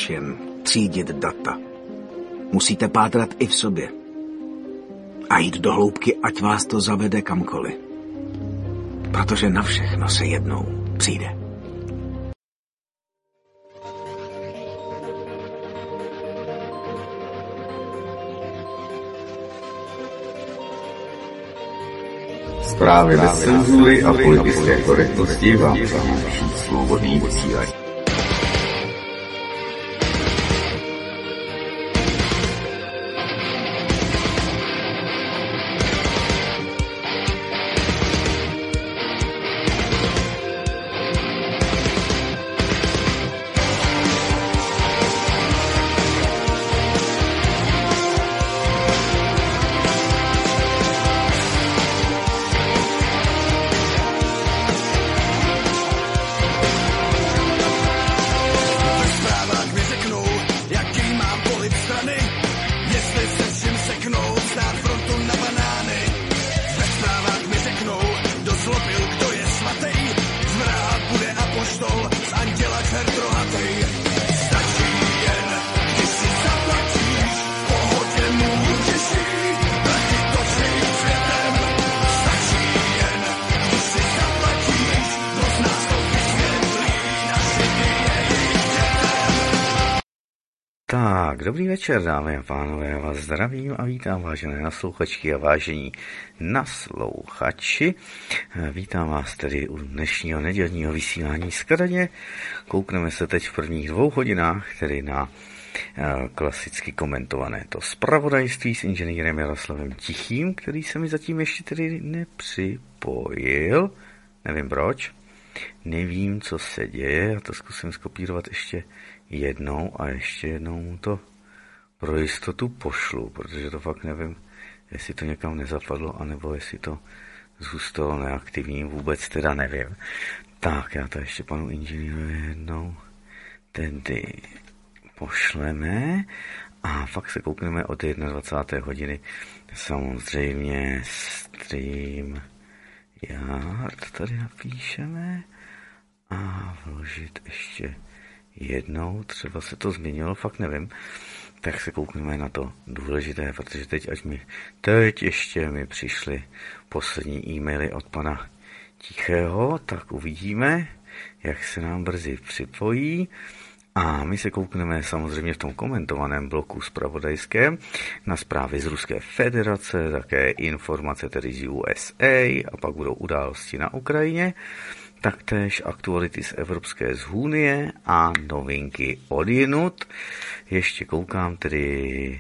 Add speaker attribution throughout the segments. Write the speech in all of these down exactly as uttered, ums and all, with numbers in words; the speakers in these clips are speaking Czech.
Speaker 1: nestačí jen třídit data. Musíte pátrat i v sobě. A jít do hloubky, ať vás to zavede kamkoliv. Protože na všechno se jednou přijde.
Speaker 2: Zprávy bez cenzury a politické korektnosti vám přináší svobodný vysílač.
Speaker 3: Tak, dobrý večer, dámy a pánové, já vás zdravím a vítám, vážené naslouchačky a vážení naslouchači. Vítám vás tedy u dnešního nedělního vysílání z Kadaně. Koukneme se teď v prvních dvou hodinách, tedy na klasicky komentované to zpravodajství s inženýrem Jaroslavem Tichým, který se mi zatím ještě tedy nepřipojil. Nevím proč. Nevím, co se děje, já to zkusím skopírovat ještě jednou a ještě jednou mu to pro jistotu pošlu, protože to fakt nevím, jestli to někam nezapadlo, anebo jestli to zůstalo neaktivní, vůbec teda nevím. Tak, já to ještě panu inženýrovi jednou tedy pošleme a fakt se koukneme od dvacáté jedné hodiny. Samozřejmě stream yard tady napíšeme a vložit ještě jednou, třeba se to změnilo, fakt nevím, tak se koukneme na to důležité, protože teď, ať mi, teď ještě mi přišly poslední e-maily od pana Tichého, tak uvidíme, jak se nám brzy připojí. A my se koukneme samozřejmě v tom komentovaném bloku zpravodajském na zprávy z Ruské federace, také informace tedy z U S A a pak budou události na Ukrajině, taktéž aktuality z Evropské unie a novinky odjinud. Ještě koukám tedy,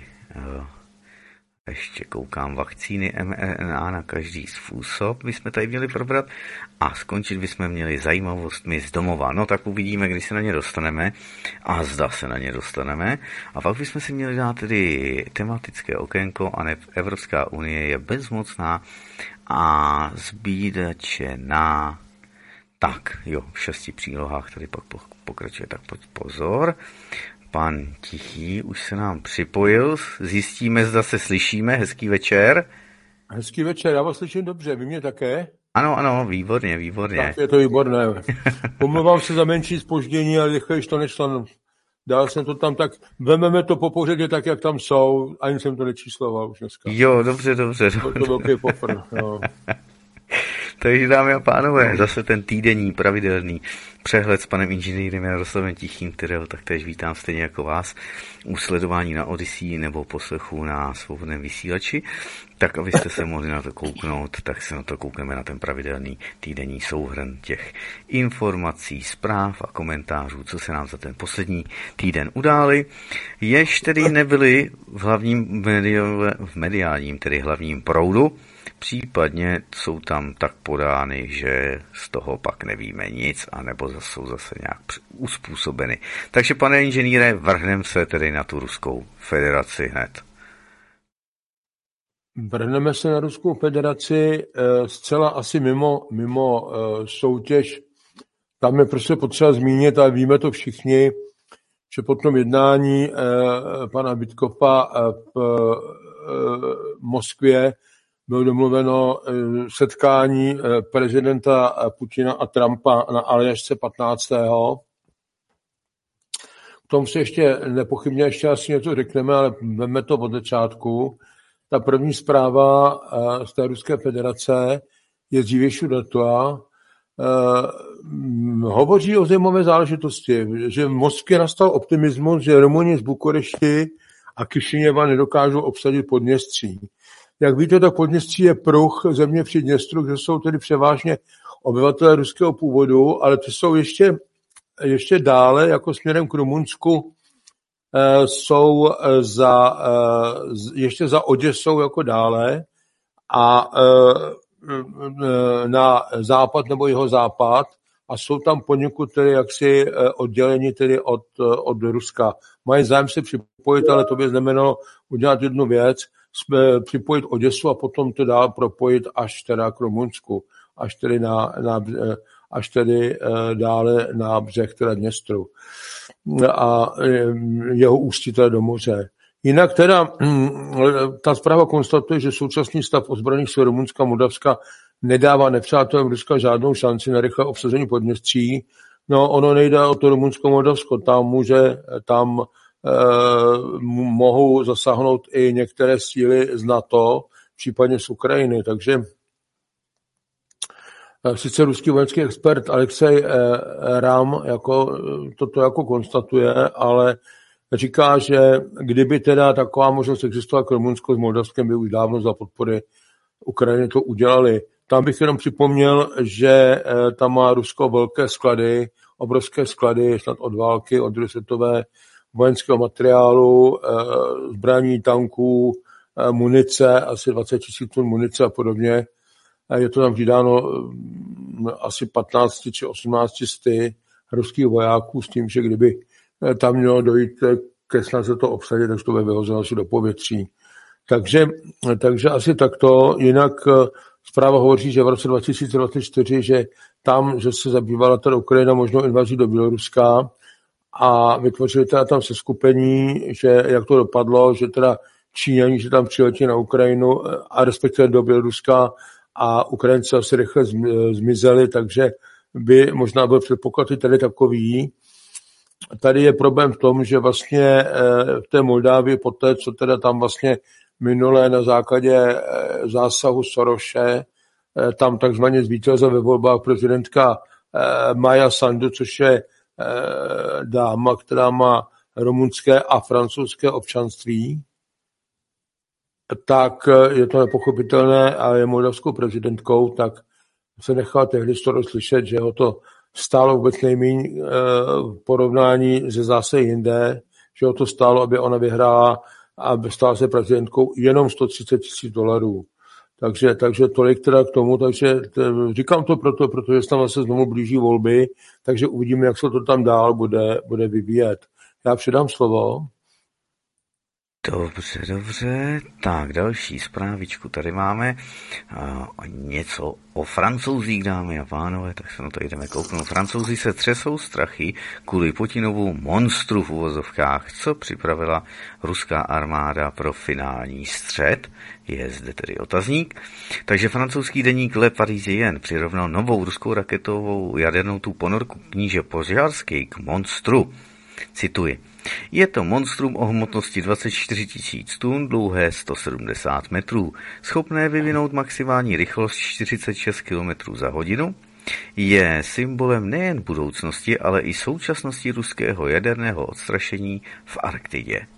Speaker 3: ještě koukám vakcíny M R N A na každý způsob, my jsme tady měli probrat a skončit bychom měli zajímavostmi z domova. No tak uvidíme, kdy se na ně dostaneme a zda se na ně dostaneme. A pak bychom si měli dát tedy tematické okénko a ne, Evropská unie je bezmocná a zbídačená. Tak, jo, v šesti přílohách tady pak pokračuje, tak pojď pozor. Pan Tichý už se nám připojil, zjistíme, zda se slyšíme. Hezký večer.
Speaker 4: Hezký večer, já vás slyším dobře, vy mě také?
Speaker 3: Ano, ano, výborně, výborně.
Speaker 4: Tak je to výborné. Pomluvám se za menší zpoždění, ale rychlejš to nešlo. Dál jsem to tam tak, vememe to po pořadě tak, jak tam jsou, ani jsem to nečísloval už dneska.
Speaker 3: Jo, dobře, dobře.
Speaker 4: To je velký pofr, jo.
Speaker 3: Takže dámy a pánové, zase ten týdenní pravidelný přehled s panem inženýrem Jaroslavem Tichým, kterého taktéž vítám stejně jako vás u sledování na Odyssey nebo poslechu na svobodném vysílači, tak abyste se mohli na to kouknout, tak se na to koukneme na ten pravidelný týdenní souhrn těch informací, zpráv a komentářů, co se nám za ten poslední týden udály, jež tedy nebyly v hlavním mediové, v mediálním, tedy hlavním proudu. Případně jsou tam tak podány, že z toho pak nevíme nic, anebo jsou zase nějak uspůsobeny. Takže, pane inženýre, vrhneme se tedy na tu Ruskou federaci hned.
Speaker 4: Vrhneme se na Ruskou federaci zcela asi mimo, mimo soutěž. Tam je prostě potřeba zmínit, ale víme to všichni, že po tom jednání pana Witkofa v Moskvě bylo domluveno setkání prezidenta Putina a Trumpa na Aljašce patnáctého v tom se ještě nepochybně ještě asi něco řekneme, ale veme to od začátku. Ta první zpráva z té Ruské federace je z dřívějšího data. Hovoří o zajímavé záležitosti, že v Moskvě nastal optimismus, že Rumuni z Bukurešti a Kišiněva nedokážou obsadit Podněstří. Jak víte, tak Podněstří je pruh země při Dněstru, kde jsou tedy převážně obyvatelé ruského původu, ale ty jsou ještě, ještě dále, jako směrem k Rumunsku, jsou za, ještě za Oděsou jako dále a na západ nebo jeho západ a jsou tam poněkud tedy jaksi odděleni tedy od, od Ruska. Mají zájem se připojit, ale to by znamenalo udělat jednu věc, připojit Oděsu a potom to dál propojit až teda k Rumunsku, až tedy, na, na, až tedy dále na břeh teda Dněstru a jeho ústí teda do moře. Jinak teda ta zpráva konstatuje, že současný stav ozbrojených sil Rumunska a Moldavska nedává nepřátelům Ruska žádnou šanci na rychlé obsazení Podněstří. No, ono nejde o to Rumunsko-Moldavsko, tam může, tam eh, mohou zasáhnout i některé síly z NATO, případně z Ukrajiny, takže sice ruský vojenský expert Alexej eh, Ram jako, toto jako konstatuje, ale říká, že kdyby teda taková možnost existovala k Rumunsku s Moldavskem, by už dávno za podpory Ukrajiny to udělali. Tam bych jenom připomněl, že tam má Rusko velké sklady, obrovské sklady, snad od války, od druhé světové, vojenského materiálu, zbraní, tanků, munice, asi dvacet tisíc tun munice a podobně. Je to tam vydáno asi patnáct či osmnáct sty ruských vojáků s tím, že kdyby tam mělo dojít ke snaze to obsadit, tak to by vyhozeno asi do povětří. Takže, takže asi takto. Jinak zpráva hovoří, že v roce dva tisíce dvacet čtyři, že tam, že se zabývala teda Ukrajina možnou invazí do Běloruska a vytvořili teda tam seskupení, že jak to dopadlo, že teda Číňani, že tam přiletí na Ukrajinu a respektive do Běloruska a Ukrajinci asi rychle zmizeli, takže by možná byl předpoklad i tady takový. Tady je problém v tom, že vlastně v té Moldávii poté, co teda tam vlastně minulé na základě zásahu Soroše, tam takzvaně zvítězila ve volbách prezidentka Maja Sandu, což je dáma, která má rumunské a francouzské občanství, tak je to nepochopitelné a je moldavskou prezidentkou, tak se nechal tehdy Soros slyšet, že ho to stálo vůbec nejméně v porovnání ze zase jinde, že ho to stálo, aby ona vyhrála a stala se prezidentkou jenom sto třicet tisíc dolarů. Takže, takže tolik teda k tomu, takže t- říkám to proto, protože se tam zase znovu blíží volby, takže uvidíme, jak se to tam dál bude, bude vyvíjet. Já předám slovo.
Speaker 3: Dobře, dobře. Tak, další zprávičku tady máme. Uh, něco o Francouzích, dámy a pánové, tak se na to jdeme kouknout. Francouzi se třesou strachy kvůli Putinovu monstru v uvozovkách, co připravila ruská armáda pro finální střet. Je zde tedy otazník. Takže francouzský deník Le Parisien přirovnal novou ruskou raketovou jadernou tu ponorku kníže Požárský k monstru. Cituji. Je to monstrum o hmotnosti dvacet čtyři tisíc tun, dlouhé sto sedmdesát metrů, schopné vyvinout maximální rychlost čtyřicet šest kilometrů za hodinu, je symbolem nejen budoucnosti, ale i současnosti ruského jaderného odstrašení v Arktidě.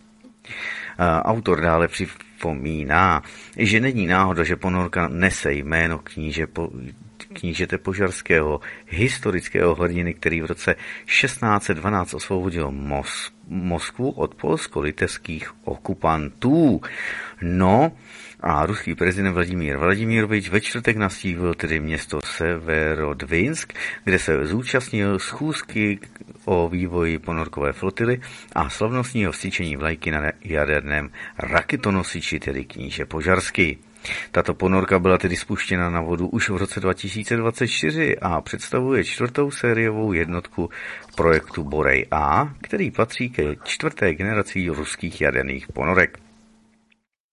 Speaker 3: Autor dále připomíná, že není náhoda, že ponorka nese jméno kníže po, knížete Požarského, historického hrdiny, který v roce šestnáct set dvanáct osvobodil Mos, Moskvu od polsko-litevských okupantů. No a ruský prezident Vladimír Vladimirovič ve čtvrtek navštívil tedy město Severodvinsk, kde se zúčastnil schůzky o vývoji ponorkové flotily a slavnostního vstyčení vlajky na jaderném raketonosiči, tedy kníže Požarský. Tato ponorka byla tedy spuštěna na vodu už v roce dva tisíce dvacet čtyři a představuje čtvrtou sériovou jednotku projektu Borej A, který patří ke čtvrté generaci ruských jaderných ponorek.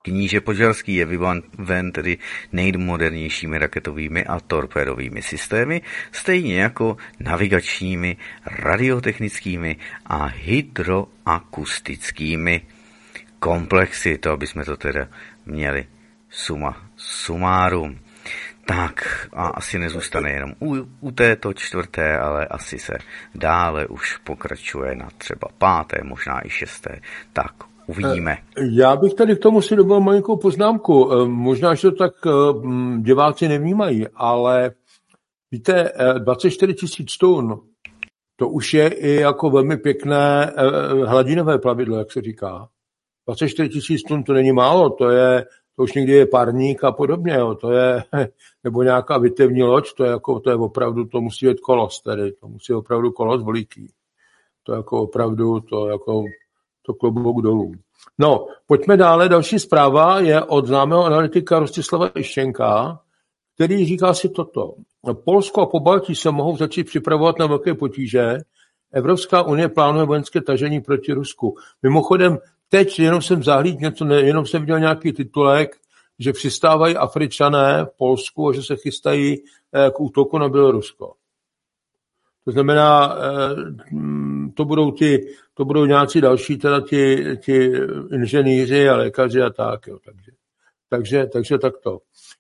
Speaker 3: Kníže Podžarský je vybaven tedy nejmodernějšími raketovými a torpédovými systémy, stejně jako navigačními, radiotechnickými a hydroakustickými komplexy. To, aby jsme to teda měli suma sumárum. Tak a asi nezůstane jenom u, u této čtvrté, ale asi se dále už pokračuje na třeba páté, možná i šesté. Tak uvidíme.
Speaker 4: Já bych tady k tomu si dobil malinkou poznámku. Možná, že to tak diváci nevnímají, ale víte, dvacet čtyři tisíc tun, to už je i jako velmi pěkné hladinové plavidlo, jak se říká. dvacet čtyři tisíc tun to není málo, to je to už někdy je parník a podobně, jo. To je, nebo nějaká bitevní loď, to je jako, to je opravdu, to musí být kolos tedy, to musí být opravdu kolos veliký. To je jako opravdu, to jako, to klobouk dolů. No, pojďme dále, další zpráva je od známého analytika Rostislava Iščenka, který říká si toto. Polsko a Pobaltí se mohou začít připravovat na velké potíže. Evropská unie plánuje vojenské tažení proti Rusku. Mimochodem, teď jenom jsem zahlídl něco, jenom jsem viděl nějaký titulek, že přistávají Afričané v Polsku a že se chystají k útoku na Bělorusko. To znamená, to budou, ty, to budou nějací další, teda ti, ti inženýři a lékaři a tak. Jo, takže, takže, takže takto.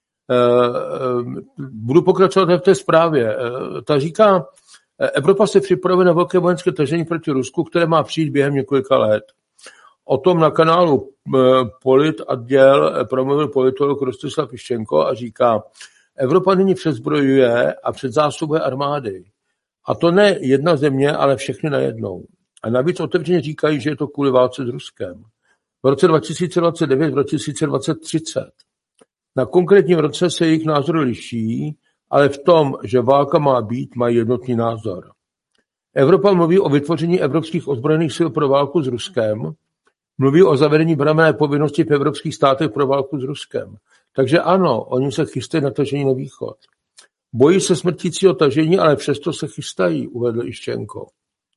Speaker 4: Budu pokračovat v té zprávě. Ta říká, Evropa se připravuje na velké vojenské tažení proti Rusku, které má přijít během několika let. O tom na kanálu Polit a děl promluvil politolog Rostislav Iščenko a říká, Evropa nyní přezbrojuje a předzásobuje armády. A to ne jedna země, ale všechny najednou. A navíc otevřeně říkají, že je to kvůli válce s Ruskem. V roce dva tisíce dvacet devět, v roce dva tisíce třicet. Na konkrétním roce se jejich názor liší, ale v tom, že válka má být, mají jednotný názor. Evropa mluví o vytvoření evropských ozbrojených sil pro válku s Ruskem, mluví o zavedení branné povinnosti v evropských státech pro válku s Ruskem. Takže ano, oni se chystají na tažení na východ. Bojí se smrtícího tažení, ale přesto se chystají, uvedl Iščenko.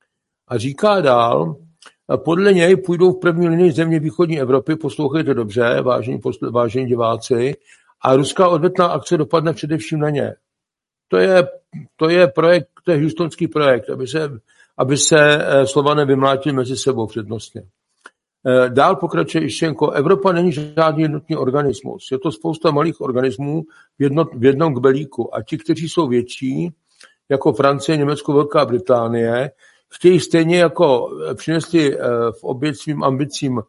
Speaker 4: A říká dál, podle něj půjdou v první linii země východní Evropy, poslouchejte dobře, vážení, vážení diváci, a ruská odvetná akce dopadne především na ně. To je, to je projekt, to je houstonský projekt, aby se, aby se Slované vymlátili mezi sebou přednostně. Dál pokračuje Iščenko. Evropa není žádný jednotný organismus. Je to spousta malých organismů v, jedno, v jednom kbelíku. A ti, kteří jsou větší, jako Francie, Německo, Velká Británie, chtějí stejně jako přinesli v oběť svým ambicím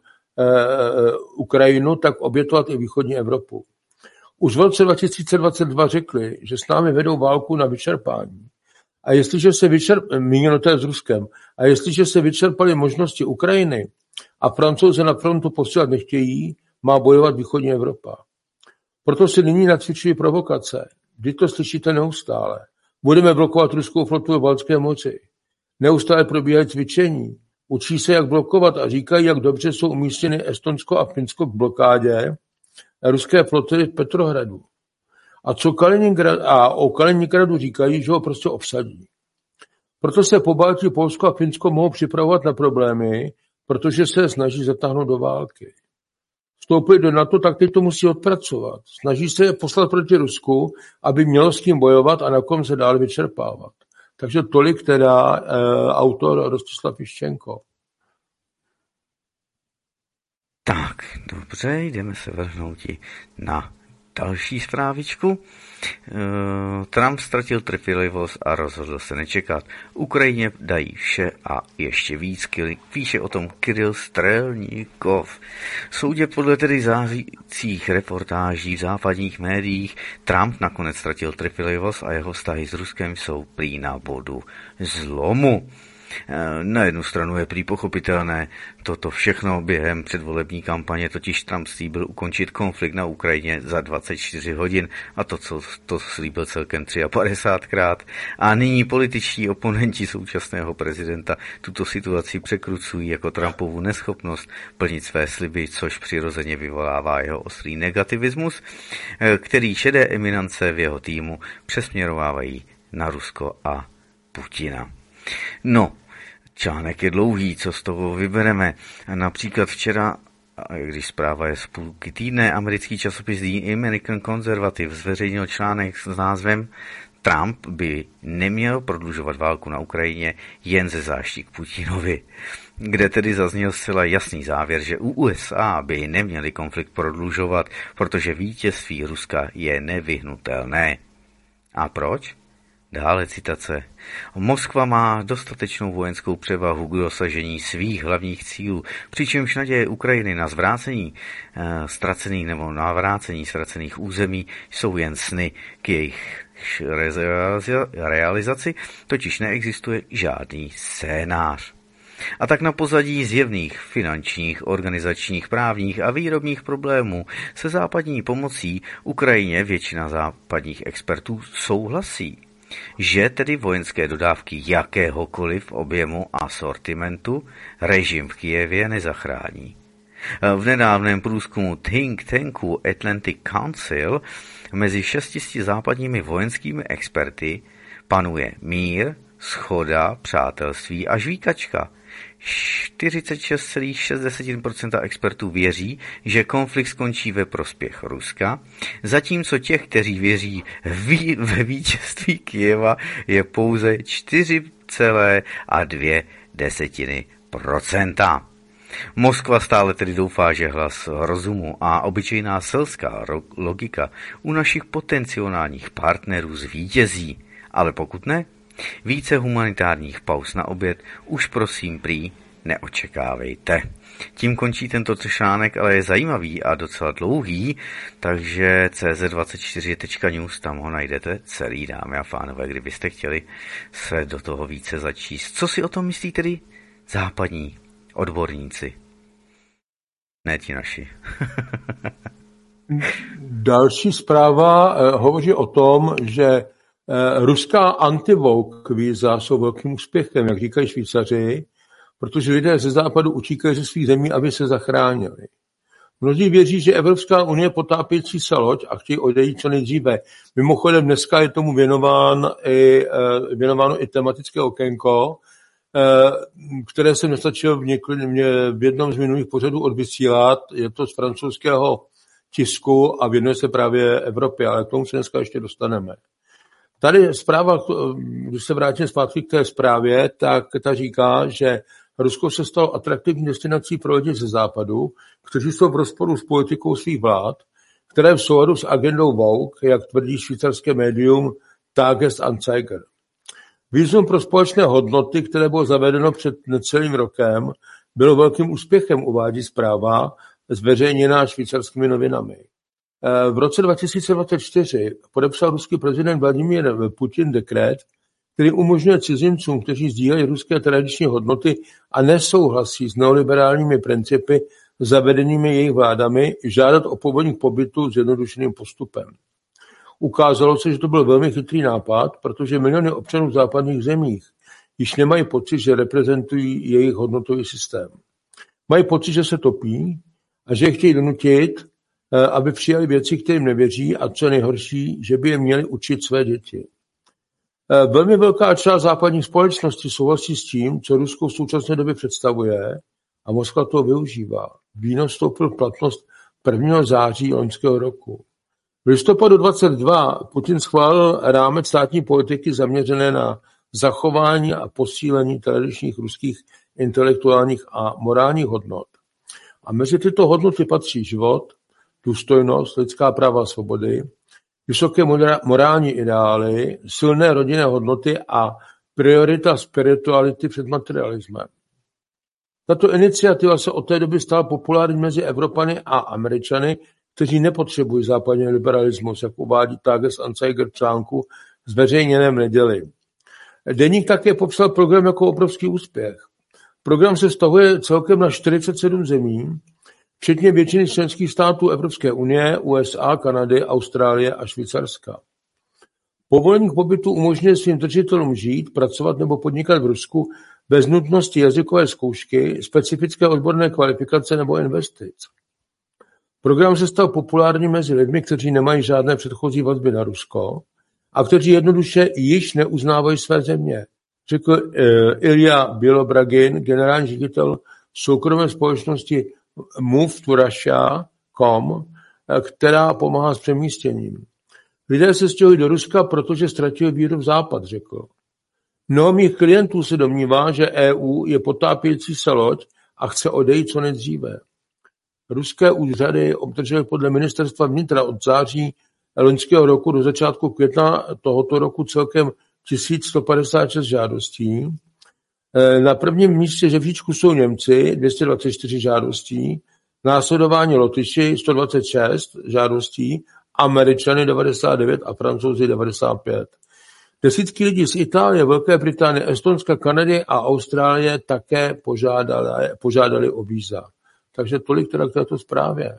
Speaker 4: Ukrajinu, tak obětovat i východní Evropu. Už v roce dva tisíce dvacet dva řekli, že s námi vedou válku na vyčerpání. A jestliže se vyčerpali, míněno to je s Ruskem, a jestliže se vyčerpaly možnosti Ukrajiny a Francouzi na frontu posílat nechtějí, má bojovat východní Evropa. Proto si nyní nacvičují provokace. Vždyť to slyšíte neustále. Budeme blokovat ruskou flotu ve Baltské moři. Neustále probíhají cvičení. Učí se, jak blokovat a říkají, jak dobře jsou umístěny Estonsko a Finsko k blokádě ruské floty v Petrohradu. A, co Kaliningrad, a o Kaliningradu říkají, že ho prostě obsadí. Proto se Pobaltí, Polsko a Finsko mohou připravovat na problémy, protože se snaží zatáhnout do války. Vstoupit do NATO, tak teď to musí odpracovat. Snaží se je poslat proti Rusku, aby mělo s tím bojovat a na kom se dál vyčerpávat. Takže tolik teda e, autor Rostislav Iščenko.
Speaker 3: Tak, dobře, jdeme se vrhnout na další zprávičku. Trump ztratil trpělivost a rozhodl se nečekat. Ukrajině dají vše a ještě víc, píše o tom Kiril Strelníkov. Soudě podle tedy zářících reportáží v západních médiích Trump nakonec ztratil trpělivost a jeho vztahy s Ruskem jsou prý na bodu zlomu. Na jednu stranu je prý pochopitelné toto všechno během předvolební kampaně, totiž Trump slíbil ukončit konflikt na Ukrajině za dvacet čtyři hodin a to, co to slíbil celkem padesátkrát. A nyní političtí oponenti současného prezidenta tuto situaci překrucují jako Trumpovu neschopnost plnit své sliby, což přirozeně vyvolává jeho ostrý negativismus, který šedé eminence v jeho týmu přesměrovávají na Rusko a Putina. No, článek je dlouhý, co z toho vybereme. Například včera když zpráva je z půlky týdne, americký časopis The American Conservative zveřejnil článek s názvem Trump by neměl prodlužovat válku na Ukrajině jen ze záští k Putinovi, kde tedy zazněl zcela jasný závěr, že u U S A by neměli konflikt prodlužovat, protože vítězství Ruska je nevyhnutelné. A proč? Dále citace. Moskva má dostatečnou vojenskou převahu k dosažení svých hlavních cílů, přičemž naděje Ukrajiny na zvrácení e, ztracených nebo navrácení ztracených území jsou jen sny. K jejich realizaci totiž neexistuje žádný scénář. A tak na pozadí zjevných finančních, organizačních, právních a výrobních problémů se západní pomocí Ukrajině většina západních expertů souhlasí, že tedy vojenské dodávky jakéhokoliv objemu a sortimentu režim v Kyjevě nezachrání. V nedávném průzkumu think tanku Atlantic Council mezi šesti západními vojenskými experty panuje mír, shoda, přátelství a žvíkačka. čtyřicet šest celá šest procenta expertů věří, že konflikt skončí ve prospěch Ruska, zatímco těch, kteří věří ve vítězství Kyjeva, je pouze čtyři celá dvě procenta. Moskva stále tedy doufá, že hlas rozumu a obyčejná selská logika u našich potenciálních partnerů zvítězí, ale pokud ne, více humanitárních pauz na oběd už prosím prý neočekávejte. Tím končí tento článek, ale je zajímavý a docela dlouhý, takže C Z dvacet čtyři tečka news, tam ho najdete celý, dámy a pánové, kdybyste chtěli se do toho více začíst. Co si o tom myslí tedy západní odborníci? Ne ti naši.
Speaker 4: Další zpráva hovoří o tom, že ruská anti-woke víza jsou velkým úspěchem, jak říkají Švýcaři, protože lidé ze západu utíkají ze svých zemí, aby se zachránili. Mnozí věří, že Evropská unie je potápějící se loď a chtějí odejít co nejdříve. Mimochodem dneska je tomu věnován i, věnováno i tematické okénko, které jsem nestačil v, někl- v jednom z minulých pořadů odvysílat. Je to z francouzského tisku a věnuje se právě Evropě, ale k tomu se dneska ještě dostaneme. Tady zpráva, když se vrátím zpátky k té zprávě, tak ta říká, že Rusko se stalo atraktivní destinací pro lidi ze západu, kteří jsou v rozporu s politikou svých vlád, které v souladu s agendou woke, jak tvrdí švýcarské médium Tages-Anzeiger. Výzum pro společné hodnoty, které bylo zavedeno před necelým rokem, bylo velkým úspěchem, uvádí zpráva zveřejněná švýcarskými novinami. V roce dva tisíce dvacet čtyři podepsal ruský prezident Vladimír Putin dekret, který umožňuje cizincům, kteří sdílejí ruské tradiční hodnoty a nesouhlasí s neoliberálními principy zavedenými jejich vládami, žádat o povolení k pobytu s jednodušeným postupem. Ukázalo se, že to byl velmi chytrý nápad, protože miliony občanů v západních zemích již nemají pocit, že reprezentují jejich hodnotový systém. Mají pocit, že se topí a že je chtějí donutit, aby přijali věci, kterým nevěří, a co nejhorší, že by je měli učit své děti. Velmi velká část západních společností souhlasí s tím, co Rusko v současné době představuje, a Moskva to využívá. Výnos vstoupil v platnost prvního září loňského roku. V listopadu dvacet dva Putin schválil rámec státní politiky zaměřené na zachování a posílení tradičních ruských intelektuálních a morálních hodnot. A mezi tyto hodnoty patří život, důstojnost, lidská práva a svobody, vysoké morální ideály, silné rodinné hodnoty a priorita spirituality před materialismem. Tato iniciativa se od té doby stala populární mezi Evropany a Američany, kteří nepotřebují západní liberalismus, jak uvádí Tages-Anzeiger článku zveřejněném neděli. Deník také popsal program jako obrovský úspěch. Program se vztahuje celkem na čtyřicet sedm zemí, včetně většiny členských států Evropské unie, U S A, Kanady, Austrálie a Švýcarska. Povolení k pobytu umožňuje svým držitelům žít, pracovat nebo podnikat v Rusku bez nutnosti jazykové zkoušky, specifické odborné kvalifikace nebo investic. Program se stal populární mezi lidmi, kteří nemají žádné předchozí vazby na Rusko a kteří jednoduše již neuznávají své země, řekl uh, Ilja Bělobragin, generální ředitel soukromé společnosti move to Russia tečka com, která pomáhá s přemístěním. Lidé se stěhují do Ruska, protože ztratili víru v Západ, řekl. Mnoho mých klientů se domnívá, že E U je potápějící se loď a chce odejít co nejdříve. Ruské úřady obdržely podle ministerstva vnitra od září loňského roku do začátku května tohoto roku celkem tisíc sto padesát šest žádostí. Na prvním místě žebříčku jsou Němci, dvě stě dvacet čtyři žádostí, následování Lotyši, sto dvacet šest žádostí, Američany devadesát devět a Francouzi devadesát pět. Desítky lidí z Itálie, Velké Británie, Estonska, Kanady a Austrálie také požádali, požádali o víza. Takže tolik teda k této zprávě.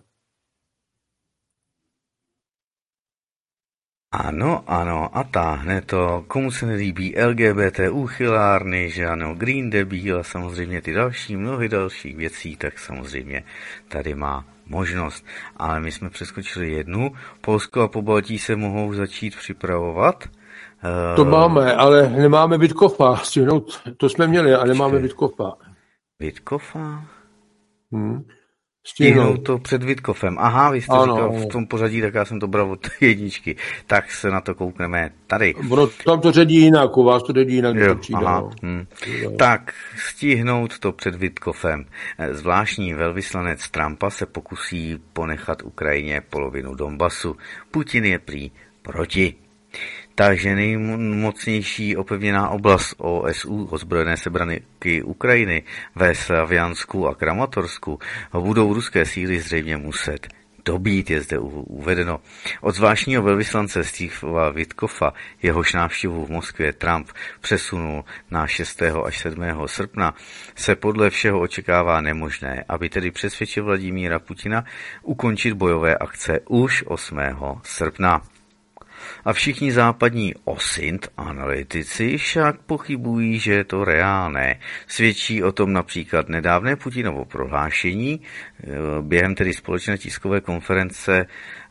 Speaker 3: Ano, ano, a táhne to, komu se nelíbí L G B T úchylárny, že ano, Green Deal a samozřejmě ty další, mnohy dalších věcí, tak samozřejmě tady má možnost. Ale my jsme přeskočili jednu, Polsko a Pobaltí se mohou začít připravovat.
Speaker 4: To máme, ale nemáme Witkofa, stihnout, to jsme měli, ale nemáme Witkofa.
Speaker 3: Witkofa?
Speaker 4: Hmm.
Speaker 3: Stihnout to před Witkofem. Aha, vy jste
Speaker 4: ano,
Speaker 3: říkal
Speaker 4: ano.
Speaker 3: v tom pořadí, tak já jsem to bral od jedničky. Tak se na to koukneme tady.
Speaker 4: Bro, tam to řadí jinak, u vás to řadí jinak,
Speaker 3: jo,
Speaker 4: to přijde.
Speaker 3: aha,
Speaker 4: No.
Speaker 3: hm. Tak, stihnout to před Witkofem. Zvláštní velvyslanec Trumpa se pokusí ponechat Ukrajině polovinu Donbasu. Putin je prý proti. Takže nejmocnější opevněná oblast O S U, ozbrojené sebranky Ukrajiny, ve Slaviansku a Kramatorsku, budou ruské síly zřejmě muset dobít, je zde uvedeno. Od zvláštního velvyslance Steva Witkofa, jehož návštěvu v Moskvě Trump přesunul na šestého až sedmého srpna, se podle všeho očekává nemožné, aby tedy přesvědčil Vladimíra Putina ukončit bojové akce už osmého srpna. A všichni západní osint analytici však pochybují, že je to reálné. Svědčí o tom například nedávné Putinovo prohlášení během tedy společné tiskové konference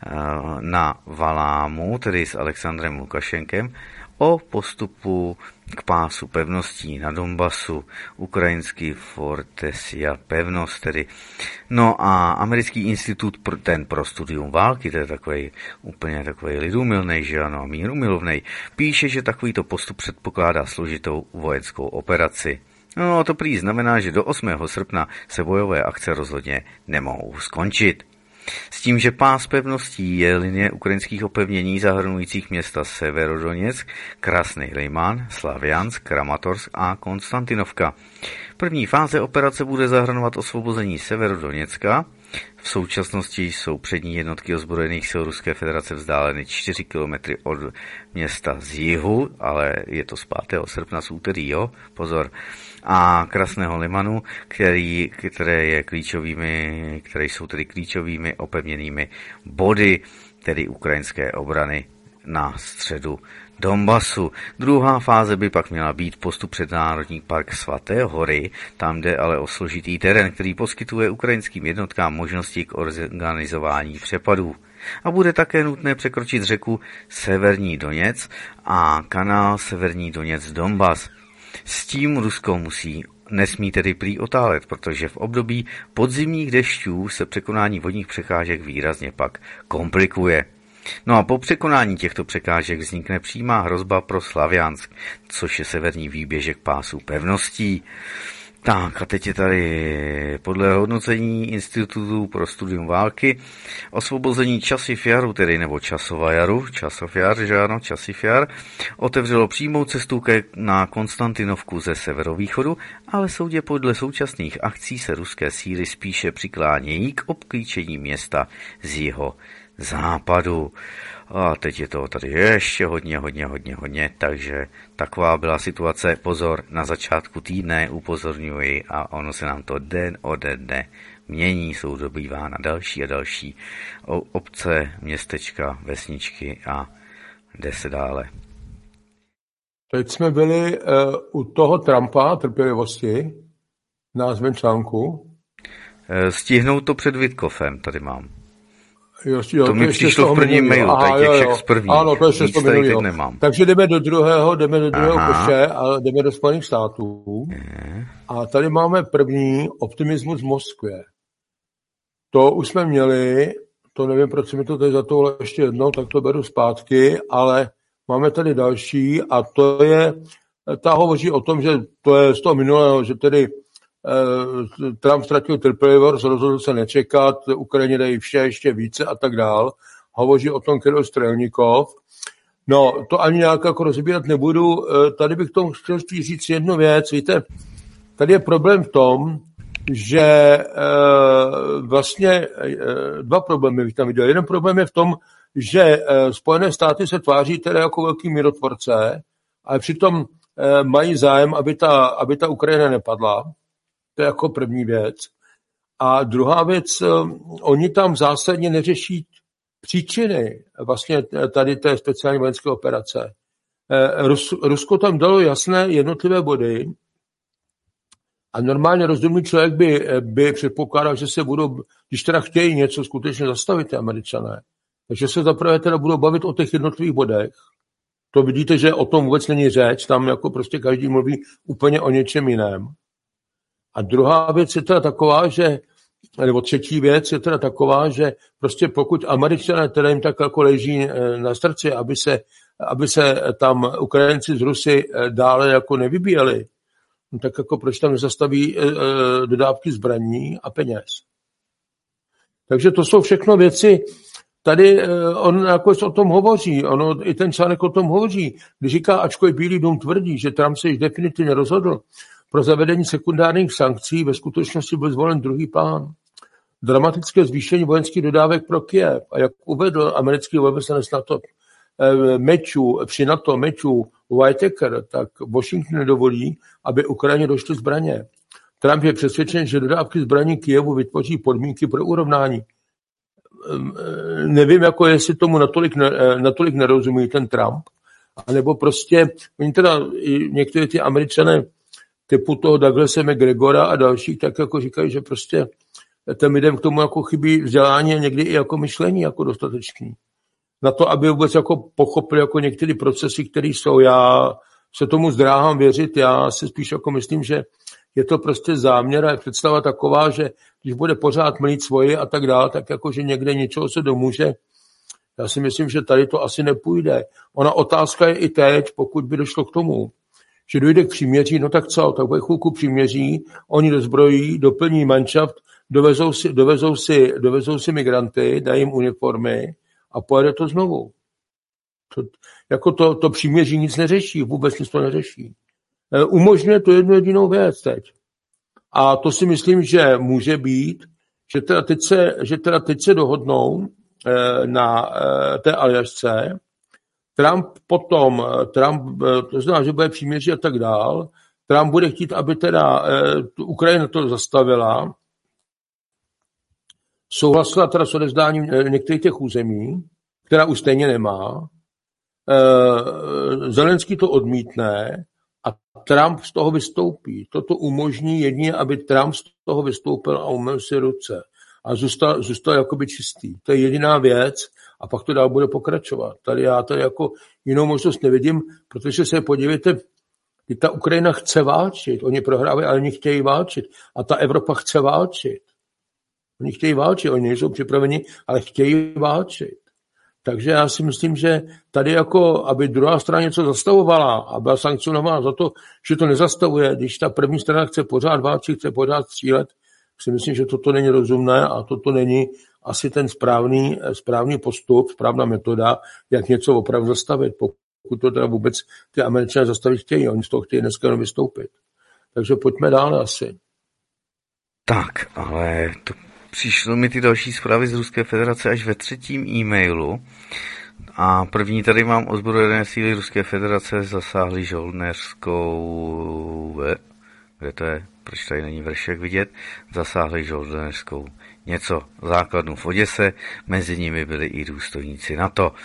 Speaker 3: na Valámu, tedy s Alexandrem Lukašenkem, o postupu k pásu pevností na Donbasu, ukrajinský Fortesia pevnost tedy. No a americký institut, ten pro studium války, to je takový úplně takový lidumilnej, že ano, mírumilovnej, píše, že takovýto postup předpokládá složitou vojenskou operaci. No a to prý znamená, že do osmého srpna se bojové akce rozhodně nemohou skončit. S tím, že pás pevností je linie ukrajinských opevnění zahrnujících města Severodoněck, Krasný Liman, Slaviansk, Kramatorsk a Konstantinovka. První fáze operace bude zahrnovat osvobození Severodoněcka. V současnosti jsou přední jednotky ozbrojených sil Ruské federace vzdáleny čtyři kilometry od města z jihu, ale je to z pátého srpna z úterý, jo, pozor. A Krasného Limanu, který, které, je klíčovými, které jsou tedy klíčovými opevněnými body, tedy ukrajinské obrany na středu Donbasu. Druhá fáze by pak měla být postup před Národní park Svaté hory, tam jde ale o složitý terén, který poskytuje ukrajinským jednotkám možnosti k organizování přepadů. A bude také nutné překročit řeku Severní Doněc a kanál Severní Doněc-Donbas. S tím Rusko musí nesmí tedy prý otálet, protože v období podzimních dešťů se překonání vodních překážek výrazně pak komplikuje. No a po překonání těchto překážek vznikne přímá hrozba pro Slaviansk, což je severní výběžek pásu pevností. Tak a teď je tady podle hodnocení Institutu pro studium války osvobození Časiv Jaru, tedy nebo Časova Jaru, Časov Jar, že ano, Časiv Jar, otevřelo přímou cestu na Konstantinovku ze severovýchodu, ale soudě podle současných akcí se ruské síly spíše přiklánějí k obklíčení města z jeho západu. A teď je to tady ještě hodně, hodně, hodně, hodně, takže taková byla situace. Pozor, na začátku týdne upozorňuji a ono se nám to den ode dne mění, jsou dobývá na další a další obce, městečka, vesničky a jde se dále.
Speaker 4: Teď jsme byli uh, u toho Trumpa, trpělivosti, názvem článku.
Speaker 3: Stihnout to před Witkofem, tady mám.
Speaker 4: Jo, jo,
Speaker 3: to mi přišlo v prvním mailu, tady je však z první.
Speaker 4: Ano, to je z prvního.
Speaker 3: Nemám.
Speaker 4: Takže jdeme do druhého, jdeme do druhého koše a jdeme do Spojených států. Je. A tady máme první optimismus v Moskvě. To už jsme měli, to nevím, proč mi to tady za tohle ještě jednou, tak to beru zpátky, ale máme tady další a to je, ta hovoří o tom, že to je z toho minulého, že tedy eh, Trump ztratil trpělivost, rozhodl se nečekat, Ukrajině dají vše ještě více a tak dál. Hovoří o tom Kirill Strelnikov. No, to ani nějak jako rozbírat nebudu. Tady bych tomu chtěl říct jednu věc. Víte, tady je problém v tom, že e, vlastně e, dva problémy bych tam viděl. Jeden problém je v tom, že e, Spojené státy se tváří tedy jako velký mírotvorce, ale přitom e, mají zájem, aby ta, aby ta Ukrajina nepadla. To je jako první věc. A druhá věc, e, oni tam zásadně neřeší příčiny vlastně tady té speciální vojenské operace. Rus, Rusko tam dalo jasné jednotlivé body a normálně rozumný člověk by, by předpokládal, že se budou, když teda chtějí něco skutečně zastavit ty Američané, takže se zaprvé teda budou bavit o těch jednotlivých bodech. To vidíte, že o tom vůbec není řeč, tam jako prostě každý mluví úplně o něčem jiném. A druhá věc je teda taková, že nebo třetí věc je teda taková, že prostě pokud Američané teda jim tak jako leží na srdci, aby se, aby se tam Ukrajinci z Rusy dále jako nevybíjeli, no tak jako proč tam nezastaví dodávky zbraní a peněz. Takže to jsou všechno věci, tady on jako o tom hovoří, ono, i ten článek o tom hovoří, když říká, ačkoliv Bílý dům tvrdí, že Trump se již definitivně rozhodl pro zavedení sekundárních sankcí, ve skutečnosti byl zvolen druhý plán. Dramatické zvýšení vojenských dodávek pro Kyjev. A jak uvedl americký velvyslanec NATO mečů, při NATO mečů Whitaker, tak Washington nedovolí, aby Ukrajině došly zbraně. Trump je přesvědčen, že dodávky zbraní Kyjevu vytvoří podmínky pro urovnání. Nevím, jako jestli tomu natolik, natolik nerozumí ten Trump, anebo prostě, oni teda někteří ty Američané typu toho Douglase McGregora a dalších, tak jako říkají, že prostě těm lidem k tomu jako chybí vzdělání a někdy i jako myšlení jako dostatečný. Na to, aby vůbec jako pochopili jako některé procesy, které jsou. Já se tomu zdráhám věřit, já si spíš jako myslím, že je to prostě záměr a je představa taková, že když bude pořád mlít svoje a tak dále, tak jako, že někde něčeho se domůže. Já si myslím, že tady to asi nepůjde. Ona otázka je i teď, pokud by došlo k tomu, že dojde k příměří, no tak co, tak bude chvilku příměří, oni dozbrojí, doplní manšaft, dovezou si, dovezou si, dovezou si migranty, dají jim uniformy a pojede to znovu. To, jako to, to příměří nic neřeší, vůbec nic to neřeší. E, umožňuje to jednu jedinou věc teď. A to si myslím, že může být, že teda teď se, že teda teď se dohodnou e, na e, té aljašce. Trump potom, Trump, to znamená, že bude příměří a tak dál, Trump bude chtít, aby teda e, Ukrajina to zastavila, souhlasila teda s odevzdáním některých těch území, která už stejně nemá. E, Zelenský to odmítne a Trump z toho vystoupí. Toto umožní jedině, aby Trump z toho vystoupil a umyl si ruce. A zůstal, zůstal jakoby čistý. To je jediná věc a pak to dál bude pokračovat. Tady já tady jako jinou možnost nevidím, protože se podívejte, ta Ukrajina chce válčit. Oni prohrávají, ale oni chtějí válčit. A ta Evropa chce válčit. Oni chtějí válčit, oni nejsou připraveni, ale chtějí válčit. Takže já si myslím, že tady jako, aby druhá strana něco zastavovala a byla sankcionována za to, že to nezastavuje, když ta první strana chce pořád válčit, chce pořád střílet, si myslím, že toto není rozumné a toto není asi ten správný, správný postup, správná metoda, jak něco opravdu zastavit, pokud to teda vůbec ty Američané zastavit chtějí. Oni z toho chtějí dneska jenom vystoupit. Takže pojďme dále asi.
Speaker 3: Tak, ale to přišlo mi ty další zprávy z Ruské federace až ve třetím e-mailu. A první tady mám: ozbrojené síly Ruské federace zasáhly žoldnéřskou... Kde to je? Proč tady není vršek vidět? Zasáhli žoldnéřskou něco základnu v Oděse, mezi nimi byli i důstojníci NATO.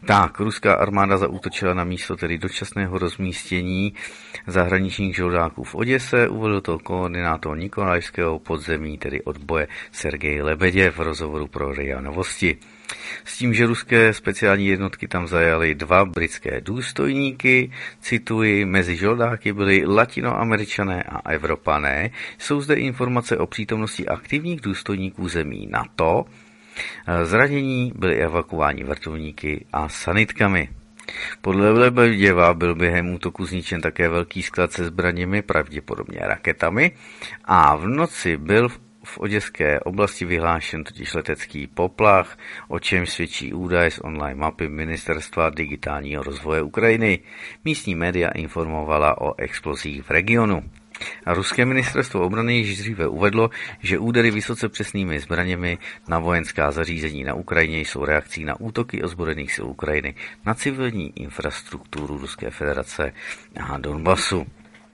Speaker 3: Tak, ruská armáda zaútočila na místo tedy dočasného rozmístění zahraničních žoldáků v Oděse, uvedl to koordinátor nikolajského podzemí, tedy odboje Sergej Lebeděv v rozhovoru pro R I A Novosti. S tím, že ruské speciální jednotky tam zajaly dva britské důstojníky, cituji, mezi žoldáky byli latinoameričané a Evropané, jsou zde informace o přítomnosti aktivních důstojníků zemí NATO, zranění byli evakuováni vrtulníky a sanitkami. Podle Lebeděva byl během útoku zničen také velký sklad se zbraněmi, pravděpodobně raketami, a v noci byl v oděské oblasti vyhlášen totiž letecký poplach, o čem svědčí údaj z online mapy Ministerstva digitálního rozvoje Ukrajiny. Místní média informovala o explozích v regionu. A ruské ministerstvo obrany již dříve uvedlo, že údery vysoce přesnými zbraněmi na vojenská zařízení na Ukrajině jsou reakcí na útoky ozbrojených sil Ukrajiny na civilní infrastrukturu Ruské federace a Donbasu.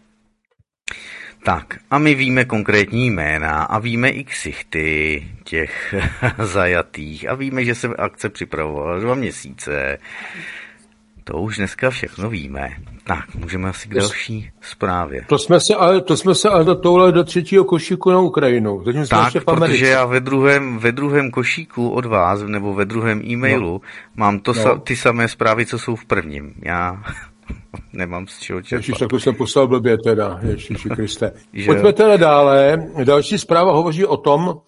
Speaker 3: Tak, a my víme konkrétní jména a víme i ksichty těch zajatých a víme, že se akce připravovala dva měsíce. To už dneska všechno víme. Tak, můžeme asi k další zprávě.
Speaker 4: To jsme se ale, to jsme se ale do tohle do třetího košíku na Ukrajinu. Zatím jsme
Speaker 3: tak, protože já ve druhém, ve druhém košíku od vás, nebo ve druhém e-mailu, no. mám to no. sa, ty samé zprávy, co jsou v prvním. Já nemám z čeho čerpat. Ježiš,
Speaker 4: tak už jsem poslal blbě teda. Ježiši Kriste. Pojďme teda dále. Další zpráva hovoří o tom, uh,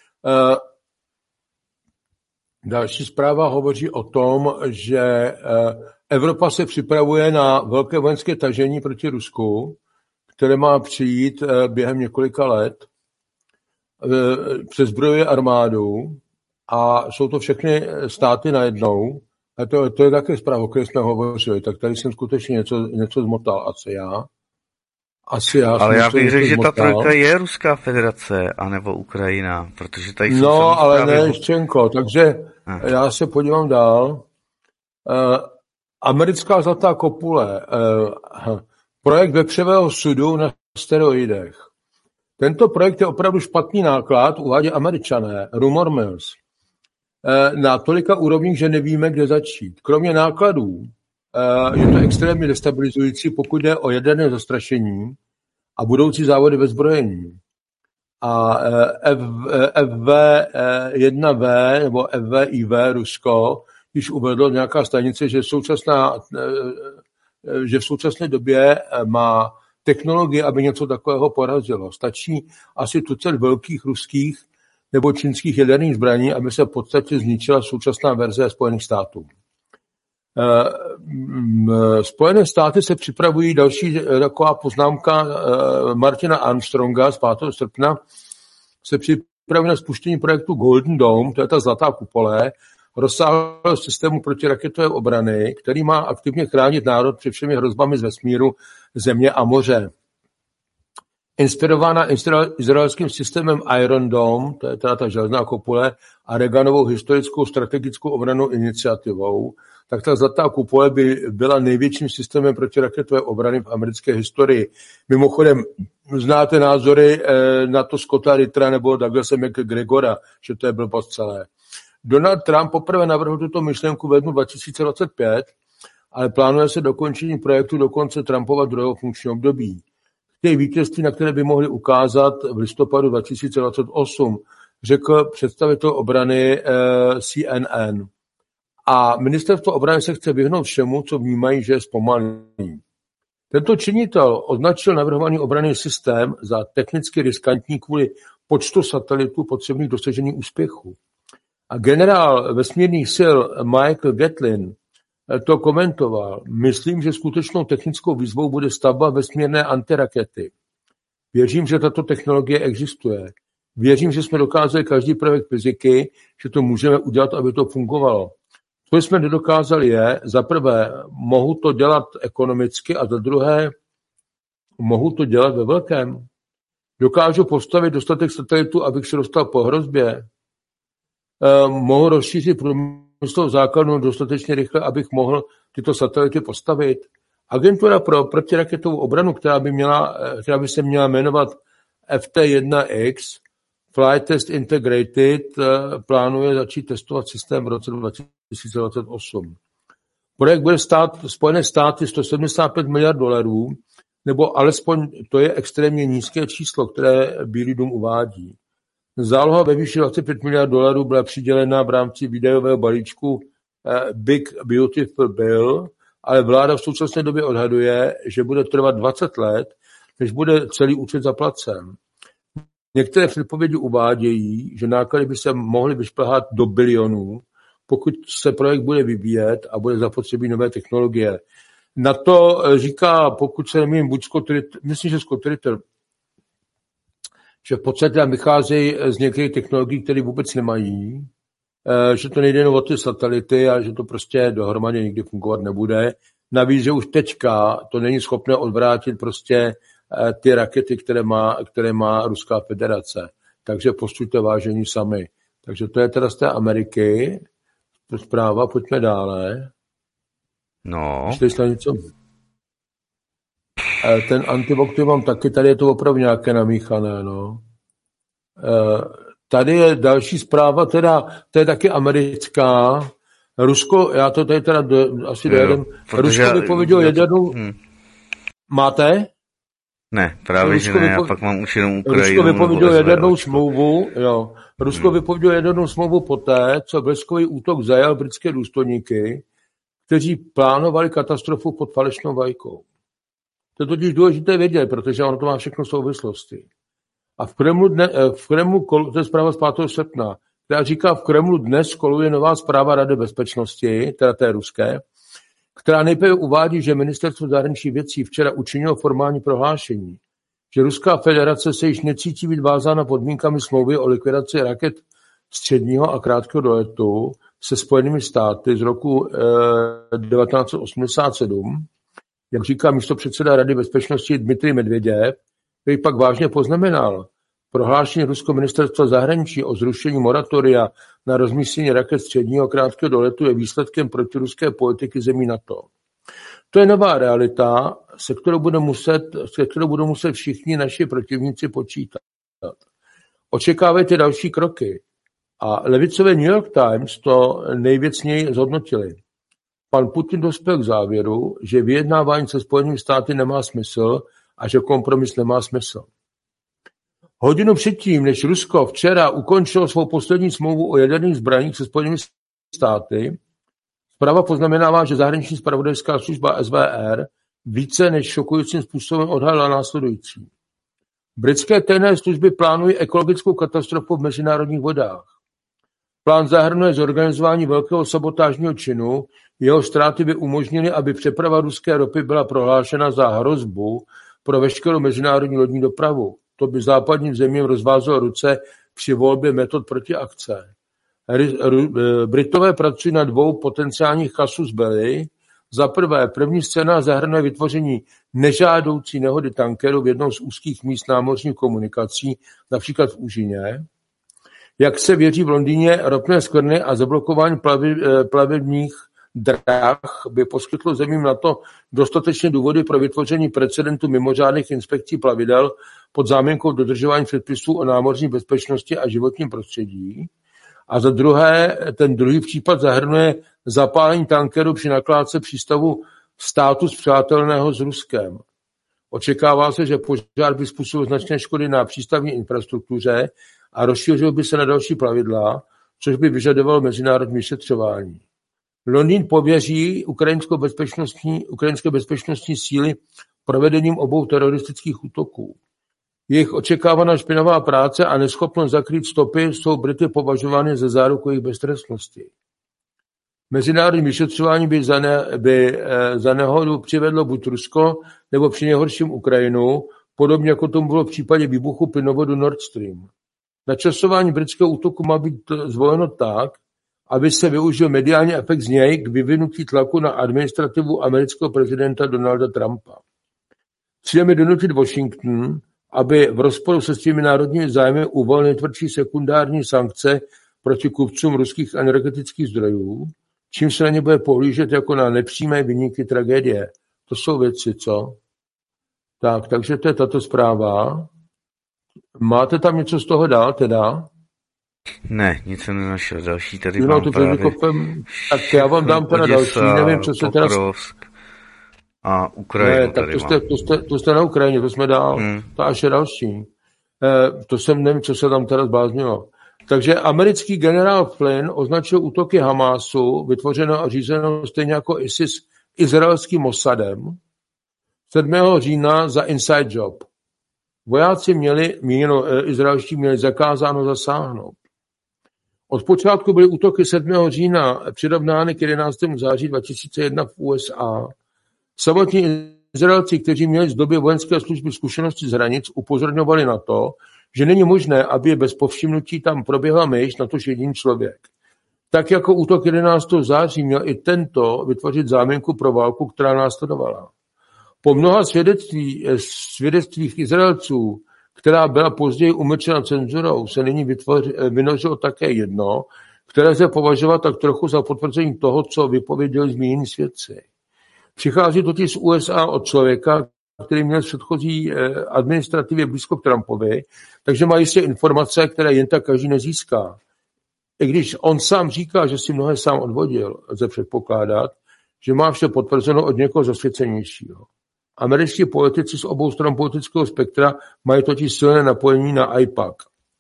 Speaker 4: další zpráva hovoří o tom, že uh, Evropa se připravuje na velké vojenské tažení proti Rusku, které má přijít uh, během několika let. Uh, přezbrojuje armádu a jsou to všechny státy najednou. A to, to je také zpráva, o které jsme hovořili, tak tady jsem skutečně něco, něco zmotal, asi já. Asi já.
Speaker 3: Ale já bych řekl, že ta trojka je Ruská federace, anebo Ukrajina, protože tady jsou...
Speaker 4: No, ale ne, Ščenko, takže ah. já se podívám dál. Uh, americká zlatá kopule, uh, projekt vepřového sudu na steroidech. Tento projekt je opravdu špatný náklad, uvádí Američané, Rumor Mills, na tolika úrovních, že nevíme, kde začít. Kromě nákladů je to extrémně destabilizující, pokud jde o jaderné zastrašení a budoucí závody ve zbrojení. A F V jedna V nebo F V I V Rusko již uvedlo nějaká stanice, že, současná, že v současné době má technologie, aby něco takového porazilo. Stačí asi tucet velkých ruských nebo čínských jaderných zbraní, aby se v podstatě zničila současná verze Spojených států. Spojené státy se připravují, další taková poznámka Martina Armstronga z pátého srpna, se připravují na spuštění projektu Golden Dome, to je ta zlatá kupole, rozsáhlého systému protiraketové obrany, který má aktivně chránit národ před všemi hrozbami z vesmíru, země a moře. Inspirována izraelským systémem Iron Dome, to je teda ta železná kopule, a Reaganovou historickou strategickou obranou iniciativou, tak ta zlatá kupole by byla největším systémem protiraketové obrany v americké historii. Mimochodem, znáte názory na to Scotta Rittera nebo Douglase McGregora, že to je blbost celé. Donald Trump poprvé navrhl tuto myšlenku v lednu dva tisíce dvacet pět, ale plánuje se dokončení projektu do konce Trumpova druhého funkčního období. Chtějí vítězství, na které by mohli ukázat v listopadu dva tisíce dvacet osm, řekl představitel obrany C N N. A ministerstvo obrany se chce vyhnout všemu, co vnímají, že je zpomalý. Tento činitel označil navrhovaný obranný systém za technicky riskantní kvůli počtu satelitů potřebných dosažení úspěchu. A generál vesmírných sil Michael Gatlin to komentoval. Myslím, že skutečnou technickou výzvou bude stavba vesmírné antirakety. Věřím, že tato technologie existuje. Věřím, že jsme dokázali každý prvek fyziky, že to můžeme udělat, aby to fungovalo. Co jsme nedokázali je, za prvé, mohu to dělat ekonomicky a za druhé, mohu to dělat ve velkém. Dokážu postavit dostatek satelitů, abych se dostal po hrozbě. Eh, mohu rozšířit průmyslovou základnu dostatečně rychle, abych mohl tyto satelity postavit. Agentura pro protiraketovou obranu, která by, měla, která by se měla jmenovat F T jedna X, Flight Test Integrated, plánuje začít testovat systém v roce dva tisíce dvacet osm. Projekt bude stát Spojené státy sto sedmdesát pět miliard dolarů, nebo alespoň to je extrémně nízké číslo, které Bílý dům uvádí. Záloha ve výši dvacet pět miliard dolarů byla přidělena v rámci výdajového balíčku Big Beautiful Bill, ale vláda v současné době odhaduje, že bude trvat dvacet let, než bude celý účet zaplacen. Některé předpovědi uvádějí, že náklady by se mohly vyšplhat do bilionů, pokud se projekt bude vyvíjet a bude zapotřebí nové technologie. Na to říká, pokud se nemýlím, buď Scott Ritter, myslím, že Scott Ritter, že v podstatě vycházejí z některých technologií, které vůbec nemají, že to nejde jen o ty satelity a že to prostě dohromady nikdy fungovat nebude. Navíc, že už teďka to není schopné odvrátit prostě ty rakety, které má, které má Ruská federace. Takže posuďte vážení sami. Takže to je teda z té Ameriky. Zpráva, pojďme dále.
Speaker 3: No.
Speaker 4: Ještě něco? Ten antivok, který mám taky, tady je to opravdu nějaké namíchané, no. Tady je další zpráva, teda, to je taky americká. Rusko, já to tady teda do, asi dojedem. Rusko vypovědělo jadernou... Hmm. Máte?
Speaker 3: Ne, právě Rusko že ne, vypo... já pak mám už jenom Ukrajinu.
Speaker 4: Rusko vypovědělo jadernou smlouvu, jo. Rusko hmm. vypovědělo jadernou smlouvu poté, co bleskový útok zajal britské důstojníky, kteří plánovali katastrofu pod falešnou vlajkou. To je totiž důležité vědět, protože ono to má všechno souvislosti. A v Kremlu, dne, v Kremlu, to je zpráva z pátého srpna, která říká, v Kremlu dnes koluje nová zpráva Rady bezpečnosti, teda té ruské, která nejprve uvádí, že ministerstvo zahraničních věcí včera učinilo formální prohlášení, že Ruská federace se již necítí být vázána podmínkami smlouvy o likvidaci raket středního a krátkého doletu se Spojenými státy z roku eh, devatenáct set osmdesát sedm, jak říká místopředseda Rady bezpečnosti Dmitrij Medvěděv, který pak vážně poznamenal, prohlášení Ruského ministerstva zahraničí o zrušení moratoria na rozmístění raket středního a krátkého doletu je výsledkem protiruské politiky zemí NATO. To je nová realita, se kterou budou muset, se kterou budou muset všichni naši protivníci počítat. Očekávejte další kroky. A levicové New York Times to nejvěcněji zhodnotili. Pan Putin dospěl k závěru, že vyjednávání se Spojenými státy nemá smysl a že kompromis nemá smysl. Hodinu předtím, než Rusko včera ukončilo svou poslední smlouvu o jaderných zbraních se Spojenými státy, zpráva poznamenává, že zahraniční zpravodajská služba S V R více než šokujícím způsobem odhalila následující. Britské tajné služby plánují ekologickou katastrofu v mezinárodních vodách. Plán zahrnuje zorganizování velkého sabotážního činu, jeho ztráty by umožnily, aby přeprava ruské ropy byla prohlášena za hrozbu pro veškerou mezinárodní lodní dopravu. To by západním zemím rozvázalo ruce při volbě metod protiakce. Britové pracují na dvou potenciálních casus belli. Za prvé, první scéna zahrnuje vytvoření nežádoucí nehody tankeru v jednom z úzkých míst námořních komunikací, například v Úžině. Jak se věří v Londýně, ropné skvrny a zablokování plavebních drah by poskytlo zemím NATO dostatečné důvody pro vytvoření precedentu mimořádných inspekcí plavidel pod záminkou dodržování předpisů o námořní bezpečnosti a životním prostředí. A za druhé, ten druhý případ zahrnuje zapálení tankeru při nakládce přístavu státu spřátelného s Ruskem. Očekává se, že požár by způsobil značné škody na přístavní infrastruktuře a rozšířil by se na další plavidla, což by vyžadovalo mezinárodní vyšetřování. Londýn pověří ukrajinskou bezpečnostní, ukrajinské bezpečnostní síly provedením obou teroristických útoků. Jejich očekávaná špinavá práce a neschopnost zakrýt stopy jsou Brity považovány za záruku jejich beztrestnosti. Mezinárodní vyšetřování by za, ne, by za nehodu přivedlo buď Rusko, nebo při nejhorším Ukrajinu, podobně jako tomu bylo v případě výbuchu plynovodu Nord Stream. Načasování britského útoku má být zvoleno tak, aby se využil mediální efekt z něj k vyvinutí tlaku na administrativu amerického prezidenta Donalda Trumpa. Cílem je donutit Washington, aby v rozporu se svými národními zájmy uvolnil tvrdší sekundární sankce proti kupcům ruských energetických zdrojů, čím se na ně bude pohlížet jako na nepřímé viníky tragédie. To jsou věci, co? Tak, takže to je tato zpráva. Máte tam něco z toho dál teda?
Speaker 3: Ne, nic jsem nenašel. Další tady
Speaker 4: no,
Speaker 3: mám
Speaker 4: to
Speaker 3: právě
Speaker 4: kopem, tak já vám dám teda
Speaker 3: Oděsa,
Speaker 4: další, nevím, co se teda...
Speaker 3: Pokrovsk a Ukrajinu
Speaker 4: ne, tak
Speaker 3: tady
Speaker 4: to jste,
Speaker 3: mám.
Speaker 4: to, jste, to jste na Ukrajině, to jsme dál.
Speaker 3: Hmm.
Speaker 4: To až je další. E, to jsem nevím, co se tam teda zbláznilo. Takže americký generál Flynn označil útoky Hamásu, vytvořeno a řízeno stejně jako ISIS izraelským Mossadem, sedmého října za inside job. Vojáci měli, míněno izraelští, měli zakázáno zasáhnout. Od počátku byly útoky sedmého října přirovnány k jedenáctému září dva tisíce jedna v U S A. Samotní Izraelci, kteří měli z doby vojenské služby zkušenosti z hranic, upozorňovali na to, že není možné, aby bez povšimnutí tam proběhla myš, natož jediný člověk. Tak jako útok jedenáctého září měl i tento vytvořit záminku pro válku, která následovala. Po mnoha svědectví, svědectvích Izraelců, která byla později umlčena cenzurou, se nyní vynořilo také jedno, které se považovat tak trochu za potvrzení toho, co vypověděli zmínění svědci. Přichází totiž z U S A od člověka, který měl v předchozí administrativě blízko k Trumpovi, takže má jistě informace, které jen tak každý nezíská. I když on sám říká, že si mnohé sám odvodil, lze předpokládat, že má vše potvrzeno od někoho zasvěcenějšího. Američtí politici z obou stran politického spektra mají totiž silné napojení na I P A C.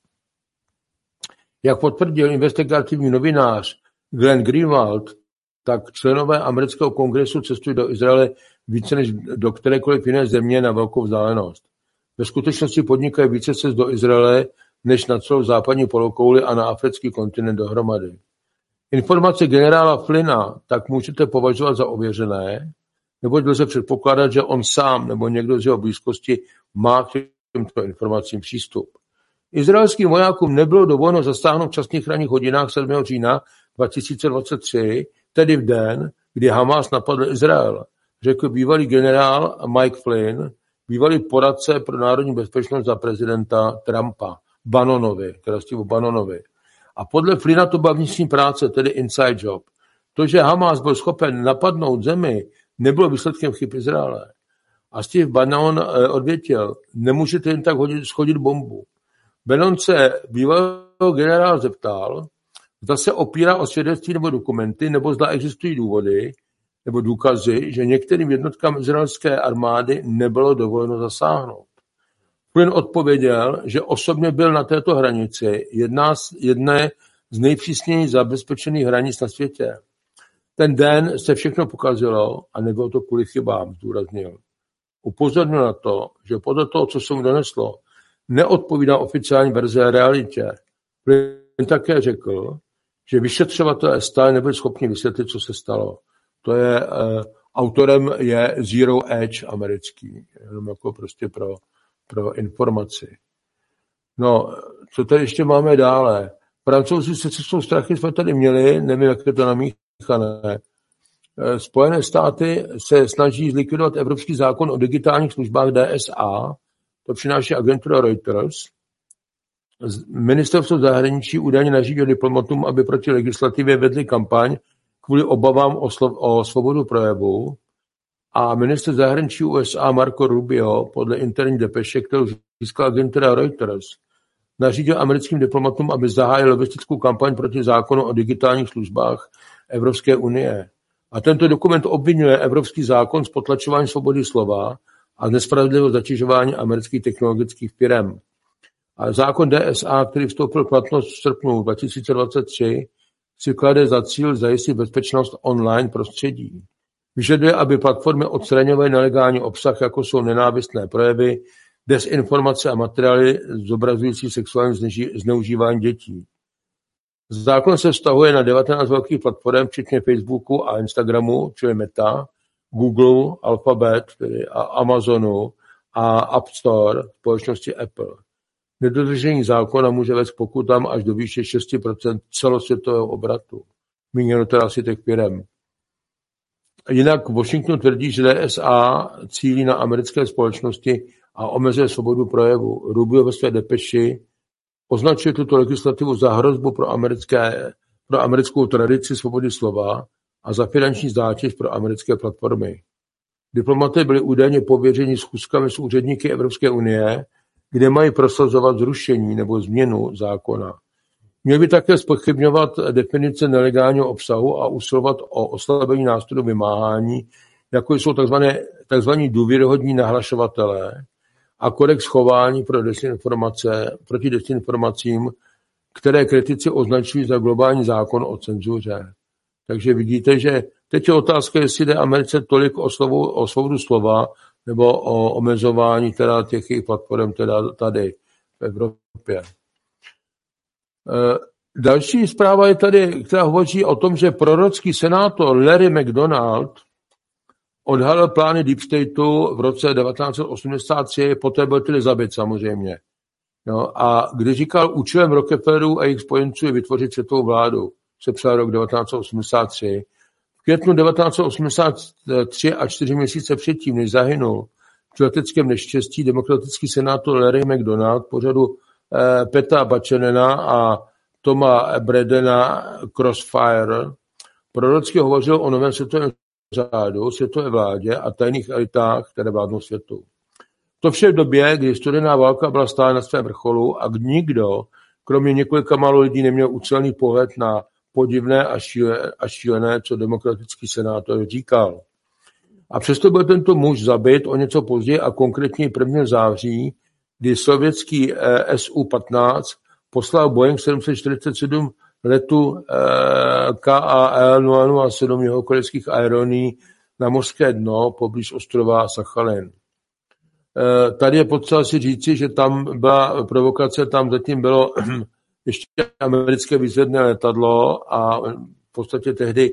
Speaker 4: Jak potvrdil investigativní novinář Glenn Greenwald, tak členové amerického kongresu cestují do Izraele více než do kterékoliv jiné země na velkou vzdálenost. Ve skutečnosti podnikají více cest do Izraele než na celou západní polokouli a na africký kontinent dohromady. Informace generála Flynna tak můžete považovat za ověřené, neboť lze předpokládat, že on sám nebo někdo z jeho blízkosti má k těmto informacím přístup. Izraelským vojákům nebylo dovoleno zasáhnout v časných ranních hodinách sedmého října dva tisíce dvacet tři, tedy v den, kdy Hamas napadl Izrael, řekl bývalý generál Mike Flynn, bývalý poradce pro národní bezpečnost za prezidenta Trumpa, Bannonovi, Krastivu Bannonovi. A podle Flynna to byla vnitřní práce, tedy inside job. To, že Hamas byl schopen napadnout zemi, nebylo výsledkem chyb Izraele. A Steve Bannon odvětil, nemůžete jen tak hodit, schodit bombu. Bannon se bývalého generála zeptal, zda se opírá o svědectví nebo dokumenty, nebo zda existují důvody nebo důkazy, že některým jednotkám izraelské armády nebylo dovoleno zasáhnout. Flynn odpověděl, že osobně byl na této hranici jedna z, jedné z nejpřísněji zabezpečených hranic na světě. Ten den se všechno pokazilo a nebylo to kvůli chybám, zdůraznil. Upozornil na to, že podle toho, co se mu doneslo, neodpovídá oficiální verze realitě. Flynn také řekl, že vyšetřovatelé stále nebyli schopni vysvětlit, co se stalo. To je, eh, autorem je Zero Edge americký, jenom jako prostě pro, pro informaci. No, co tady ještě máme dále? Francouzi se cestou strachy jsme tady měli, nevím, jak je to namíchané. Spojené státy se snaží zlikvidovat evropský zákon o digitálních službách D S A, to přináší agentura Reuters. Ministerstvo zahraničí údajně nařídilo diplomatům, aby proti legislativě vedli kampaň kvůli obavám o, slo- o svobodu projevu. A ministr zahraničí U S A Marco Rubio podle interní depeše, kterou získala agentura Reuters, nařídil americkým diplomatům, aby zahájil lobistickou kampaň proti zákonu o digitálních službách Evropské unie. A tento dokument obvinuje evropský zákon z potlačování svobody slova a z nespravedlivého zatěžování amerických technologických firem. A zákon D S A, který vstoupil v platnost v srpnu dva tisíce dvacet tři, si klade za cíl zajistit bezpečnost online prostředí. Vyžaduje, aby platformy odstraňovaly nelegální obsah, jako jsou nenávistné projevy, dezinformace a materiály zobrazující sexuální zneužívání dětí. Zákon se vztahuje na devatenáct velkých platform, včetně Facebooku a Instagramu, čili Meta, Google, Alphabet, tedy a Amazonu a App Store společnosti Apple. Nedodržení zákona může vést k pokutám až do výše šest procent celosvětového obratu. Míněno teda asi těch firem. Jinak Washington tvrdí, že D S A cílí na americké společnosti a omezuje svobodu projevu. Rubio ve své depeši označuje tuto legislativu za hrozbu pro, americké, pro americkou tradici svobody slova a za finanční zátěž pro americké platformy. Diplomaté byli údajně pověřeni schůzkami s úředníky Evropské unie, kde mají prosazovat zrušení nebo změnu zákona. Měl by také zpochybňovat definice nelegálního obsahu a usilovat o oslabení nástrojů vymáhání, jako jsou tzv. Důvěryhodní nahlašovatelé a kodex chování pro dezinformace, proti dezinformacím, které kritici označují za globální zákon o cenzuře. Takže vidíte, že teď je otázka, jestli jde Americe tolik o, slovu, o svobodu slova nebo o omezování teda těch jejich platform teda tady v Evropě. Další zpráva je tady, která hovoří o tom, že prorocký senátor Larry McDonald odhalil plány Deep Stateu v roce devatenáct osmdesát tři, poté byl tedy zabit samozřejmě. No, a když říkal, účelem Rockefellerů a jejich spojenců je vytvořit světovou vládu, se psal rok devatenáct osmdesát tři. V květnu devatenáct osmdesát tři a čtyři měsíce předtím, než zahynul v leteckém neštěstí, demokratický senátor Larry McDonald pořadu eh, Peta Buchanana a Toma Bredena Crossfire prorocky hovořil o novém světovém řádu, světové vládě a tajných elitách, které vládnou světu. To vše v době, kdy studená válka byla stále na svém vrcholu a nikdo, kromě několika málo lidí, neměl ucelený pohled na podivné a šílené, a šílené, co demokratický senátor říkal. A přesto byl tento muž zabit o něco později a konkrétně prvního září, kdy sovětský S U patnáct poslal Boeing sedm set čtyřicet sedm letu K A L nula nula sedm jihokorejských aerolinií na mořské dno poblíž ostrova Sachalin. Tady je potřeba si říci, že tam byla provokace, tam zatím bylo ještě americké výzvědné letadlo a v podstatě tehdy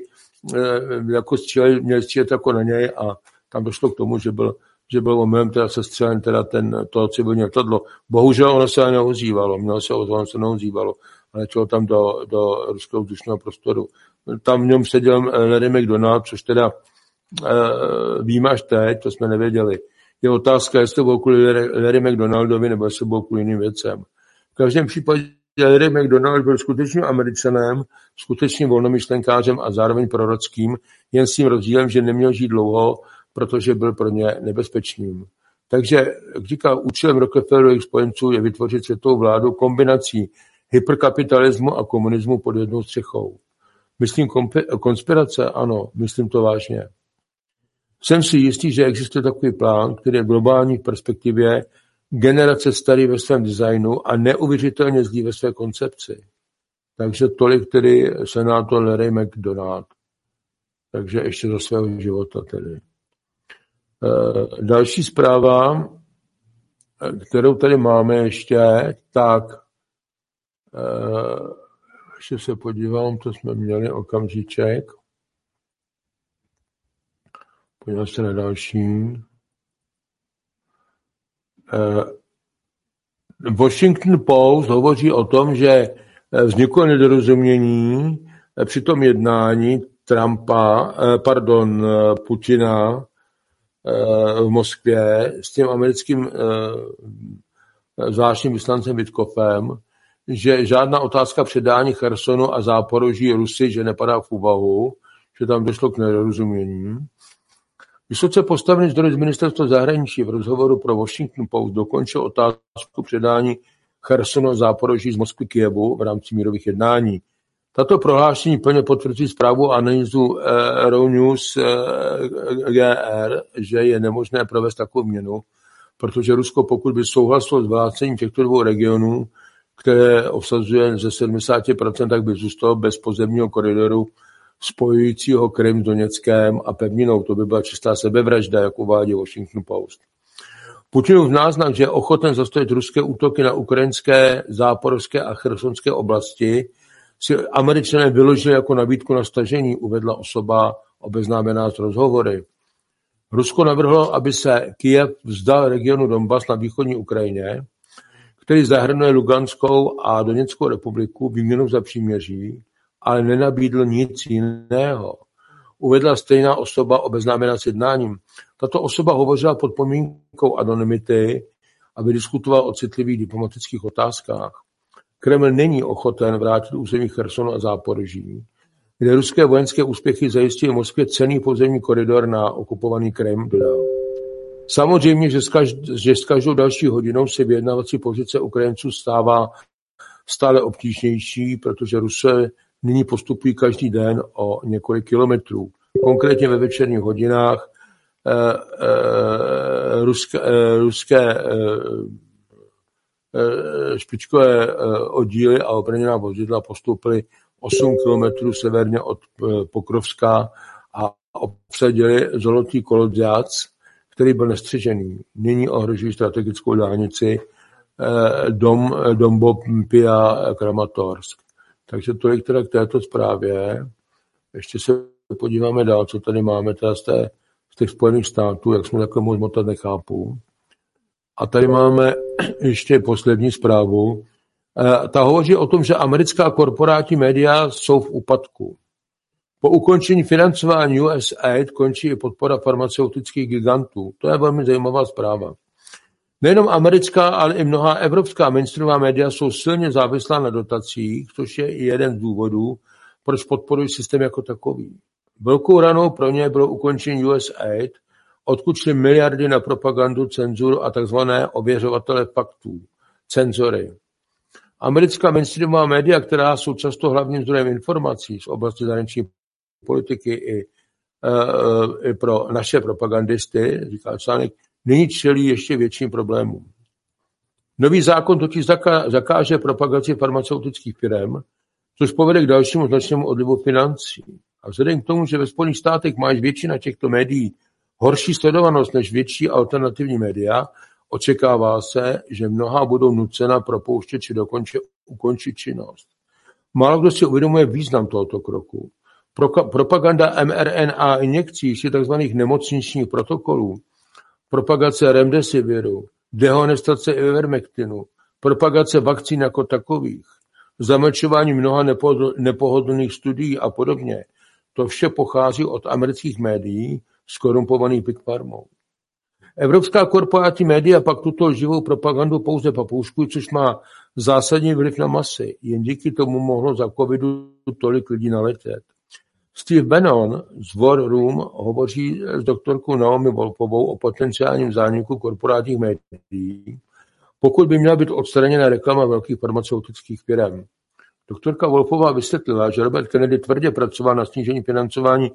Speaker 4: jako stříleli, měli střílet jako na něj a tam došlo k tomu, že byl, že byl omylem teda sestřelen teda ten, to civilní letadlo. Bohužel ono se neozývalo, mělo se ozvat, se neozývalo, ale letělo tam do, do ruského vzdušného prostoru. Tam v něm seděl Larry McDonald, což teda e, víme až teď, to jsme nevěděli. Je otázka, jestli to bylo kvůli Larry McDonaldovi, nebo jestli to bylo kvůli jiným věcem. V každém případě Larry McDonald byl skutečným Američanem, skutečným volnomyšlenkářem a zároveň prorockým, jen s tím rozdílem, že neměl žít dlouho, protože byl pro ně nebezpečným. Takže, jak říká, účelem Rockefelleru a jejich spojenců je vytvořit světovou vládu kombinací hyperkapitalismu a komunismu pod jednou střechou. Myslím konspirace? Ano, myslím to vážně. Jsem si jistý, že existuje takový plán, který je globální v perspektivě, generace starý ve svém designu a neuvěřitelně zlý ve své koncepci. Takže tolik tedy senátor Larry McDonald. Takže ještě za svého života tedy. Další zpráva, kterou tady máme ještě, tak ještě se podívám, to jsme měli okamžiček. Podívám se na další. Washington Post hovoří o tom, že vzniklo nedorozumění při tom jednání Trumpa, pardon, Putina v Moskvě s tím americkým zvláštním vyslancem Witkoffem, že žádná otázka předání Chersonu a Záporoží Rusy, že nepadá v úvahu, že tam došlo k nedorozumění. Vysoce postavený zdroj z ministerstva zahraničí v rozhovoru pro Washington Post dokončil otázku předání Chersonu a Záporoží z Moskvy Kyjevu v rámci mírových jednání. Tato prohlášení plně potvrzují zprávu a analýzu Euronews G R, že je nemožné provést takovou měnu, protože Rusko, pokud by souhlasilo s vrácením těchto dvou regionů, které obsazuje ze sedmdesát procent, tak by zůstalo bez pozemního koridoru spojujícího Krym s Doněckem a pevninou. To by byla čistá sebevražda, jak uvádí Washington Post. Putinův náznak, že je ochoten zastavit ruské útoky na ukrajinské, záporovské a chersonské oblasti, si Američané vyložili jako nabídku na stažení, uvedla osoba obeznámená z rozhovory. Rusko navrhlo, aby se Kyjev vzdal regionu Donbas na východní Ukrajině, který zahrnuje Luganskou a Doněckou republiku výměnou za příměří, ale nenabídl nic jiného. Uvedla stejná osoba obeznámená s jednáním. Tato osoba hovořila pod podmínkou anonymity, aby diskutovala o citlivých diplomatických otázkách. Kreml není ochoten vrátit území Chersonu a Záporoží, kde ruské vojenské úspěchy zajistí v Moskvě cenný pozemní koridor na okupovaný Krym, dodal. Samozřejmě, že s, každ- že s každou další hodinou se vyjednávací pozice Ukrajinců stává stále obtížnější, protože Rusové nyní postupují každý den o několik kilometrů. Konkrétně ve večerních hodinách eh, eh, ruské, eh, ruské eh, eh, špičkové eh, oddíly a obrněná vozidla postoupily osm kilometrů severně od eh, Pokrovska a obsadili Zolotý Kolodjac, který byl nestřežený. Nyní ohrožují strategickou dálnici eh, Dom, Dombo, Pia, Kramatorsk. Takže tolik teda k této zprávě. Ještě se podíváme dál, co tady máme teda z, té, z těch Spojených států, jak jsme takhle moc motat nechápu. A tady máme ještě poslední zprávu. Eh, ta hovoří o tom, že americká korporátní média jsou v úpadku. Po ukončení financování U S A I D končí i podpora farmaceutických gigantů. To je velmi zajímavá zpráva. Nejenom americká, ale i mnohá evropská mainstreamová média jsou silně závislá na dotacích, což je i jeden z důvodů, proč podporují systém jako takový. Velkou ranou pro ně bylo ukončení U S A I D, odkud šly miliardy na propagandu, cenzuru a tzv. Ověřovatele faktů, cenzory. Americká mainstreamová média, která jsou často hlavním zdrojem informací z oblasti zahraniční politiky i, uh, i pro naše propagandisty, říká článek, nyní čelí ještě větším problémům. Nový zákon totiž zakáže propagaci farmaceutických firem, což povede k dalšímu značnému odlivu financí. A vzhledem k tomu, že ve Spojených státech máš většina těchto médií horší sledovanost než větší alternativní média, očekává se, že mnohá budou nucena propouštět či dokonce ukončit činnost. Málo kdo si uvědomuje význam tohoto kroku. Pro, propaganda em er en á injekcí či tzv. Nemocničních protokolů, propagace remdesiviru, dehonestace ivermektinu, propagace vakcín jako takových, zamlčování mnoha nepohodlných studií a podobně, to vše pochází od amerických médií skorumpovaných Big Pharmou. Evropská korporátní média pak tuto živou propagandu pouze papouškují, což má zásadní vliv na masy. Jen díky tomu mohlo za covidu tolik lidí naletět. Steve Bannon z War Room hovoří s doktorkou Naomi Wolfovou o potenciálním zániku korporátních médií, pokud by měla být odstraněna reklama velkých farmaceutických firm. Doktorka Wolfová vysvětlila, že Robert Kennedy tvrdě pracoval na snížení financování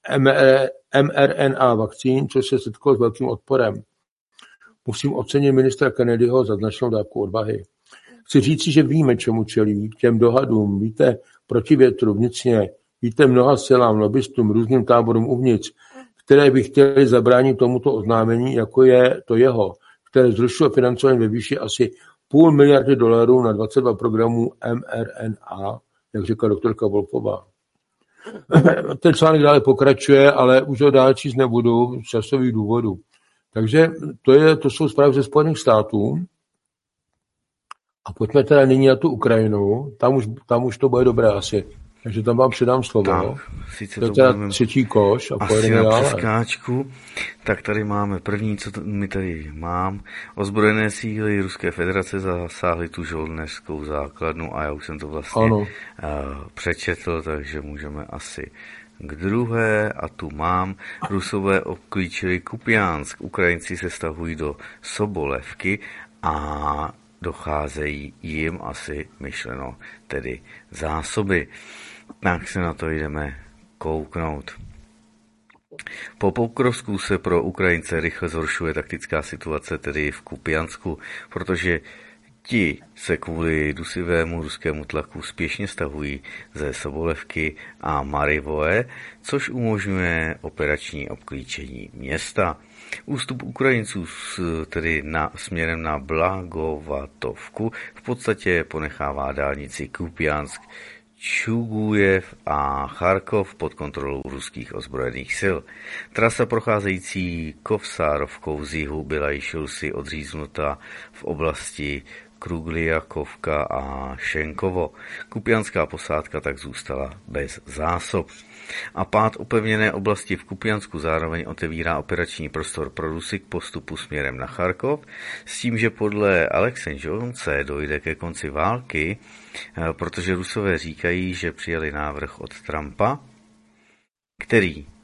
Speaker 4: em er en á vakcín, což se setkalo s velkým odporem. Musím ocenit ministra Kennedyho za značnou dávku odvahy. Chci říci, že víme, čemu čelí, těm dohadům, víte, proti větru, vnitřně, víte, mnoha silám, lobbystům, různým táborům uvnitř, které by chtěli zabránit tomuto oznámení, jako je to jeho, které zrušilo financování ve výši asi půl miliardy dolarů na dvacet dva programů em er en á, jak řekla doktorka Wolfová. Ten článek dále pokračuje, ale už ho dál číst nebudu z časových důvodů. Takže to, je, to jsou zprávy ze Spojených států. A pojďme teda nyní na tu Ukrajinu. Tam už, tam už to bude dobré asi. Takže tam vám předám slovo.
Speaker 3: Tak, sice
Speaker 4: to je
Speaker 3: to
Speaker 4: teda
Speaker 3: budeme
Speaker 4: třetí koš a
Speaker 3: asi
Speaker 4: pojedeme
Speaker 3: na
Speaker 4: dále.
Speaker 3: přeskáčku. Tak tady máme první, co mi tady mám. Ozbrojené síly Ruské federace zasáhly tu žoldnéřskou základnu a já už jsem to vlastně uh, přečetl, takže můžeme asi k druhé. A tu mám. Rusové obklíčili Kupiánsk. Ukrajinci se stahují do Sobolevky a docházejí jim asi myšleno tedy zásoby. Tak se na to jdeme kouknout. Po Pokrovsku se pro Ukrajince rychle zhoršuje taktická situace, tedy v Kupiansku, protože ti se kvůli dusivému ruskému tlaku spěšně stahují ze Sobolevky a Marivoje, což umožňuje operační obklíčení města. Ústup Ukrajinců tedy na, směrem na Blagovatovku v podstatě ponechává dálnici Kupiansk, Čugujev a Charkov pod kontrolou ruských ozbrojených sil. Trasa procházející Kovsárovkou z jihu byla již Rusy odříznuta v oblasti Krugliakovka a Šenkovo. Kupianská posádka tak zůstala bez zásob. A pád opevněné oblasti v Kupiansku zároveň otevírá operační prostor pro Rusy k postupu směrem na Charkov, s tím, že podle Alexe Jonese dojde ke konci války, protože Rusové říkají, že přijali návrh od Trumpa, který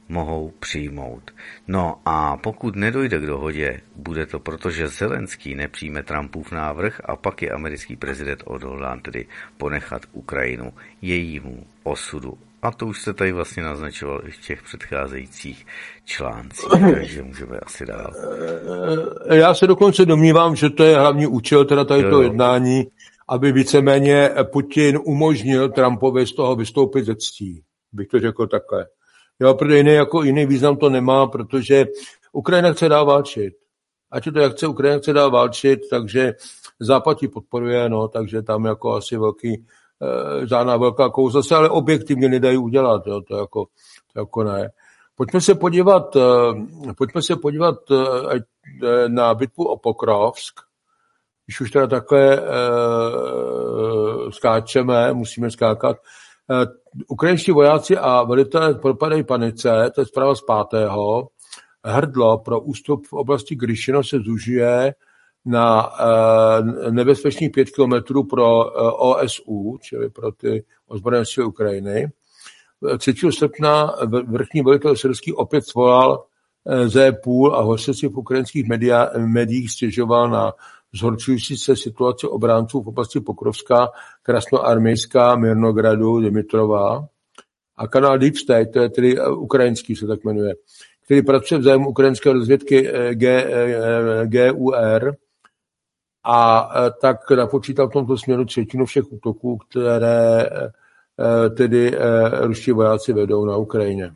Speaker 3: mohou přijmout. No a pokud nedojde k dohodě, bude to proto, že Zelenský nepřijme Trumpův návrh a pak je americký prezident odhodlán tedy ponechat Ukrajinu jejímu osudu. A to už se tady vlastně naznačoval i v těch předcházejících článcích, takže můžeme asi dál.
Speaker 4: Já se dokonce domnívám, že to je hlavní účel teda tady to jednání, aby víceméně Putin umožnil Trumpovi z toho vystoupit ze ctí, bych to řekl takhle. Jo, protože jiný, jako jiný význam to nemá, protože Ukrajina chce dál válčit. Ať to jak chce, Ukrajina chce dál válčit, takže Západ ji podporuje, no, takže tam jako asi velký, eh, žádná velká kouza se ale objektivně nedají udělat, jo, to jako, to jako ne. Pojďme se podívat, eh, pojďme se podívat eh, na bitvu o Pokrovsk. Když už teda takhle eh, skáčeme, musíme skákat. Eh, ukrajinští vojáci a velitelé propadají panice, to je zpráva z pátého. Hrdlo pro ústup v oblasti Gryšino se zužuje na eh, nebezpečných pět kilometrů pro eh, O S U, čili pro ty ozbrojené síly Ukrajiny. třetího srpna vrchní velitel syrský opět svolal eh, zé půl a hoře si v ukrajinských media, médiích stěžoval na zhorčující se situaci obránců v oblasti Pokrovska, Krasnoarmejská, Mirnogradu, Dimitrova. A kanál Deep State, to je tedy ukrajinský, se tak jmenuje, který pracuje v zájmu ukrajinské rozvědky G U R a tak napočítal v tomto směru třetinu všech útoků, které tedy ruští vojáci vedou na Ukrajině.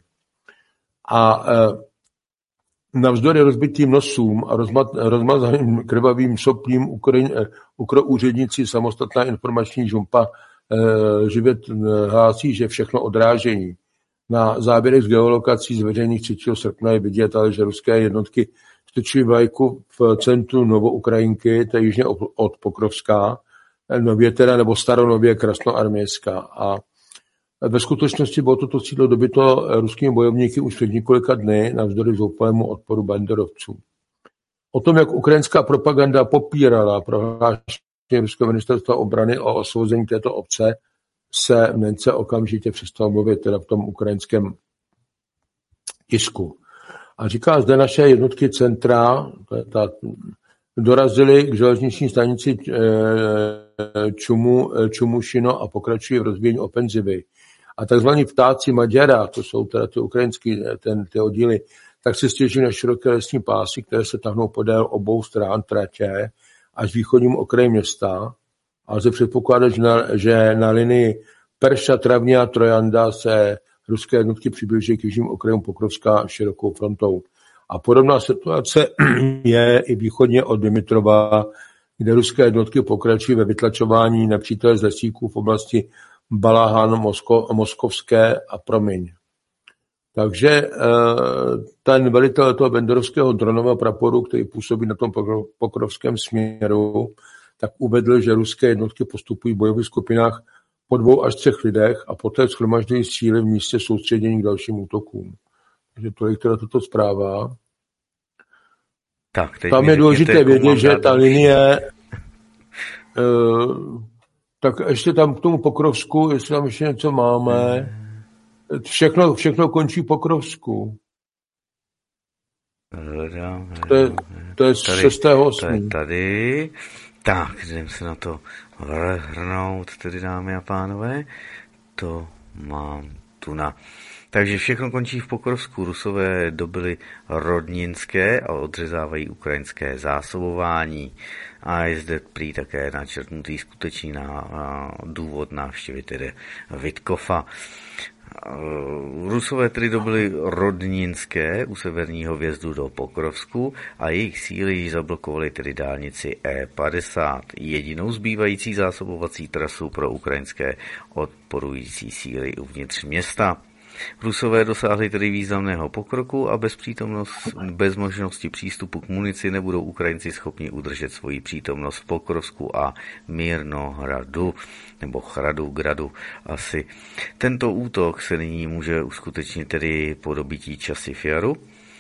Speaker 4: A navzdory rozbitým nosům a rozmazaným krvavým soplím ukroúředníci samostatná informační žumpa e, živě hlásí, že všechno odrážení. Na záběrech z geolokací z veřejných třetího srpna je vidět, ale že ruské jednotky strčí vlajku v centru Novoukrajinky, to je jižně od Pokrovská, nově teda, nebo staronově Krasnoarmejská. A ve skutečnosti bylo toto sídlo dobyto ruskými bojovníky už před několika dny navzdory zoufalému odporu banderovců. O tom, jak ukrajinská propaganda popírala prohlášení ruského ministerstva obrany o osvobození této obce, se Nence okamžitě přestal mluvit teda v tom ukrajinském tisku. A říká, zde naše jednotky centra ta, dorazily k železniční stanici Čumu, Čumušino a pokračují v rozvíjení ofenzivy. A takzvaní ptáci Maďara, to jsou teda ty ukrajinský, ten, ty oddíly, tak se stěžují na široké lesní pásy, které se tahnou podél obou stran tratě až východním okraji města. A lze předpokládat, že na, že na linii Perša, Travnia, Trojanda se ruské jednotky přibližují k jižním okrajům Pokrovská širokou frontou. A podobná situace je i východně od Dimitrova, kde ruské jednotky pokračují ve vytlačování nepřítele z lesíků v oblasti Balahan, Mosko, Moskovské a Promiň. Takže ten velitel toho benderovského dronového praporu, který působí na tom pokrovském směru, tak uvedl, že ruské jednotky postupují v bojových skupinách po dvou až třech lidech a poté shromažďují síly v místě soustředění k dalším útokům. Takže tolik teda toto zpráva.
Speaker 3: Tak,
Speaker 4: tam je důležité vědět, že ta linie uh, tak ještě tam k tomu Pokrovsku, jestli tam ještě něco máme, všechno, všechno končí Pokrovsku. To je, to je z šestého osmého
Speaker 3: To je tady. Tak, jdeme se na to vrhnout, tedy dámy a pánové. To mám tu na. Takže všechno končí v Pokrovsku. Rusové dobyli Rodninské a odřezávají ukrajinské zásobování. A je zde prý také načrtnutý skutečný na, na důvod návštěvy tedy Vitkova. Rusové tedy dobyli Rodninské u severního vjezdu do Pokrovsku a jejich síly již zablokovali tedy dálnici E padesát, jedinou zbývající zásobovací trasu pro ukrajinské odporující síly uvnitř města. Rusové dosáhli tedy významného pokroku a bez, bez možnosti přístupu k munici nebudou Ukrajinci schopni udržet svoji přítomnost v Pokrovsku a Mirnohradu, nebo Chradu, Gradu asi. Tento útok se nyní může uskutečnit tedy po dobytí Časy Jaru.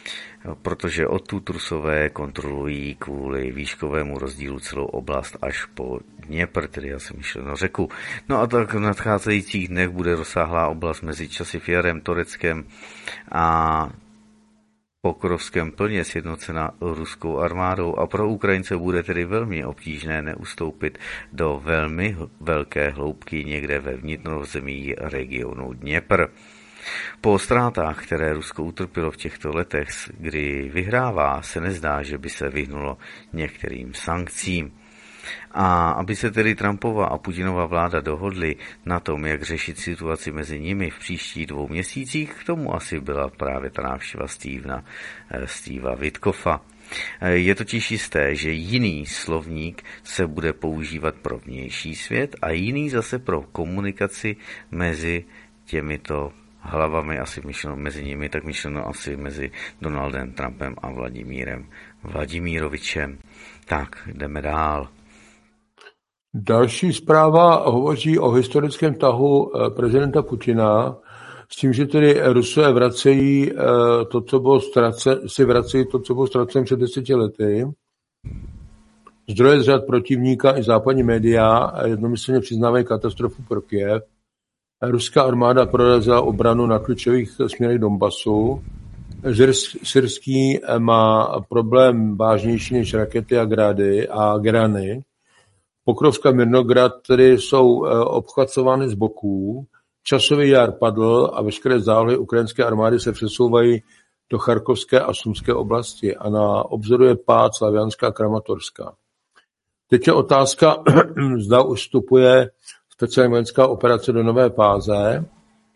Speaker 3: protože odtud Rusové kontrolují kvůli výškovému rozdílu celou oblast až po Dněpr, tedy já jsem myšleno řeku. No a tak v nadcházejících dnech bude rozsáhlá oblast mezi Časifiarem, Tureckem a Pokrovskem plně sjednocena ruskou armádou a pro Ukrajince bude tedy velmi obtížné neustoupit do velmi velké hloubky někde ve vnitrozemí regionu Dněpr. Po ztrátách, které Rusko utrpělo v těchto letech, kdy vyhrává, se nezdá, že by se vyhnulo některým sankcím. A aby se tedy Trumpova a Putinova vláda dohodly na tom, jak řešit situaci mezi nimi v příštích dvou měsících, k tomu asi byla právě ta návštěva Stevena, Steva Witkoffa. Je totiž jisté, že jiný slovník se bude používat pro vnější svět a jiný zase pro komunikaci mezi těmito hlavami, asi myšleno mezi nimi, tak myšleno asi mezi Donaldem Trumpem a Vladimírem Vladimírovičem. Tak, jdeme dál.
Speaker 4: Další zpráva hovoří o historickém tahu prezidenta Putina s tím, že tedy Rusové vracejí to, co bylo ztracen, si vracejí to, co bylo ztraceno před deseti lety. Zdroje z řad protivníka i západní média jednomyslně přiznávají katastrofu pro Kyjev. Ruská armáda prorazila obranu na klíčových směrech Donbasu. Syrský má problém vážnější než rakety a grady a grany. Pokrovsk a Mirnograd tedy jsou obchvacovány z boků. Časový jar padl a veškeré zálohy ukrajinské armády se přesouvají do Charkovské a Sumské oblasti a na obzoru je pád Slavianska a Kramatorska. Teď je otázka, zda už vstupuje speciální vojenská operace do nové fáze.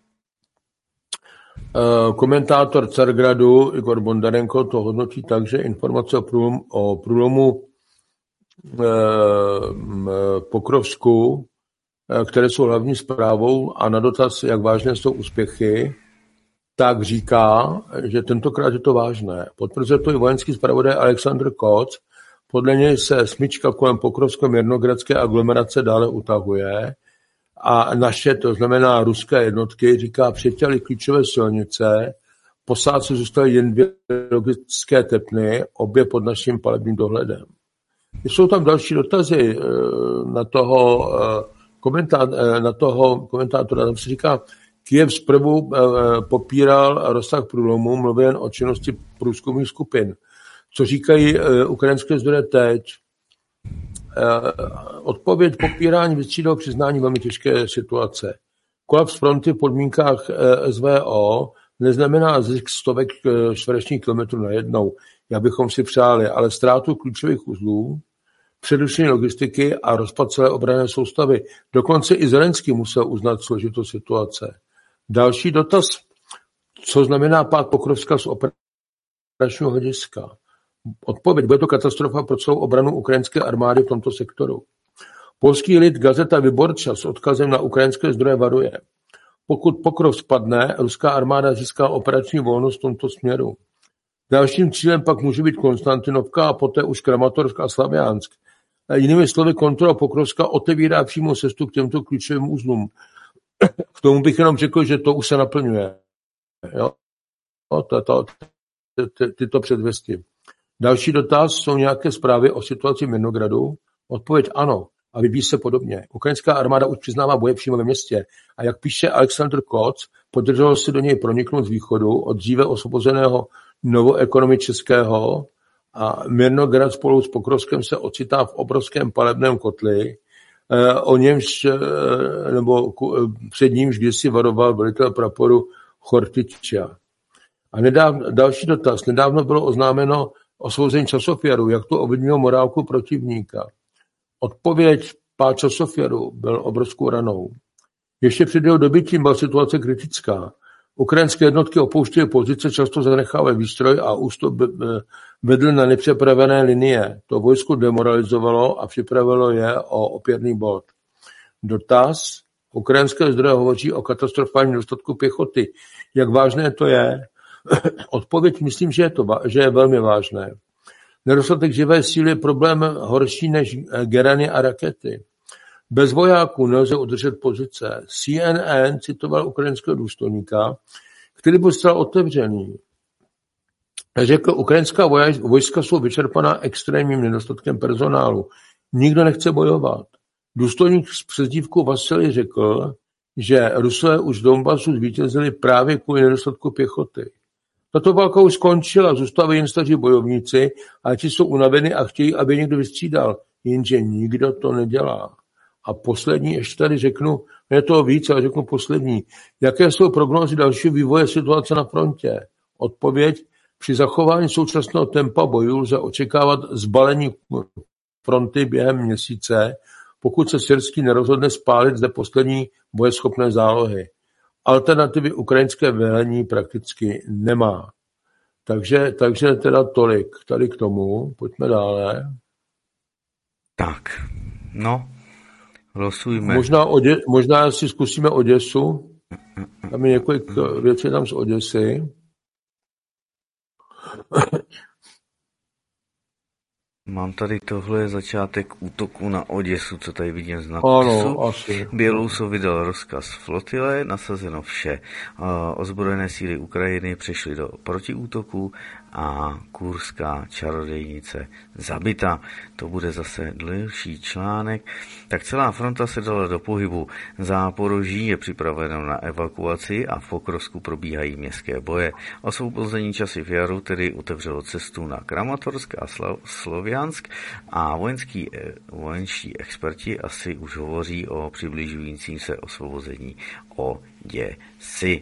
Speaker 4: Komentátor Cargradu Igor Bondarenko to hodnotí tak, že informace o průlomu, o průlomu Pokrovsku, které jsou hlavní zprávou a na dotaz, jak vážné jsou úspěchy, tak říká, že tentokrát je to vážné. Potvrzuje to i vojenský zpravodaj Alexandr Koc. Podle něj se smyčka kolem Pokrovsko-Mirnogradské aglomerace dále utahuje a naše, to znamená ruské jednotky, říká, přetěly klíčové silnice, posádce zůstaly jen dvě logistické tepny, obě pod naším palebním dohledem. Jsou tam další dotazy na toho, komentá, na toho komentátora. Tam se říká, Kyjev zprvu popíral rozsah průlomu, mluví jen o činnosti průzkumných skupin. Co říkají ukrajinské zdroje teď? Odpověď popírání vystřídalo přiznání velmi těžké situace. Kolaps fronty v podmínkách S V O neznamená zisk stovek čtverečních kilometrů najednou, jak bychom si přáli, ale ztrátu klíčových uzlů, přerušení logistiky a rozpad celé obranné soustavy. Dokonce i Zelenský musel uznat složitost situace. Další dotaz, co znamená pád Pokrovska z operačního hlediska? Odpověď, bude to katastrofa pro celou obranu ukrajinské armády v tomto sektoru. Polský lid gazeta Vyborča s odkazem na ukrajinské zdroje varuje. Pokud Pokrov spadne, ruská armáda získá operační volnost v tomto směru. Dalším cílem pak může být Konstantinovka a poté už Kramatorsk a Slaviansk. A jinými slovy, kontrola Pokrovska otevírá přímou cestu k těmto klíčovým uzlům. K tomu bych jenom řekl, že to už se naplňuje. Jo? To, to, ty, tyto předvěsti. Další dotaz, jsou nějaké zprávy o situaci v Mirnogradu? Odpověď ano a vyvíjí se podobně. Ukrajinská armáda už přiznává boje přímo ve městě a jak píše Alexandr Koc, podrželo se do něj proniknout z východu od dříve osvobozeného novoekonomického a Mirnograd spolu s Pokrovskem se ocitá v obrovském palebném kotli, o němž, nebo před nímž kdysi varoval velitel praporu Chortyča. A nedávno, další dotaz. Nedávno bylo oznámeno osvobození Časofiaru, jak to ovlivnilo morálku protivníka. Odpověď pád Časofiaru byl obrovskou ranou. Ještě před jeho dobytím byla situace kritická. Ukrajinské jednotky opouštěly pozice, často zanechávaly výstroj a ústup vedl na nepřepravené linie. To vojsko demoralizovalo a připravilo je o opěrný bod. Dotaz. Ukrajinské zdroje hovoří o katastrofálním nedostatku pěchoty. Jak vážné to je? Odpověď myslím, že je, to, že je velmi vážné. Nedostatek živé síly je problém horší než gerany a rakety. Bez vojáků nelze udržet pozice. C N N citoval ukrajinského důstojníka, který byl zcela otevřený. Řekl, ukrajinská vojska jsou vyčerpaná extrémním nedostatkem personálu. Nikdo nechce bojovat. Důstojník s přezdívkou Vasily řekl, že Rusové už v Donbasu zvítězili právě kvůli nedostatku pěchoty. Tato válka už skončila, zůstávají jen staří bojovníci, a ti jsou unaveni a chtějí, aby někdo vystřídal. Jenže nikdo to nedělá. A poslední, ještě tady řeknu, je toho víc, ale řeknu poslední. Jaké jsou prognózy dalšího vývoje situace na frontě? Odpověď: při zachování současného tempa bojů lze očekávat zbalení fronty během měsíce, pokud se Syrský nerozhodne spálit zde poslední bojeschopné zálohy. Alternativy ukrajinské velení prakticky nemá. Takže, takže teda tolik tady k tomu. Pojďme dále.
Speaker 3: Tak, no, losujme.
Speaker 4: Možná, Odě, možná si zkusíme Oděsu. Tam je několik věcí tam z Oděsy.
Speaker 3: Mám tady, tohle je začátek útoku na Oděsu, co tady vidím z
Speaker 4: Ano,
Speaker 3: nadpisu.
Speaker 4: asi.
Speaker 3: Bělousov vydal rozkaz flotile, nasazeno vše. Ozbrojené síly Ukrajiny přešly do protiútoku a kurská čarodějnice zabita. To bude zase delší článek. Tak celá fronta se dala do pohybu. Záporoží je připraveno na evakuaci a v Pokrovsku probíhají městské boje. Osvobození Časiv Jaru tedy otevřelo cestu na Kramatorsk a Sloviansk a vojenský, vojenští experti asi už hovoří o přibližujícím se osvobození Oděsy.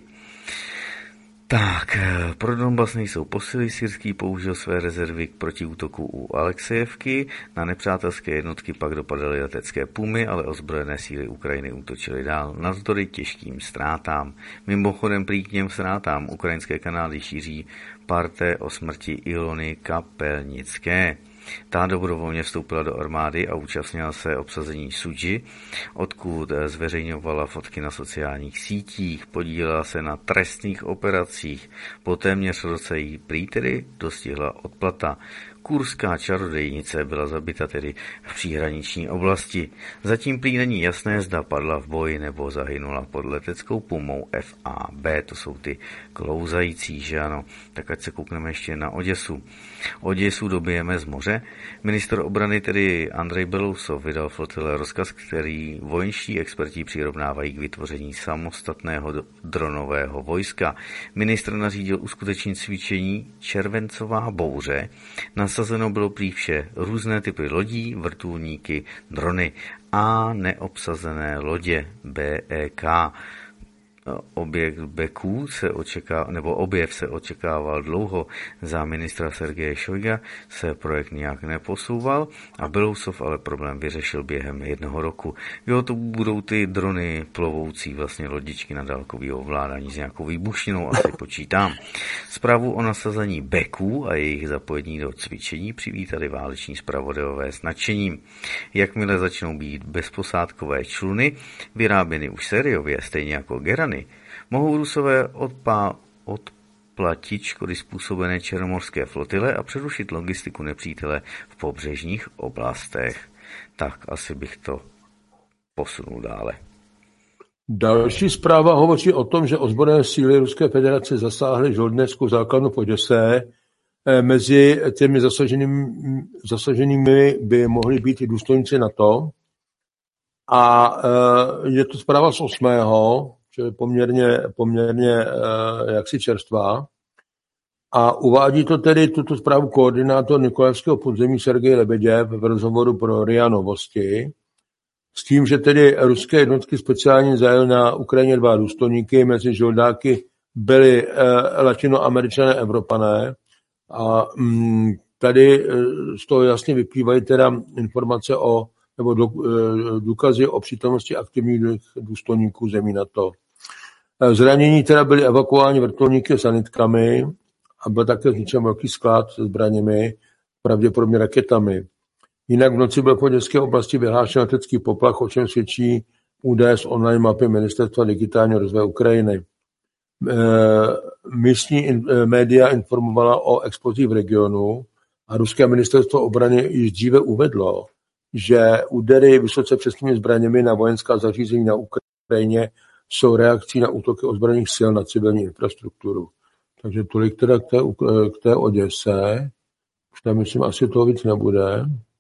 Speaker 3: Tak, pro Donbas nejsou posily. Syrský použil své rezervy k protiútoku u Alexejevky. Na nepřátelské jednotky pak dopadaly letecké pumy, ale ozbrojené síly Ukrajiny útočily dál navzdory těžkým ztrátám. Mimochodem prý k něm ztrátám ukrajinské kanály šíří parte o smrti Ilony Kapelnické. Ta dobrovolně vstoupila do armády a účastnila se obsazení Sudži, odkud zveřejňovala fotky na sociálních sítích, podílela se na trestných operacích. Po téměř roce jí prý tedy dostihla odplata. Kurská čarodějnice byla zabita tedy v příhraniční oblasti. Zatím prý není jasné, zda padla v boji nebo zahynula pod leteckou pumou F A B. To jsou ty klouzající, že ano. Tak ať se koukneme ještě na Oděsu. Oděsu dobijeme z moře. Ministr obrany, tedy Andrej Belousov, vydal flotile rozkaz, který vojenští experti přirovnávají k vytvoření samostatného dronového vojska. Ministr nařídil uskutečnit cvičení Červencová bouře. Nasazeno bylo prý vše, různé typy lodí, vrtulníky, drony a neobsazené lodě B E K. Objekt Beků se očeká, nebo objev se očekával dlouho. Za ministra Sergeje Šojga se projekt nějak neposouval a Belousov ale problém vyřešil během jednoho roku. Jo, to budou ty drony plovoucí vlastně lodičky na dálkový ovládání s nějakou výbušninou, asi počítám. Zprávu o nasazení Beků a jejich zapojení do cvičení přivítali váleční zpravodajové s nadšením. Jakmile začnou být bezposádkové čluny, vyráběny už sériově, stejně jako Gerany, mohou Rusové odpá, odplatit škody způsobené černomorské flotile a přerušit logistiku nepřítele v pobřežních oblastech. Tak asi bych to posunul dále.
Speaker 4: Další zpráva hovoří o tom, že ozbrojené síly Ruské federace zasáhly žoldnéřskou základnu v Oděse. Mezi těmi zasaženými, zasaženými by mohli být i důstojníci NATO. A je to zpráva z osmého že je poměrně, poměrně jaksi čerstvá. A uvádí to tedy tuto zprávu koordinátor Nikolajevského podzemí Sergej Lebeděv v rozhovoru pro R I A Novosti, s tím, že tedy ruské jednotky speciálně zajel na Ukrajině dva důstojníky, mezi žoldáky byli latinoameričané a Evropané. A tady z toho jasně vyplývají teda informace o, nebo důkazy o přítomnosti aktivních důstojníků zemí NATO. Zranění teda byly evakuováni vrtulníky sanitkami a byl také zničen velký sklad se zbraněmi, pravděpodobně raketami. Jinak v noci byl v Oděské oblasti vyhlášen letecký poplach, o čem svědčí údaje z online mapy Ministerstva digitálního rozvoje Ukrajiny. Místní média informovala o explozích v regionu a ruské ministerstvo obrany již dříve uvedlo, že údery vysoce přesnými zbraněmi na vojenská zařízení na Ukrajině jsou reakcí na útoky ozbrojených sil na civilní infrastrukturu. Takže tolik teda k té, k té Oděse. Už tam, myslím, asi toho víc nebude.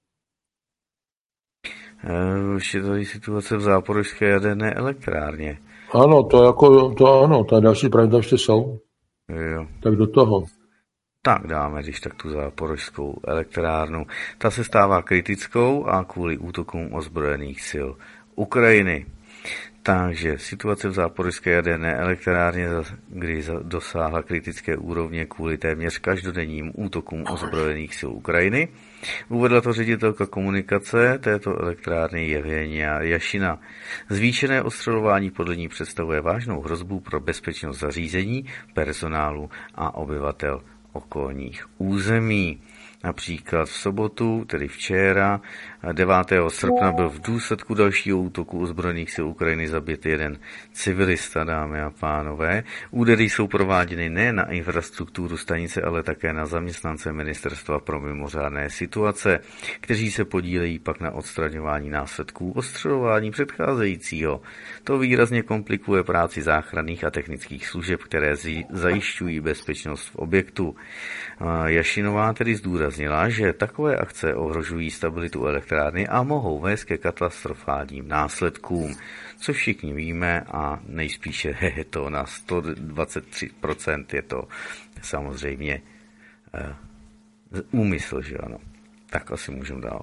Speaker 3: Už je tady situace v záporožské jaderné elektrárně.
Speaker 4: Ano, to jako, to ano, ta další pravda ještě jsou.
Speaker 3: Jo.
Speaker 4: Tak do toho.
Speaker 3: Tak dáme, když tak tu záporožskou elektrárnu. Ta se stává kritickou a kvůli útokům ozbrojených sil Ukrajiny. Takže situace v záporožské jaderné elektrárně, kdy dosáhla kritické úrovně kvůli téměř každodenním útokům ozbrojených sil Ukrajiny, uvedla to ředitelka komunikace této elektrárny Jevgenia Jašina. Zvýšené ostřelování podle ní představuje vážnou hrozbu pro bezpečnost zařízení, personálu a obyvatel okolních území. Například v sobotu, tedy včera, devátého srpna, byl v důsledku dalšího útoku ozbrojených sil Ukrajiny zabit jeden civilista, dámy a pánové. Údery jsou prováděny ne na infrastrukturu stanice, ale také na zaměstnance Ministerstva pro mimořádné situace, kteří se podílejí pak na odstraňování následků ostřelování předcházejícího. To výrazně komplikuje práci záchranných a technických služeb, které zajišťují bezpečnost v objektu. Jašinová tedy zdůraznila, že takové akce ohrožují stabilitu elektrárny a mohou vést ke katastrofálním následkům, co všichni víme, a nejspíše je to na sto dvacet tři procent, je to samozřejmě eh, úmysl, že ano. Tak asi můžeme dál.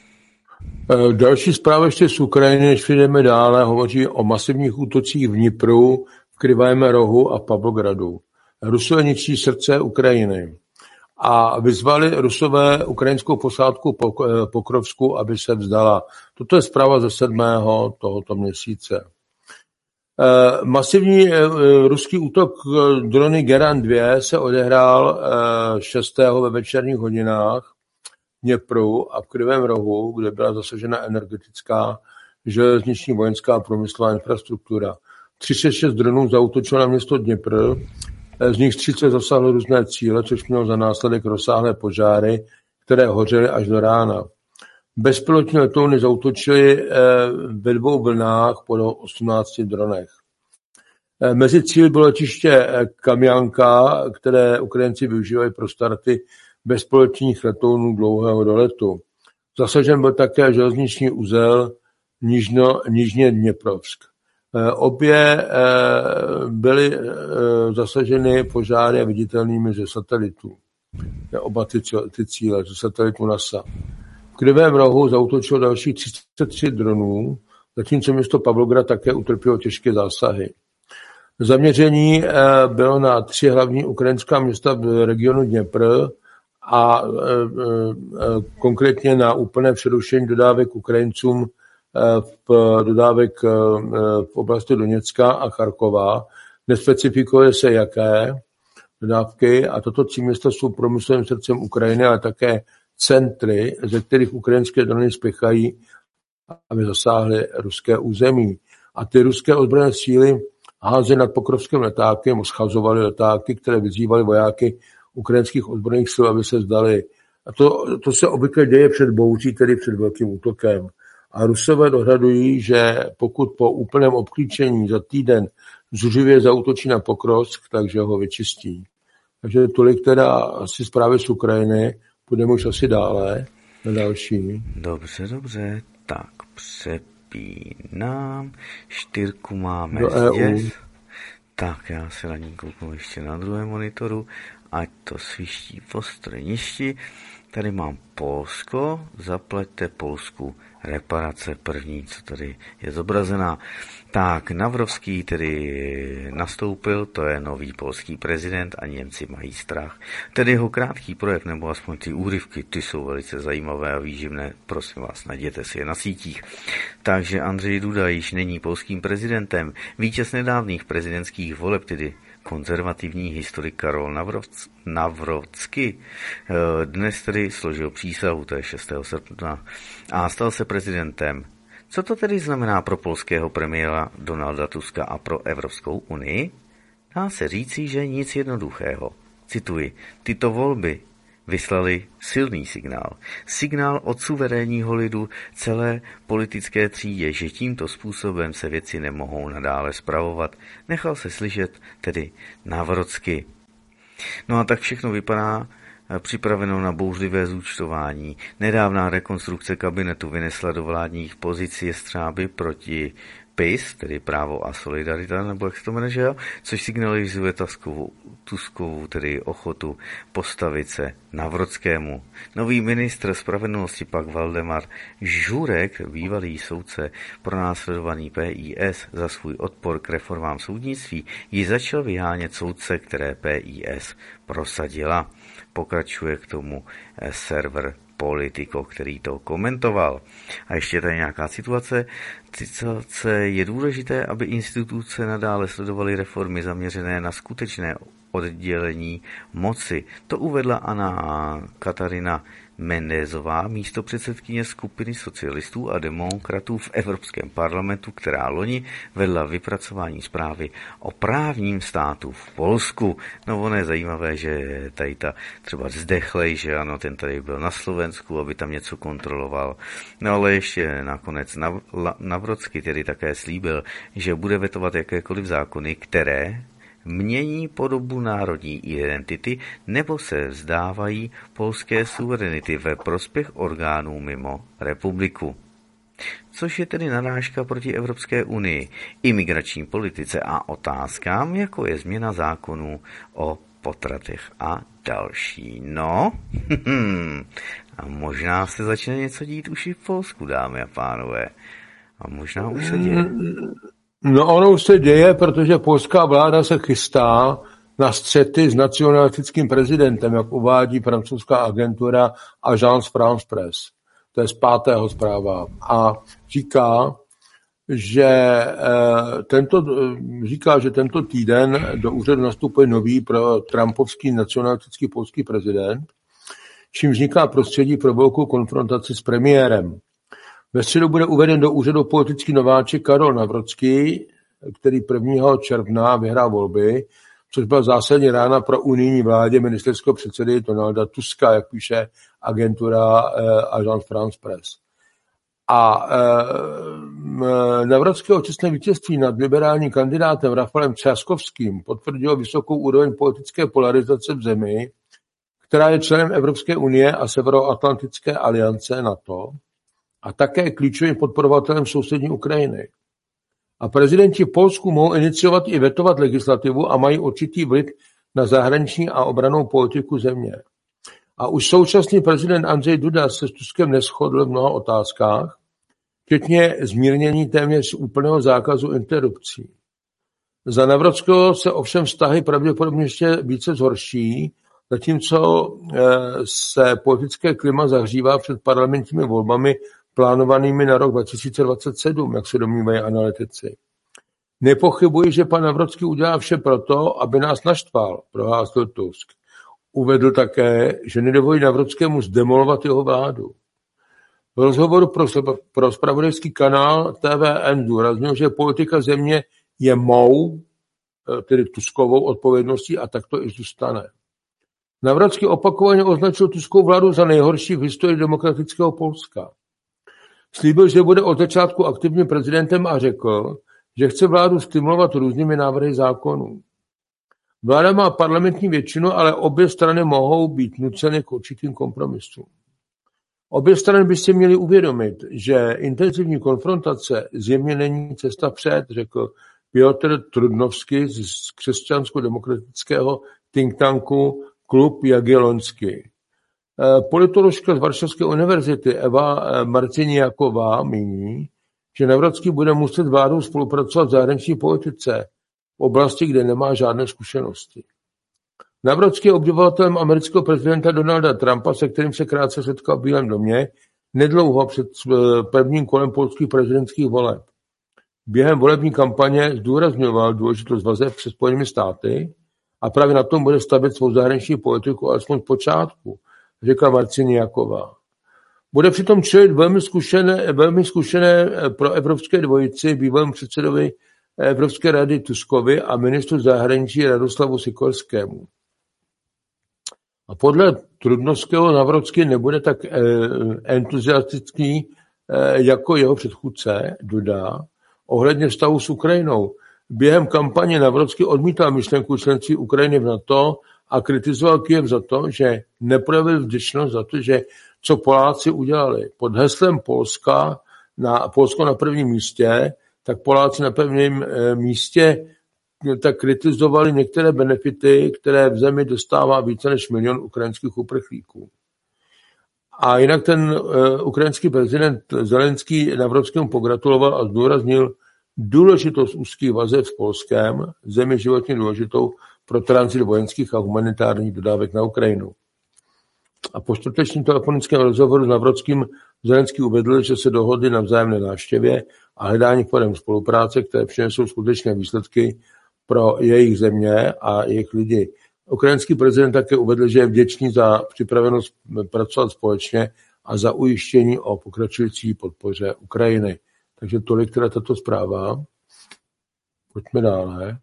Speaker 4: Další zpráva ještě z Ukrajiny, než jdeme dále, hovoří o masivních útocích v Dnipru, v Krivém Rohu a Pavlogradu. Rusové ničí srdce Ukrajiny a vyzvali Rusové ukrajinskou posádku Pokrovsku, aby se vzdala. Toto je zpráva ze sedmého tohoto měsíce. Masivní ruský útok drony Geran dva se odehrál šestého ve večerních hodinách v Dněpru a v Krivém Rohu, kde byla zasažena energetická, železniční, vojenská a průmyslová infrastruktura. třicet šest dronů zaútočilo na město Dněpr, z nich třicet zasáhlo různé cíle, což mělo za následek rozsáhlé požáry, které hořely až do rána. Bezpilotní letouny zaútočily ve dvou vlnách po osmnácti dronech. Mezi cíli bylo letiště Kamjanka, které Ukrajinci využívají pro starty bezpilotních letounů dlouhého doletu. Zasažen byl také železniční uzel Nižno, Nižně Dněprovsk. Obě byly zasaženy požáry viditelnými ze satelitů. Oba ty, ty cíle ze satelitu NASA. V Krivém Rohu zaútočilo dalších třicet tři dronů, zatímco město Pavlograd také utrpělo těžké zásahy. Zaměření bylo na tři hlavní ukrajinská města v regionu Dněpr a konkrétně na úplné přerušení dodávek Ukrajincům v dodávek v oblasti Doněcka a Charkova. Nespecifikuje se jaké dodávky a toto tři města jsou průmyslovým srdcem Ukrajiny, ale také centry, ze kterých ukrajinské drony spěchají, aby zasáhly ruské území. A ty ruské ozbrojené síly házejí nad Pokrovským letákem, schazovaly letáky, které vyzývaly vojáky ukrajinských ozbrojených sil, aby se vzdali. A to, to se obvykle děje před bouří, tedy před velkým útokem. A Rusové dohadují, že pokud po úplném obklíčení za týden zuřivě zaútočí na Pokrovsk, takže ho vyčistí. Takže tolik teda asi zprávy z Ukrajiny. Půjdeme už asi dále na další.
Speaker 3: Dobře, dobře. Tak přepínám. Čtyřku máme
Speaker 4: do E U.
Speaker 3: Zděs. Tak já se na ní kouknu ještě na druhém monitoru, ať to sviští po straništi. Tady mám Polsko, zaplaťte Polsku reparace první, co tady je zobrazená. Tak, Navrovský tedy nastoupil, to je nový polský prezident a Němci mají strach. Tedy jeho krátký projev, nebo aspoň ty úryvky, ty jsou velice zajímavé a výživné, prosím vás, najděte si je na sítích. Takže Andrzej Duda již není polským prezidentem. Vítěz nedávných prezidentských voleb, tedy konzervativní historik Karol Nawrocki dnes tedy složil přísahu, to je šestého srpna, a stal se prezidentem. Co to tedy znamená pro polského premiéra Donalda Tuska a pro Evropskou unii? Dá se říci, že nic jednoduchého. Cituji, tyto volby vyslali silný signál. Signál od suverénního lidu celé politické třídě, že tímto způsobem se věci nemohou nadále spravovat. Nechal se slyšet tedy Nawrocki. No a tak všechno vypadá připraveno na bouřlivé zúčtování. Nedávná rekonstrukce kabinetu vynesla do vládních pozic jestřáby proti P I S, tedy Právo a solidarita, nebo jak se to jmenuje, což signalizuje Tuskovu, Tuskovu, tedy ochotu postavit se Navrodskému. Nový ministr spravedlnosti pak Valdemar Žurek, bývalý soudce pronásledovaný P I S za svůj odpor k reformám soudnictví, ji začal vyhánět soudce, které P I S prosadila. Pokračuje k tomu server Politico, který to komentoval. A ještě tady nějaká situace. Situace je důležité, aby instituce nadále sledovaly reformy zaměřené na skutečné oddělení moci. To uvedla Anna Katarina Mendezová, místopředsedkyně skupiny socialistů a demokratů v Evropském parlamentu, která loni vedla vypracování zprávy o právním státu v Polsku. No ono je zajímavé, že tady ta třeba Zdechlej, že ano, ten tady byl na Slovensku, aby tam něco kontroloval. No ale ještě nakonec Navrocký tedy také slíbil, že bude vetovat jakékoliv zákony, které mění podobu národní identity nebo se vzdávají polské suverenity ve prospěch orgánů mimo republiku. Což je tedy narážka proti Evropské unii, imigrační politice a otázkám, jako je změna zákonů o potratech a další. No, a možná se začne něco dít už i v Polsku, dámy a pánové. A možná už se děje.
Speaker 4: No ono už se děje, protože polská vláda se chystá na střety s nacionalistickým prezidentem, jak uvádí francouzská agentura Agence France Presse. To je z pátého zpráva. A říká, že tento, říká, že tento týden do úřadu nastupuje nový pro trumpovský nacionalistický polský prezident, čím vzniká prostředí pro velkou konfrontaci s premiérem. Ve středu bude uveden do úřadu politický nováček Karol Navrocký, který prvního června vyhrál volby, což byla zásadní rána pro unijní vládě ministerského předsedy Donalda Tuska, jak píše agentura eh, Agence France Presse. A eh, Navrockého čestné vítězství nad liberálním kandidátem Rafalem Třaskovským potvrdilo vysokou úroveň politické polarizace v zemi, která je členem Evropské unie a Severoatlantické aliance NATO, a také klíčovým podporovatelem sousední Ukrajiny. A prezidenti Polsku mohou iniciovat i vetovat legislativu a mají určitý vliv na zahraniční a obrannou politiku země. A už současný prezident Andrzej Duda se s Tuskem neshodl v mnoha otázkách, včetně zmírnění téměř úplného zákazu interrupcí. Za Navrockého se ovšem vztahy pravděpodobně ještě více zhorší, zatímco se politické klima zahřívá před parlamentními volbami plánovanými na rok dva tisíce dvacet sedm, jak se domnívají analytici. Nepochybuji, že pan Navrocký udělá vše proto, aby nás naštval, prohlásil Tusk. Uvedl také, že nedovolí Navrockému zdemolovat jeho vládu. V rozhovoru pro, pro zpravodajský kanál T V N zdůraznil, že politika země je mou, tedy Tuskovou odpovědností a tak to i zůstane. Navrocký opakovaně označil Tuskovou vládu za nejhorší v historii demokratického Polska. Slíbil, že bude od začátku aktivním prezidentem a řekl, že chce vládu stimulovat různými návrhy zákonů. Vláda má parlamentní většinu, ale obě strany mohou být nuceny k určitým kompromisům. Obě strany by si měly uvědomit, že intenzivní konfrontace zjevně není cesta před, řekl Piotr Trudnovský z křesťansko-demokratického think tanku Klub Jagiellonský. Politoložka z Varšavské univerzity Eva Marciniaková míní, že Navrocký bude muset vládou spolupracovat v zahraniční politice v oblasti, kde nemá žádné zkušenosti. Navrocký je obdivovatelem amerického prezidenta Donalda Trumpa, se kterým se krátce setkal v Bílém domě, nedlouho před prvním kolem polských prezidentských voleb. Během volební kampaně zdůrazňoval důležitost vazeb se Spojenými státy a právě na tom bude stavět svou zahraniční politiku alespoň z počátku, řekla Marciniaková. Bude přitom čelit velmi zkušené, velmi zkušené pro evropské dvojici bývalému předsedovi Evropské rady Tuskovi a ministru zahraničí Radoslavu Sikorskému. A podle Trudnovského Navrocký nebude tak entuziastický jako jeho předchůdce Duda ohledně vztahu s Ukrajinou. Během kampaně Navrocký odmítal myšlenku členství Ukrajiny v NATO a kritizoval Kyjev za to, že neprojevil vděčnost za to, že co Poláci udělali. Pod heslem Polska, na, Polsko na prvním místě, tak Poláci na prvním místě tak kritizovali některé benefity, které v zemi dostává více než milion ukrajinských uprchlíků. A jinak ten uh, ukrajinský prezident Zelenský Navrotskému pogratuloval a zdůraznil důležitost úzkých vazeb s Polskem, zemi životně důležitou pro tranzit vojenských a humanitárních dodávek na Ukrajinu. A po čtvrtečním telefonickém rozhovoru s Navrotským Zelenský uvedl, že se dohodli na vzájemné návštěvě a hledání forem spolupráce, které přinesou skutečné výsledky pro jejich země a jejich lidi. Ukrajinský prezident také uvedl, že je vděčný za připravenost pracovat společně a za ujištění o pokračující podpoře Ukrajiny. Takže tolik teda tato zpráva. Pojďme dále.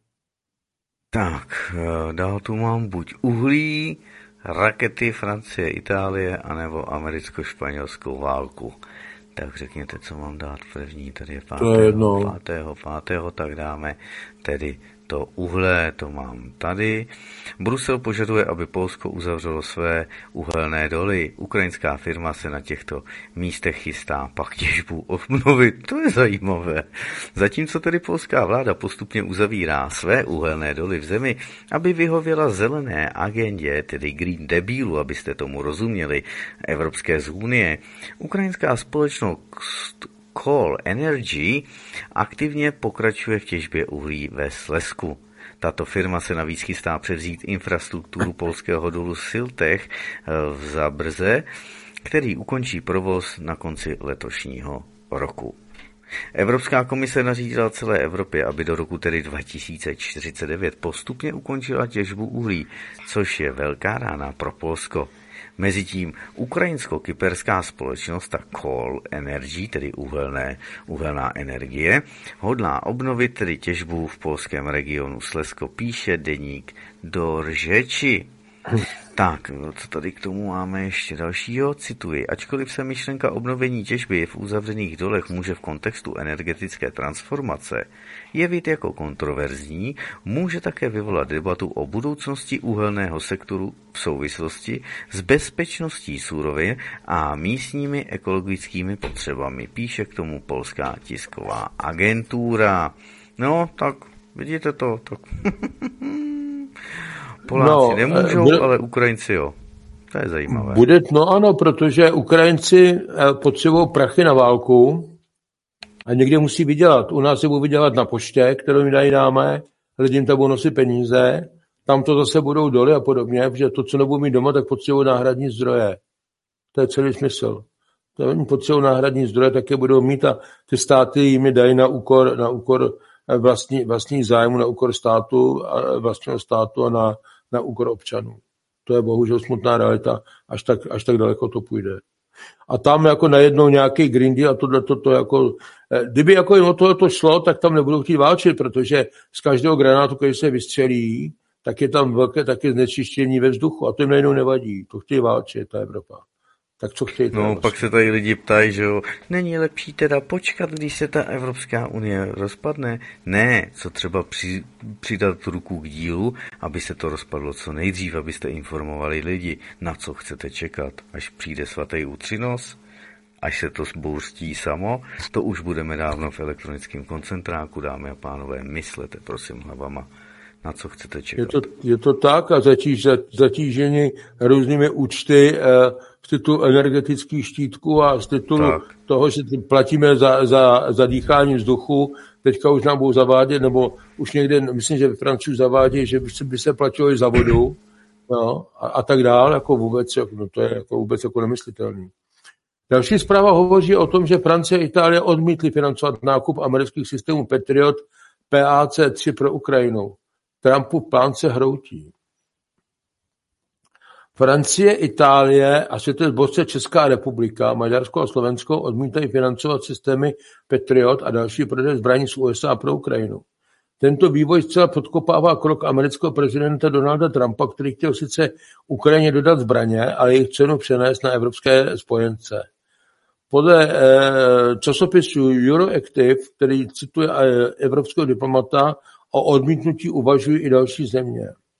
Speaker 3: Tak, dál tu mám buď uhlí, rakety Francie, Itálie, anebo americko-španělskou válku. Tak řekněte, co mám dát první. Tady je pátého, pátého, pátého, tak dáme tedy to uhlé, to mám tady. Brusel požaduje, aby Polsko uzavřelo své uhelné doly. Ukrajinská firma se na těchto místech chystá pak těžbu obnovit. To je zajímavé. Zatímco tedy polská vláda postupně uzavírá své uhelné doly v zemi, aby vyhověla zelené agendě, tedy Green Dealu, abyste tomu rozuměli, Evropské z unie, ukrajinská společnost Coal Energy aktivně pokračuje v těžbě uhlí ve Slezsku. Tato firma se navíc chystá převzít infrastrukturu polského dolu Siltech v Zabrze, který ukončí provoz na konci letošního roku. Evropská komise nařídila celé Evropě, aby do roku tedy dva tisíce čtyřicet devět postupně ukončila těžbu uhlí, což je velká rána pro Polsko. Mezitím ukrajinsko-kyperská společnost, ta Coal Energy, tedy uhelné, uhelná energie, hodlá obnovit tedy těžbu v polském regionu Slezsko, píše deník Doržeči. Tak, co tady k tomu máme ještě dalšího? Cituji. Ačkoliv se myšlenka obnovení těžby v uzavřených dolech může v kontextu energetické transformace jevit jako kontroverzní, může také vyvolat debatu o budoucnosti uhelného sektoru v souvislosti s bezpečností surovin a místními ekologickými potřebami, píše k tomu polská tisková agentura. No, tak vidíte to, tak... Poláci no, nemůžou, bude, ale Ukrajinci jo. To je zajímavé.
Speaker 4: Bude, no ano, protože Ukrajinci potřebují prachy na válku a někde musí vydělat. U nás se budou vydělat na poště, kterou mi dají dáme, lidem tam budou nosit peníze, tam to zase budou doly a podobně, protože to, co nebudou mít doma, tak potřebují náhradní zdroje. To je celý smysl. To oni potřebují náhradní zdroje, také budou mít a ty státy jim dají na úkor, na úkor vlastní, vlastní zájmu, na úkor státu, vlastního státu a na na úkor občanů. To je bohužel smutná realita, až tak, až tak daleko to půjde. A tam jako najednou nějaký Green Deal a tohle to, to jako, kdyby jako jen o tohle šlo, tak tam nebudou chtít válčit, protože z každého granátu, který se vystřelí, tak je tam velké taky znečištění ve vzduchu a to jim najednou nevadí. To chtějí válčit, ta Evropa. Tak co chtějí?
Speaker 3: No, vlastně? Pak se tady lidi ptají, že jo, není lepší teda počkat, když se ta Evropská unie rozpadne? Ne, co třeba při, přidat ruku k dílu, aby se to rozpadlo co nejdřív, abyste informovali lidi, na co chcete čekat, až přijde svatý útřinos, až se to zbouřtí samo, to už budeme dávno v elektronickém koncentráku, dámy a pánové, myslete prosím hlavama, na co chcete čekat.
Speaker 4: Je to, je to tak a zatíž, zatížení různými účty eh, z titulu energetických štítků a z titulu tak. toho, že platíme za, za, za dýchání vzduchu, teďka už nám budou zavádět, nebo už někde, myslím, že ve Francii zavádí, že by se, by se platilo i za vodu, no, a, a tak dál, jako vůbec, no, to je jako vůbec jako nemyslitelný. Další zpráva hovoří o tom, že Francie a Itálie odmítly financovat nákup amerických systémů Patriot P A C tři pro Ukrajinu. Trumpův plán se hroutí. Francie, Itálie a světové zbožce Česká republika, Maďarsko a Slovensko odmítají financovat systémy Patriot a další prodej zbraní z U S A pro Ukrajinu. Tento vývoj zcela podkopává krok amerického prezidenta Donalda Trumpa, který chtěl sice Ukrajině dodat zbraně, ale jejich cenu přenést na evropské spojence. Podle eh, časopisu Euroactiv, který cituje eh, evropského diplomata, o odmítnutí uvažují i další země.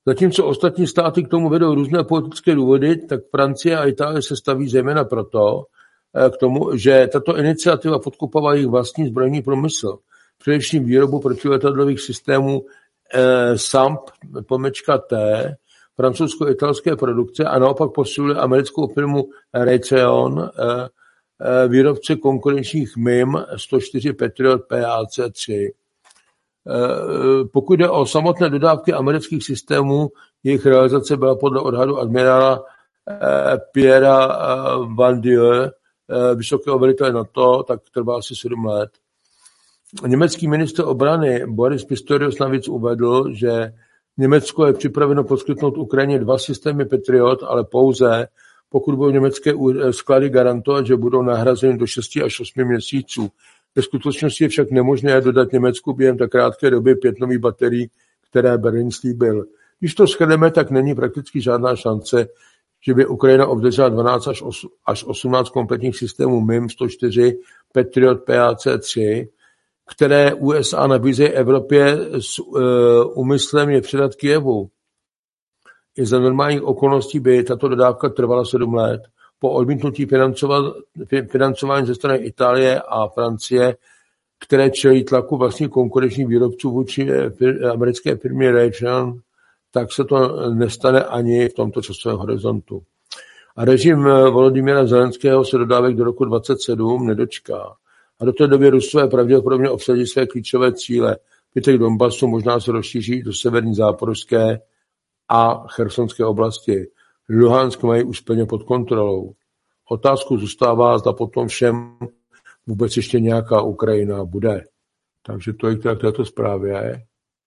Speaker 4: Zatímco ostatní státy k tomu vedou různé politické důvody, tak Francie a Itálie se staví zejména proto, k tomu, že tato iniciativa podkopává jejich vlastní zbrojní průmysl, především výrobu protiletadlových systémů eh, S A M P pomečka T, francouzsko-italské produkce a naopak posiluje americkou firmu Raytheon, eh, eh, výrobce konkurenčních M I M sto čtyři Patriot P A C tři. Eh, pokud jde o samotné dodávky amerických systémů, jejich realizace byla podle odhadu admirála eh, Pierra eh, Van Dieu, vysokého velitele NATO, tak trvá asi sedm let. Německý ministr obrany Boris Pistorius navíc uvedl, že Německo je připraveno poskytnout Ukrajině dva systémy Patriot, ale pouze, pokud budou německé sklady garantovat, že budou nahrazeny do šesti až osmi měsíců. Ve skutečnosti je však nemožné dodat Německu během tak krátké doby pět nových baterií, které Berlín slíbil. Když to shrneme, tak není prakticky žádná šance, že by Ukrajina obdržela dvanáct až osmnáct kompletních systémů M I M sto čtyři Patriot P A C tři, které U S A nabízejí Evropě s uh, úmyslem je předat Kyjevu. I za normálních okolností by tato dodávka trvala sedm let. Po odmítnutí financování ze strany Itálie a Francie, které čelí tlaku vlastních konkurenčních výrobců vůči americké firmě Raytheon, tak se to nestane ani v tomto časovém horizontu. A režim Volodymyra Zelenského se dodávek do roku dvacet sedm nedočká. A do té doby Rusové pravděpodobně obsadí své klíčové cíle. Zbytek Donbasu možná se rozšíří do severní záporožské a chersonské oblasti. Luhansk mají už plně pod kontrolou. Otázku zůstává, zda potom všem vůbec ještě nějaká Ukrajina bude. Takže to je k této zprávě.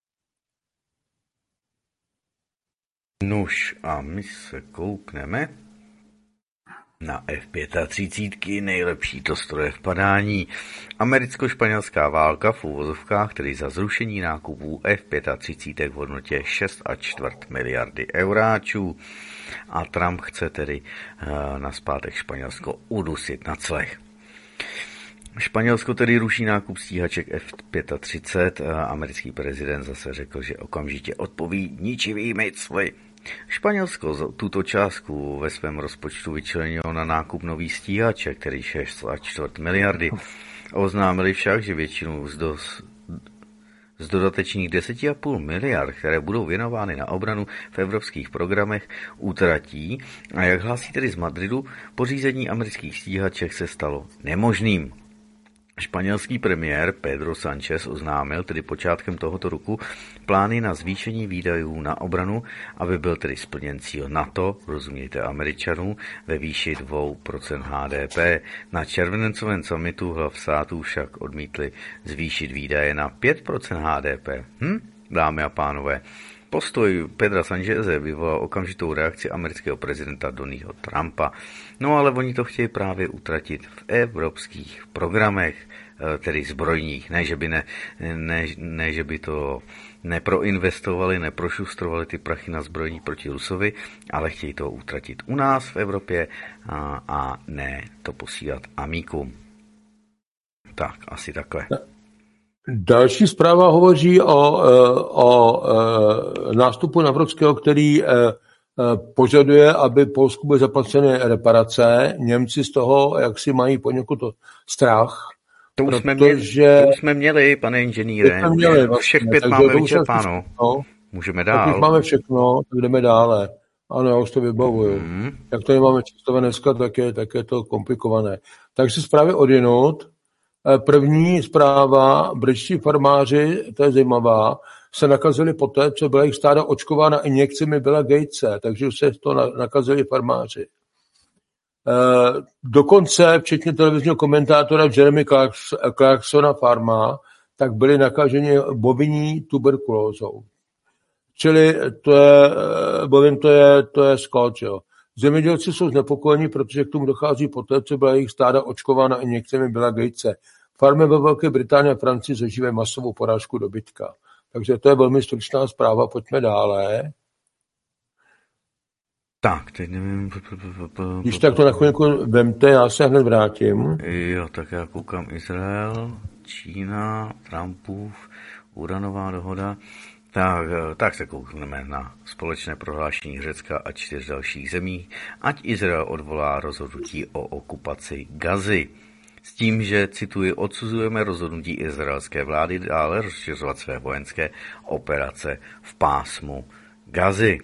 Speaker 3: Nuž a my se koukneme na F třicet pět, nejlepší to stroje v padání. Americko-španělská válka v uvozovkách, tedy za zrušení nákupů F třicet pět v hodnotě šest a čtvrt miliardy euráčů. A Trump chce tedy uh, naspátek Španělsko udusit na clech. Španělsko tedy ruší nákup stíhaček F třicet pět. Americký prezident zase řekl, že okamžitě odpoví ničivými cly. Španělsko tuto částku ve svém rozpočtu vyčlenilo na nákup nových stíhaček, který šest a čtvrt miliardy. Oznámili však, že většinu z, dos, z dodatečných deset a půl miliard, které budou věnovány na obranu v evropských programech, utratí a jak hlásí tedy z Madridu, pořízení amerických stíhaček se stalo nemožným. Španělský premiér Pedro Sánchez oznámil tedy počátkem tohoto roku plány na zvýšení výdajů na obranu, aby byl tedy splněn cíl NATO, rozumějte Američanů, ve výši dvě procenta H D P. Na červencovém summitu hlav států však odmítli zvýšit výdaje na pět procent H D P. Hm, dámy a pánové, postoj Pedra Sancheze vyvolal okamžitou reakci amerického prezidenta Donalda Trumpa. No ale oni to chtějí právě utratit v evropských programech, tedy zbrojních. Ne, že by, ne, ne, ne, že by to neproinvestovali, neprošustrovali ty prachy na zbrojní proti Rusovi, ale chtějí to utratit u nás v Evropě a, a ne to posílat amíkům. Tak, asi takhle.
Speaker 4: Další zpráva hovoří o, o, o nástupu Navrocského, který požaduje, aby Polsku byly zaplaceny reparace. Němci z toho, jak si mají poněkud strach.
Speaker 3: To už, protože, jsme měli, to už jsme měli, pane inženýre.
Speaker 4: Jsme měli, vlastně,
Speaker 3: všech pět máme vyčerpáno. Můžeme dál.
Speaker 4: Tak máme všechno, tak jdeme dále. Ano, já už to vybavuju. Mm. Jak to nemáme čistové dneska, tak je, tak je to komplikované. Takže zprávy odjenut. První zpráva, britští farmáři, to je zajímavá, se nakazili poté, co byla jich stáda očkována injekcemi Billa Gatese, takže už se to nakazili farmáři. E, dokonce, včetně televizního komentátora Jeremy Clarksona Farma, tak byli nakaženi bovinní tuberkulózou. Čili to je, bovin to je, to je skot, jo. Zemědělci jsou znepokojeni, protože k tomu dochází poté, co byla jejich stáda očkována injekcemi Billa Gatese. Farmy ve Velké Británii a Francii zažívají masovou porážku dobytka. Takže to je velmi stručná zpráva, pojďme dále.
Speaker 3: Tak, teď nevím...
Speaker 4: Když tak to na chvilku vemte, já se hned vrátím.
Speaker 3: Jo, tak já koukám Izrael, Čína, Trumpův, uranová dohoda. Tak, tak se koukneme na společné prohlášení Řecka a čtyř dalších zemí, ať Izrael odvolá rozhodnutí o okupaci Gazy. S tím, že, cituji, odsuzujeme rozhodnutí izraelské vlády dále rozšiřovat své vojenské operace v pásmu Gazy.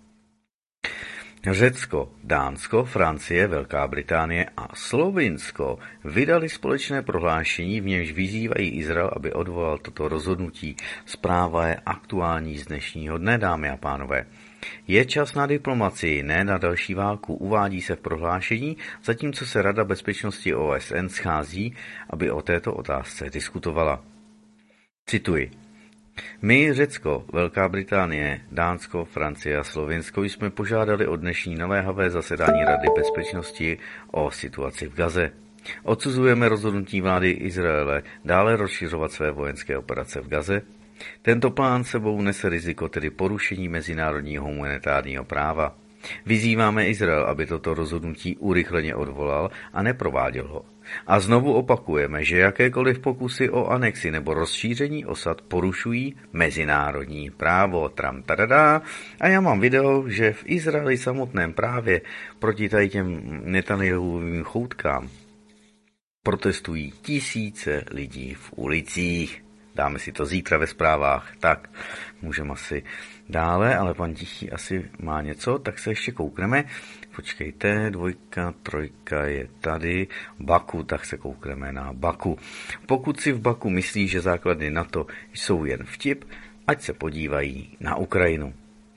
Speaker 3: Řecko, Dánsko, Francie, Velká Británie a Slovinsko vydali společné prohlášení, v němž vyzývají Izrael, aby odvolal toto rozhodnutí. Zpráva je aktuální z dnešního dne, dámy a pánové. Je čas na diplomacii, ne na další válku, uvádí se v prohlášení, zatímco se Rada bezpečnosti O S N schází, aby o této otázce diskutovala. Cituji. My, Řecko, Velká Británie, Dánsko, Francie a Slovinsko jsme požádali o dnešní naléhavé zasedání Rady bezpečnosti o situaci v Gaze. Odsuzujeme rozhodnutí vlády Izraele dále rozšiřovat své vojenské operace v Gaze. Tento plán sebou nese riziko, tedy porušení mezinárodního humanitárního práva. Vyzýváme Izrael, aby toto rozhodnutí urychleně odvolal a neprováděl ho. A znovu opakujeme, že jakékoliv pokusy o anexi nebo rozšíření osad porušují mezinárodní právo. Tram tadadá. A já mám video, že v Izraeli samotném právě proti tady těm Netanyahuovým choutkám protestují tisíce lidí v ulicích. Dáme si to zítra ve zprávách, tak můžeme asi dále, ale pan Tichý asi má něco, tak se ještě koukneme. Počkejte, dvojka, trojka je tady, Baku, tak se koukneme na Baku. Pokud si v Baku myslí, že základy NATO jsou jen vtip, ať se podívají na Ukrajinu.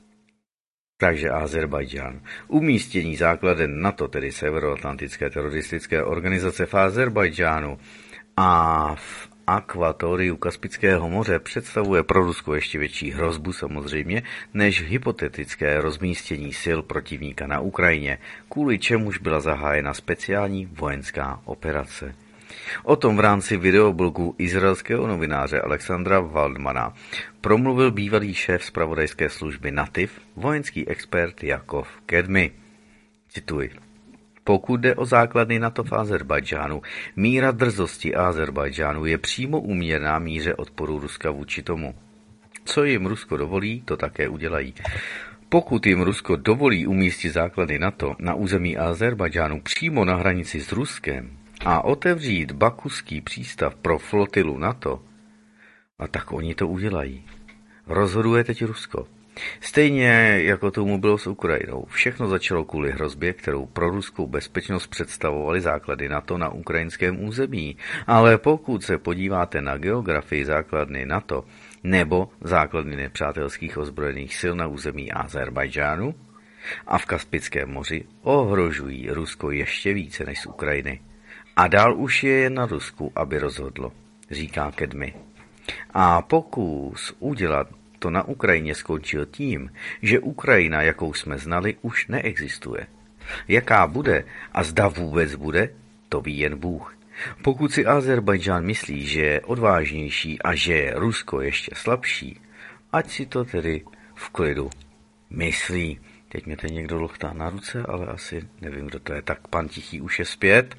Speaker 3: Takže Azerbajdžán. Umístění základen NATO, tedy Severoatlantické teroristické organizace v Azerbajdžánu a v akvatoriu Kaspického moře představuje pro Rusko ještě větší hrozbu samozřejmě, než hypotetické rozmístění sil protivníka na Ukrajině, kvůli čemuž byla zahájena speciální vojenská operace. O tom v rámci videoblogu izraelského novináře Alexandra Waldmana promluvil bývalý šéf zpravodajské služby NATIV, vojenský expert Jakov Kedmi. Cituji. Pokud jde o základny NATO v Azerbajdžánu, míra drzosti Azerbajdžánu je přímo úměrná míře odporu Ruska vůči tomu. Co jim Rusko dovolí, to také udělají. Pokud jim Rusko dovolí umístit základny NATO na území Azerbajdžánu přímo na hranici s Ruskem a otevřít bakuský přístav pro flotilu NATO, a tak oni to udělají. Rozhoduje teď Rusko. Stejně jako tomu bylo s Ukrajinou. Všechno začalo kvůli hrozbě, kterou pro ruskou bezpečnost představovaly základy NATO na ukrajinském území. Ale pokud se podíváte na geografii základny NATO nebo základny nepřátelských ozbrojených sil na území Azerbajdžánu a v Kaspickém moři, ohrožují Rusko ještě více než z Ukrajiny. A dál už je jen na Rusku, aby rozhodlo, říká Kedmi. A pokus udělat to na Ukrajině skončil tím, že Ukrajina, jakou jsme znali, už neexistuje. Jaká bude a zda vůbec bude, to ví jen Bůh. Pokud si Azerbajdžán myslí, že je odvážnější a že je Rusko ještě slabší, ať si to tedy v klidu myslí. Teď mě teď někdo lochtá na ruce, ale asi nevím, kdo to je. Tak pan Tichý už je zpět.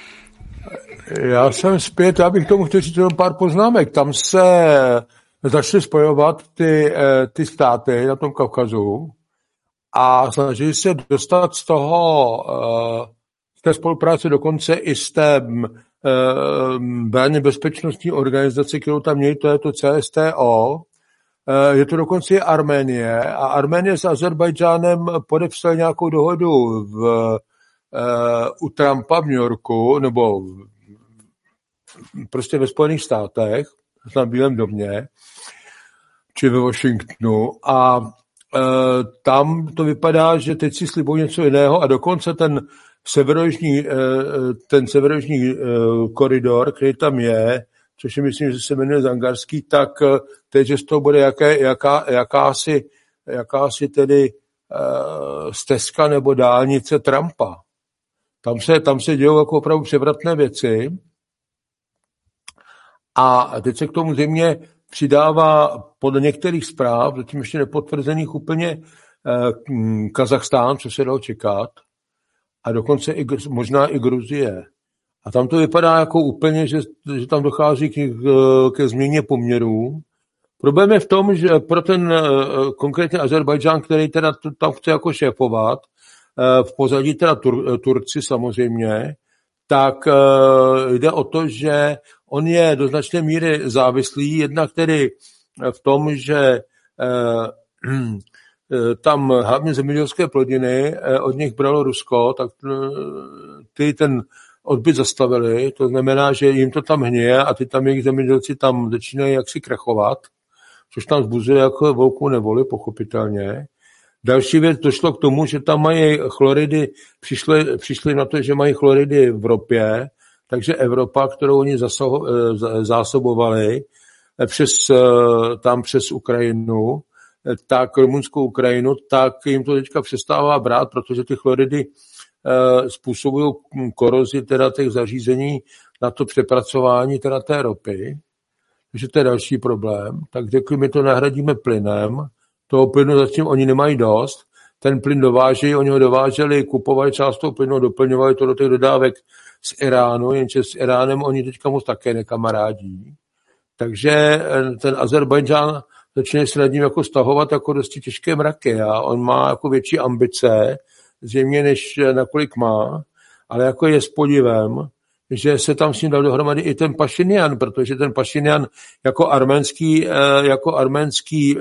Speaker 4: Já jsem zpět, já bych tomu chtěl říct jenom pár poznámek. Tam se začaly spojovat ty, ty státy na tom Kavkazu a snažili se dostat z toho, z té spolupráce dokonce i z té bránně bezpečnostní organizace, kterou tam měli, to je to C S T O. Je to dokonce i Arménie a Arménie s Azerbajdžánem podepsali nějakou dohodu v, u Trumpa v New Yorku, nebo prostě ve Spojených státech, na Bílém domě, či ve Washingtonu. A e, tam to vypadá, že teď si slibují něco jiného a dokonce ten severojižní, e, ten severojižní e, koridor, který tam je, což si myslím, že se jmenuje Zangarský, tak teď, že z toho bude jaké, jaká, jakási, jakási tedy e, stezka nebo dálnice Trumpa. Tam se, tam se dějou jako opravdu převratné věci. A teď se k tomu země přidává podle některých zpráv, zatím ještě nepotvrzených úplně, Kazachstán, co se dalo čekat, a dokonce i, možná i Gruzie. A tam to vypadá jako úplně, že, že tam dochází k, ke změně poměrů, Problém je v tom, že pro ten konkrétně Azerbajdžán, který teda tam chce jako šéfovat, v pozadí teda Tur, Turci samozřejmě, tak jde o to, že on je do značné míry závislý, jednak tedy v tom, že tam hlavně zemědělské plodiny od nich bralo Rusko, tak ty ten odbyt zastavili, to znamená, že jim to tam hněje a ty tam jejich zemědělci tam začínají jaksi krachovat, což tam vzbuzuje jako velkou nevoli, pochopitelně. Další věc, došlo k tomu, že tam mají chloridy, přišli, přišli na to, že mají chloridy v ropě, takže Evropa, kterou oni zasaho, zásobovali přes, tam přes Ukrajinu, tak rumunskou Ukrajinu, tak jim to teďka přestává brát, protože ty chloridy způsobují korozi teda těch zařízení na to přepracování teda té ropy. Takže to je další problém. Tak řekli, my to nahradíme plynem. Toho plynu zatím oni nemají dost. Ten plyn dováží, oni ho dováželi, kupovali část toho plynu, doplňovali to do těch dodávek z Iránu, jenže s Iránem oni teďka moc také nekamarádí. Takže ten Azerbajdžán začne se nad ním jako stahovat jako dosti těžké mraky a on má jako větší ambice, zřejmě než nakolik má, ale jako je s podivem, že se tam s ním dal dohromady i ten Pašinjan, protože ten Pašinjan jako arménský, jako arménský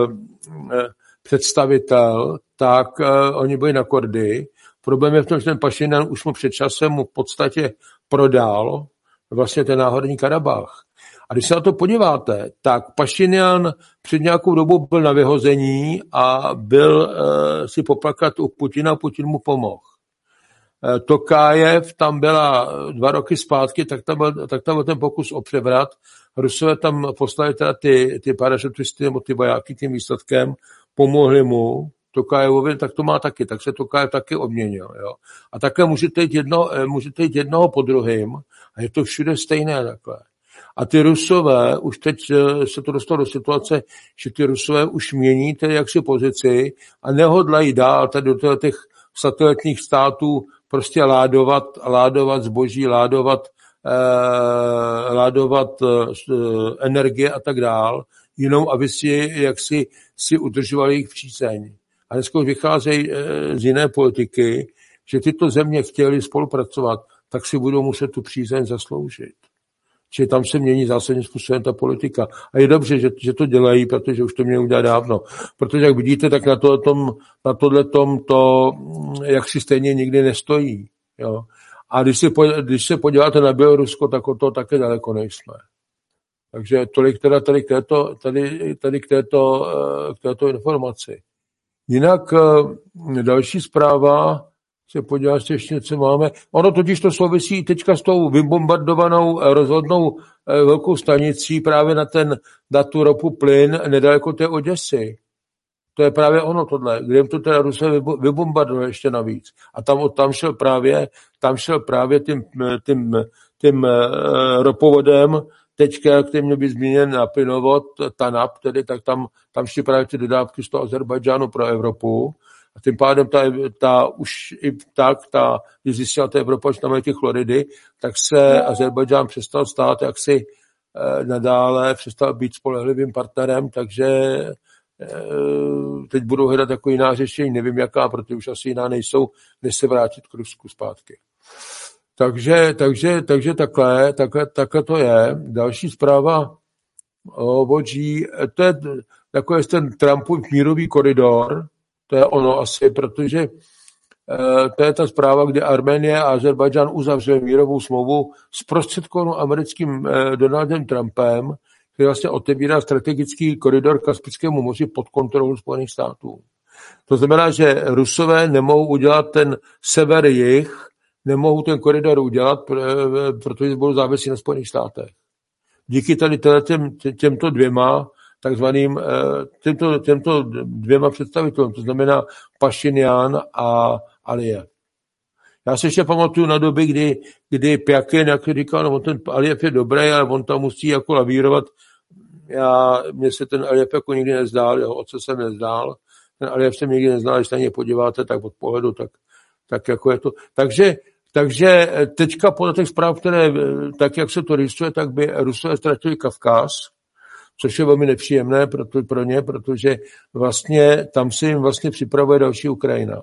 Speaker 4: představitel, tak oni byli na kordy. Problém je v tom, že ten Pašinjan už mu před časem mu v podstatě prodal vlastně ten náhorní Karabach. A když se na to podíváte, tak Pašinjan před nějakou dobou byl na vyhození a byl e, si poplakat u Putina, Putin mu pomohl. E, Tokájev tam byla dva roky zpátky, tak tam byl, tak tam byl ten pokus o převrat. Rusové tam poslali teda ty, ty parašutisty nebo ty vojáky tím výsledkem, pomohli mu, Tokájevovi, tak to má taky, tak se Tokájev taky obměnil. Jo. A také můžete jít, jedno, můžete jít jednoho po druhým a je to všude stejné takhle. A ty Rusové, už teď se to dostalo do situace, že ty Rusové už mění tedy jaksi pozici a nehodlají dál tady do těch satelitních států prostě ládovat, ládovat zboží, ládovat, eh, ládovat eh, energie a tak dál, jenom aby si jaksi si udržovali jejich přízeň. A dneska už vycházejí eh, z jiné politiky, že tyto země chtěly spolupracovat, tak si budou muset tu přízeň zasloužit. Čili tam se mění zásadním způsobem ta politika. A je dobře, že, že to dělají, protože už to měli udělat dávno. Protože jak vidíte, tak na, to, tom, na tohle tom to jak si stejně nikdy nestojí. Jo. A když, si, když se podíváte na Bělorusko, tak o to také daleko nejsme. Takže tolik teda tady k této, tady, tady k této, k této informaci. Jinak další zpráva, se podíváte, ještě něco máme. Ono totiž to souvisí teďka s tou vybombardovanou rozhodnou velkou stanicí právě na, ten, na tu ropu plyn nedaleko té Oděsy. To je právě ono tohle, kde jim to teda Rusové vybombardovali ještě navíc. A tam, tam šel právě, tam šel právě tím, tím, tím ropovodem, teďka, který měl být zmíněn na plynovod, TANAP, tedy, tak tam, tam šly právě ty dodávky z toho Azerbajdžánu pro Evropu. A tím pádem ta, ta už i tak, ta, když zjistila ta Evropa, že tam mají ty chloridy, tak se Azerbajdžán přestal stát jaksi e, nadále, přestal být spolehlivým partnerem, takže e, teď budou hledat jako jiná řešení, nevím jaká, protože už asi jiná nejsou, než se vrátit k Rusku zpátky. Takže, takže, takže takhle, takhle, takhle to je. Další zpráva o Vodží, to je takový ten Trumpův mírový koridor. To je ono asi, protože e, to je ta zpráva, kde Arménie a Azerbajdžán uzavřeli mírovou smlouvu s prostředkovanou americkým e, Donaldem Trumpem, který vlastně otevírá strategický koridor k Kaspickému moři pod kontrolou Spojených států. To znamená, že Rusové nemohou udělat ten sever-jih, nemohou ten koridor udělat, protože budou závislí na Spojených státech. Díky tady těm, těmto dvěma takzvaným těmto, těmto dvěma představitelům, to znamená Pašinjan a Alijev. Já se ještě pamatuju na doby, kdy, kdy Pjakin, jak říkal, no, ten Alijev je dobrý, ale on tam musí jako lavírovat. Já, mně se ten Alijev jako nikdy nezdál, jeho otce jsem nezdál, ten Alijev jsem nikdy neznal, když na něj podíváte, tak od pohledu, tak, tak jako je to. Takže, takže teďka podle těch zpráv, které, tak jak se to rýsuje, tak by Rusové ztratili Kavkaz. což je velmi nepříjemné pro, pro ně, protože vlastně tam se jim vlastně připravuje další Ukrajina.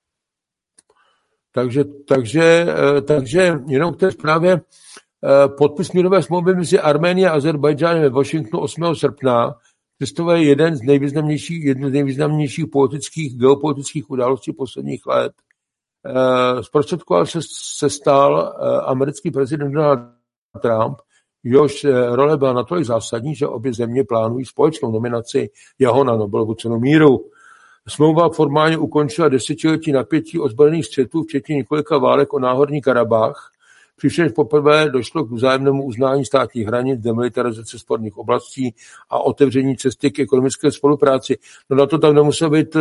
Speaker 4: Takže, takže, takže jenom k té zprávě podpis mírové smlouvy mezi Arménií a Azerbajdžánem ve Washingtonu osmého srpna představuje jeden z nejvýznamnějších, jednu z nejvýznamnějších politických, geopolitických událostí posledních let. Zprostředkoval se, se stal americký prezident Donald Trump, jehož role byla natolik zásadní, že obě země plánují společnou nominaci jeho na Nobelovu cenu míru. Smlouva formálně ukončila desetiletí napětí ozbrojených střetů, včetně několika válek o náhorní Karabach, přičemž poprvé došlo k vzájemnému uznání státních hranic, demilitarizace sporných oblastí a otevření cesty k ekonomické spolupráci. No na to tam nemusel být uh,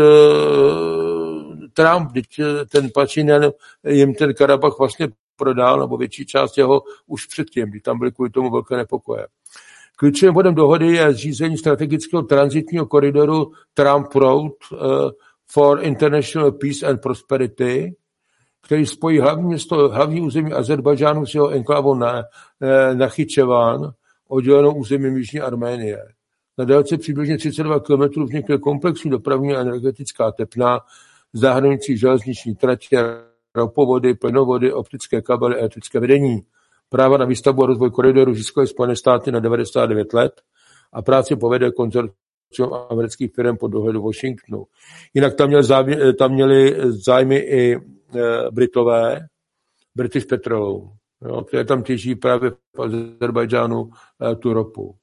Speaker 4: Trump, teď ten Pačinian jim ten Karabach vlastně prodal, nebo větší část jeho už předtím, kdy tam byly kvůli tomu velké nepokoje. Klíčovým bodem dohody je zřízení strategického tranzitního koridoru Trump Road uh, for International Peace and Prosperity, který spojí hlavní město, hlavní území Azerbajdžánu s jeho enklávou na, Nachyčevan, oddělenou územím Jižní Arménie. Na délce přibližně třicet dva kilometrů vznikne komplexní dopravní a energetická tepna, zahrnující železniční tratě, ropovody, plynovody, optické kabely a elektrické vedení. Práva na výstavbu a rozvoj koridoru získaly Spojené státy na devadesát devět let a práci povede konzorcium amerických firm pod dohledu Washingtonu. Jinak tam měli, zámě, tam měli zájmy i Britové, British Petroleum, jo, které tam těží právě v Azerbajdžánu tu ropu.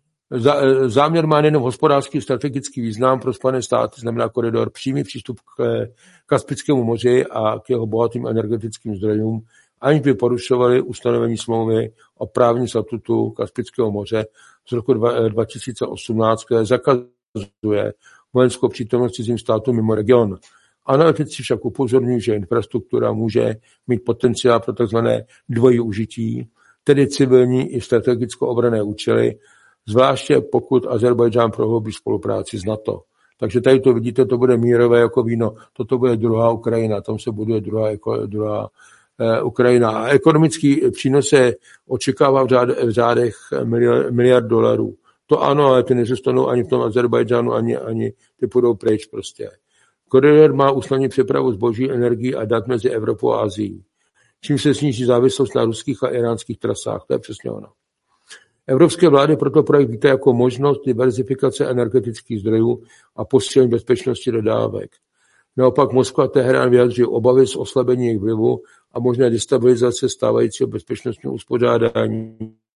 Speaker 4: Záměr má nejen hospodářský strategický význam pro Spojené státy, znamená koridor přímý přístup k Kaspickému moři a k jeho bohatým energetickým zdrojům, aniž by porušovali ustanovení smlouvy o právním statutu Kaspického moře z roku dva tisíce osmnáct, které zakazuje vojenskou přítomnost cizím státům mimo region. Analytici však upozorňují, že infrastruktura může mít potenciál pro tzv. Dvojí užití, tedy civilní i strategicko-obranné účely, zvláště pokud Azerbajdžán prohloubí spolupráci s NATO. Takže tady to vidíte, to bude mírové jako víno. Toto bude druhá Ukrajina, tam se buduje druhá, druhá eh, Ukrajina. A ekonomický přínos se očekává v, řád, v řádech miliard, miliard dolarů. To ano, ale ty nezůstanou ani v tom Azerbajdžánu, ani, ani ty půjdou pryč prostě. Koridor má usnadnit přepravu zboží, energií a dat mezi Evropou a Asií, čím se sníží závislost na ruských a iránských trasách. To je přesně ono. Evropské vlády proto projekt vítají jako možnost diverzifikace energetických zdrojů a posílení bezpečnosti dodávek. Naopak Moskva a Teherán vyjadřují obavy z oslabení jejich vlivu a možné destabilizace stávajícího bezpečnostního uspořádání,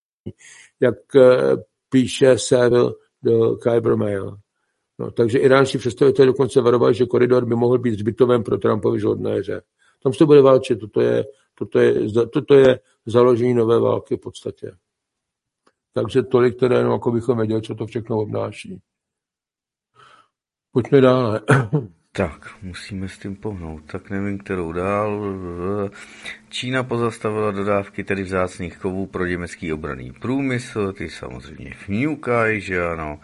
Speaker 4: jak píše Seville do Khyber Mail. No, takže iránští představitelé dokonce varovali, že koridor by mohl být hřbitovem pro Trumpovy žoldnéře. Tam se to bude válčit, toto je, toto je, toto je založení nové války v podstatě. Takže tolik teda jenom, jako bychom věděli, co to všechno obnáší. Pojďme dále.
Speaker 3: Tak, musíme s tím pohnout. Tak nevím, kterou dál. Čína pozastavila dodávky tedy vzácných kovů pro německý obranný průmysl. Ty samozřejmě fňukají, že ano.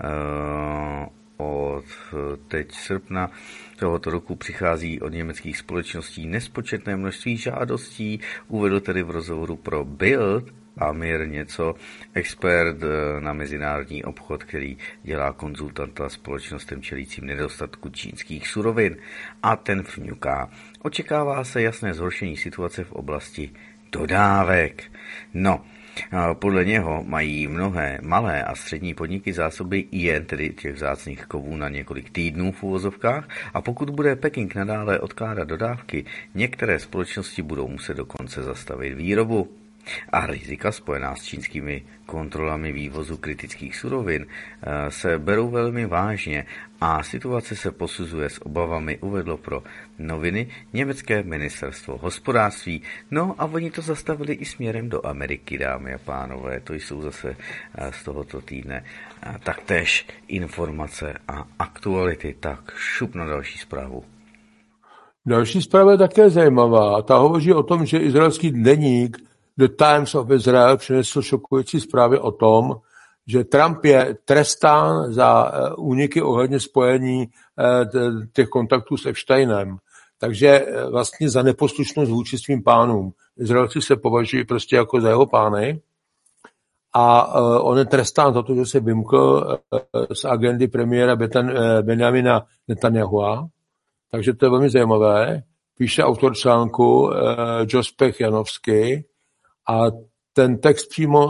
Speaker 3: Od teď srpna tohoto roku přichází od německých společností nespočetné množství žádostí. Uvedl tedy v rozhovoru pro Bild Amir něco, expert na mezinárodní obchod, který dělá konzultanta společnostem čelícím nedostatku čínských surovin. A ten fňuká. Očekává se jasné zhoršení situace v oblasti dodávek. No, podle něho mají mnohé malé a střední podniky zásoby jen tedy těch vzácných kovů na několik týdnů v uvozovkách a pokud bude Peking nadále odkládat dodávky, některé společnosti budou muset dokonce zastavit výrobu. A rizika spojená s čínskými kontrolami vývozu kritických surovin se berou velmi vážně a situace se posuzuje s obavami, uvedlo pro noviny německé ministerstvo hospodářství. No a oni to zastavili i směrem do Ameriky, dámy a pánové, to jsou zase z tohoto týdne taktéž informace a aktuality. Tak šup na další zprávu.
Speaker 4: Další zpráva je také zajímavá. Ta hovoří o tom, že izraelský deník The Times of Israel přinesl šokující zprávy o tom, že Trump je trestán za úniky ohledně spojení těch kontaktů s Epsteinem. Takže vlastně za neposlušnost vůči svým pánům. Izraelci se považují prostě jako za jeho pány a on je trestán za to, že se vymkl z agendy premiéra Benjamina Netanyahua. Takže to je velmi zajímavé. Píše autor článku Jospech Janovský a ten text přímo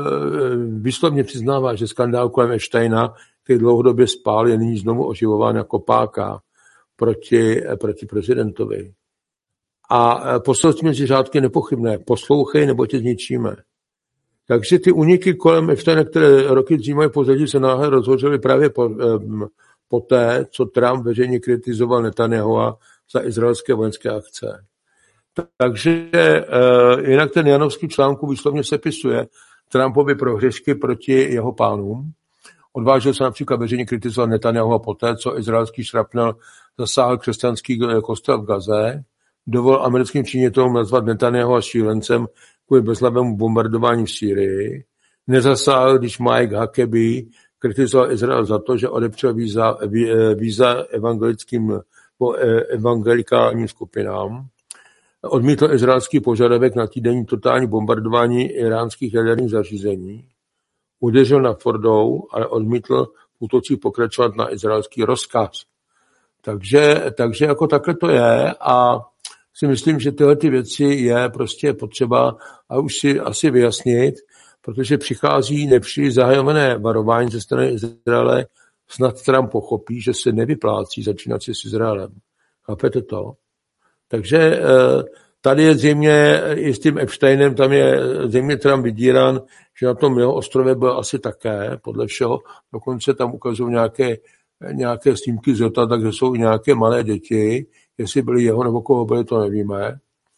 Speaker 4: výslovně přiznává, že skandál kolem Epsteina, který dlouhodobě spál, je nyní znovu oživován jako páka proti, proti prezidentovi. A poselství mezi řádky je nepochybné. Poslouchej, nebo tě zničíme. Takže ty úniky kolem Epsteina, které roky dřív mají pozadí, se náhle rozhořely právě po, po té, co Trump veřejně kritizoval Netanyahua za izraelské vojenské akce. Takže jinak ten Janovský článku výslovně sepisuje Trumpovi prohřešky proti jeho pánům. Odvážil se například veřejně kritizovat Netanyahua poté, co izraelský šrapnel zasáhl křesťanský kostel v Gaze. Dovolil americkým činitelům nazvat Netanyahua šílencem kvůli bezhlavému bombardování v Sýrii. Nezasáhl, když Mike Huckabee kritizoval Izrael za to, že odepřel víza, víza evangelickým evangelikálním skupinám. Odmítl izraelský požadavek na týdenní totální bombardování iránských jaderných zařízení. Udeřil na Fordou, ale odmítl útočí pokračovat na izraelský rozkaz. Takže, takže jako takhle to je a si myslím, že tyhle ty věci je prostě potřeba a už si asi vyjasnit, protože přichází nepříliš zahajované varování ze strany Izraele, snad Trump pochopí, že se nevyplácí začínat si s Izraelem. Chápete to? Takže tady je zřejmě i s tím Epsteinem, tam je zřejmě Trump vydíran, že na tom jeho ostrově byl asi také, podle všeho. Dokonce tam ukazují nějaké, nějaké snímky z leta, takže jsou i nějaké malé děti. Jestli byli jeho nebo koho byli, to nevíme.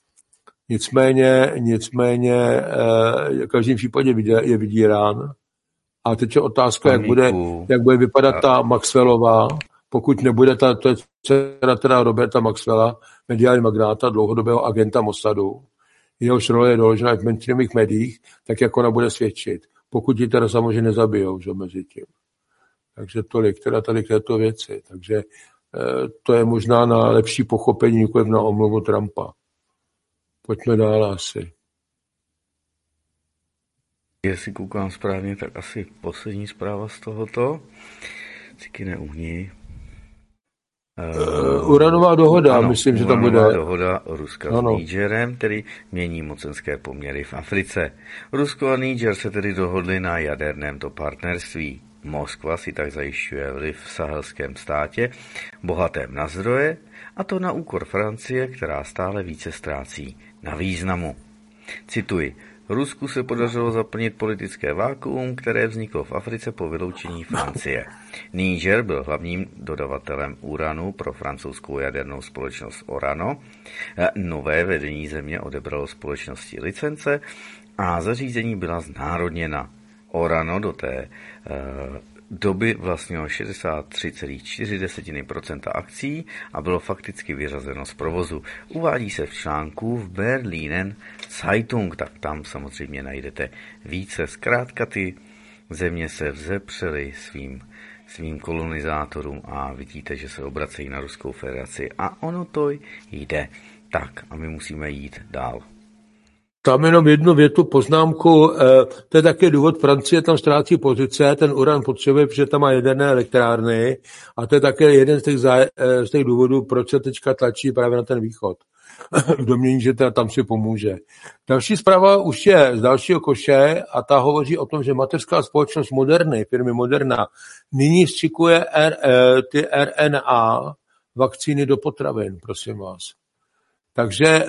Speaker 4: Nicméně, nicméně v každém případě je vydírán. A teď je otázka, jak bude, jak bude vypadat ta Maxwellová, pokud nebude ta, to je dcera teda Roberta Maxwella, mediální magnáta, dlouhodobého agenta Mossadu, jehož role je doložena v mainstreamových médiích, tak jak ona bude svědčit. Pokud ji teda samozřejmě nezabijou, že mezi tím. Takže tolik, teda tady k této věci. Takže e, to je možná na lepší pochopení, nikoliv na omluvu Trumpa. Pojďme dál asi.
Speaker 3: Jestli koukám správně, tak asi poslední zpráva z tohoto. Ciky neumí.
Speaker 4: Uh, uranová dohoda, ano, myslím, že tam bude.
Speaker 3: Uranová dohoda Ruska ano. s Nigerem, který mění mocenské poměry v Africe. Rusko a Niger se tedy dohodli na jaderném to partnerství. Moskva si tak zajišťuje vliv v sahelském státě, bohatém na zdroje, a to na úkor Francie, která stále více ztrácí na významu. Cituji. Rusku se podařilo zaplnit politické vákuum, které vzniklo v Africe po vyloučení Francie. Niger byl hlavním dodavatelem uranu pro francouzskou jadernou společnost Orano. Nové vedení země odebralo společnosti licence a zařízení byla znárodněna. Orano do té e, doby vlastnilo šedesát tři celá čtyři procenta akcí a bylo fakticky vyřazeno z provozu. Uvádí se v článku v Berlinen Zeitung, tak tam samozřejmě najdete více. Zkrátka ty země se vzepřely svým, svým kolonizátorům a vidíte, že se obracejí na Ruskou federaci a ono to jde. Tak a my musíme jít dál.
Speaker 4: Tam jenom jednu větu, poznámku, to je také důvod, Francie tam ztrácí pozice, ten uran potřebuje, protože tam má jaderné elektrárny a to je také jeden z těch, zá, z těch důvodů, proč se teďka tlačí právě na ten východ. V domění, že tam si pomůže. Další zpráva už je z dalšího koše a ta hovoří o tom, že mateřská společnost Moderny, firmy Moderna, nyní vstřikuje R, ty R N A vakcíny do potravin, prosím vás. Takže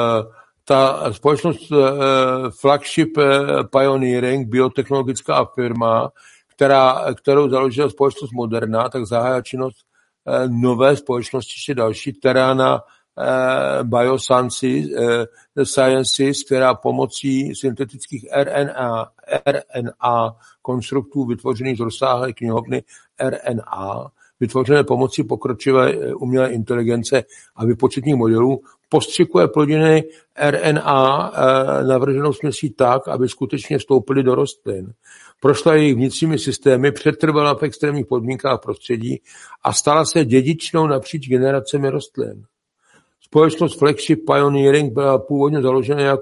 Speaker 4: ta společnost Flagship Pioneering, biotechnologická firma, která, kterou založila společnost Moderna, tak zahájila činnost nové společnosti, ještě další, Terana Biosciences, Sciences, která pomocí syntetických R N A, R N A konstruktů vytvořených z rozsáhlé knihovny R N A, vytvořené pomocí pokročilé umělé inteligence a výpočetních modelů, postřikuje plodiny R N A navrženou směsí tak, aby skutečně vstoupily do rostlin. Prošla jejich vnitřními systémy, přetrvala v extrémních podmínkách prostředí a stala se dědičnou napříč generacemi rostlin. Společnost Flagship Pioneering byla původně založena jako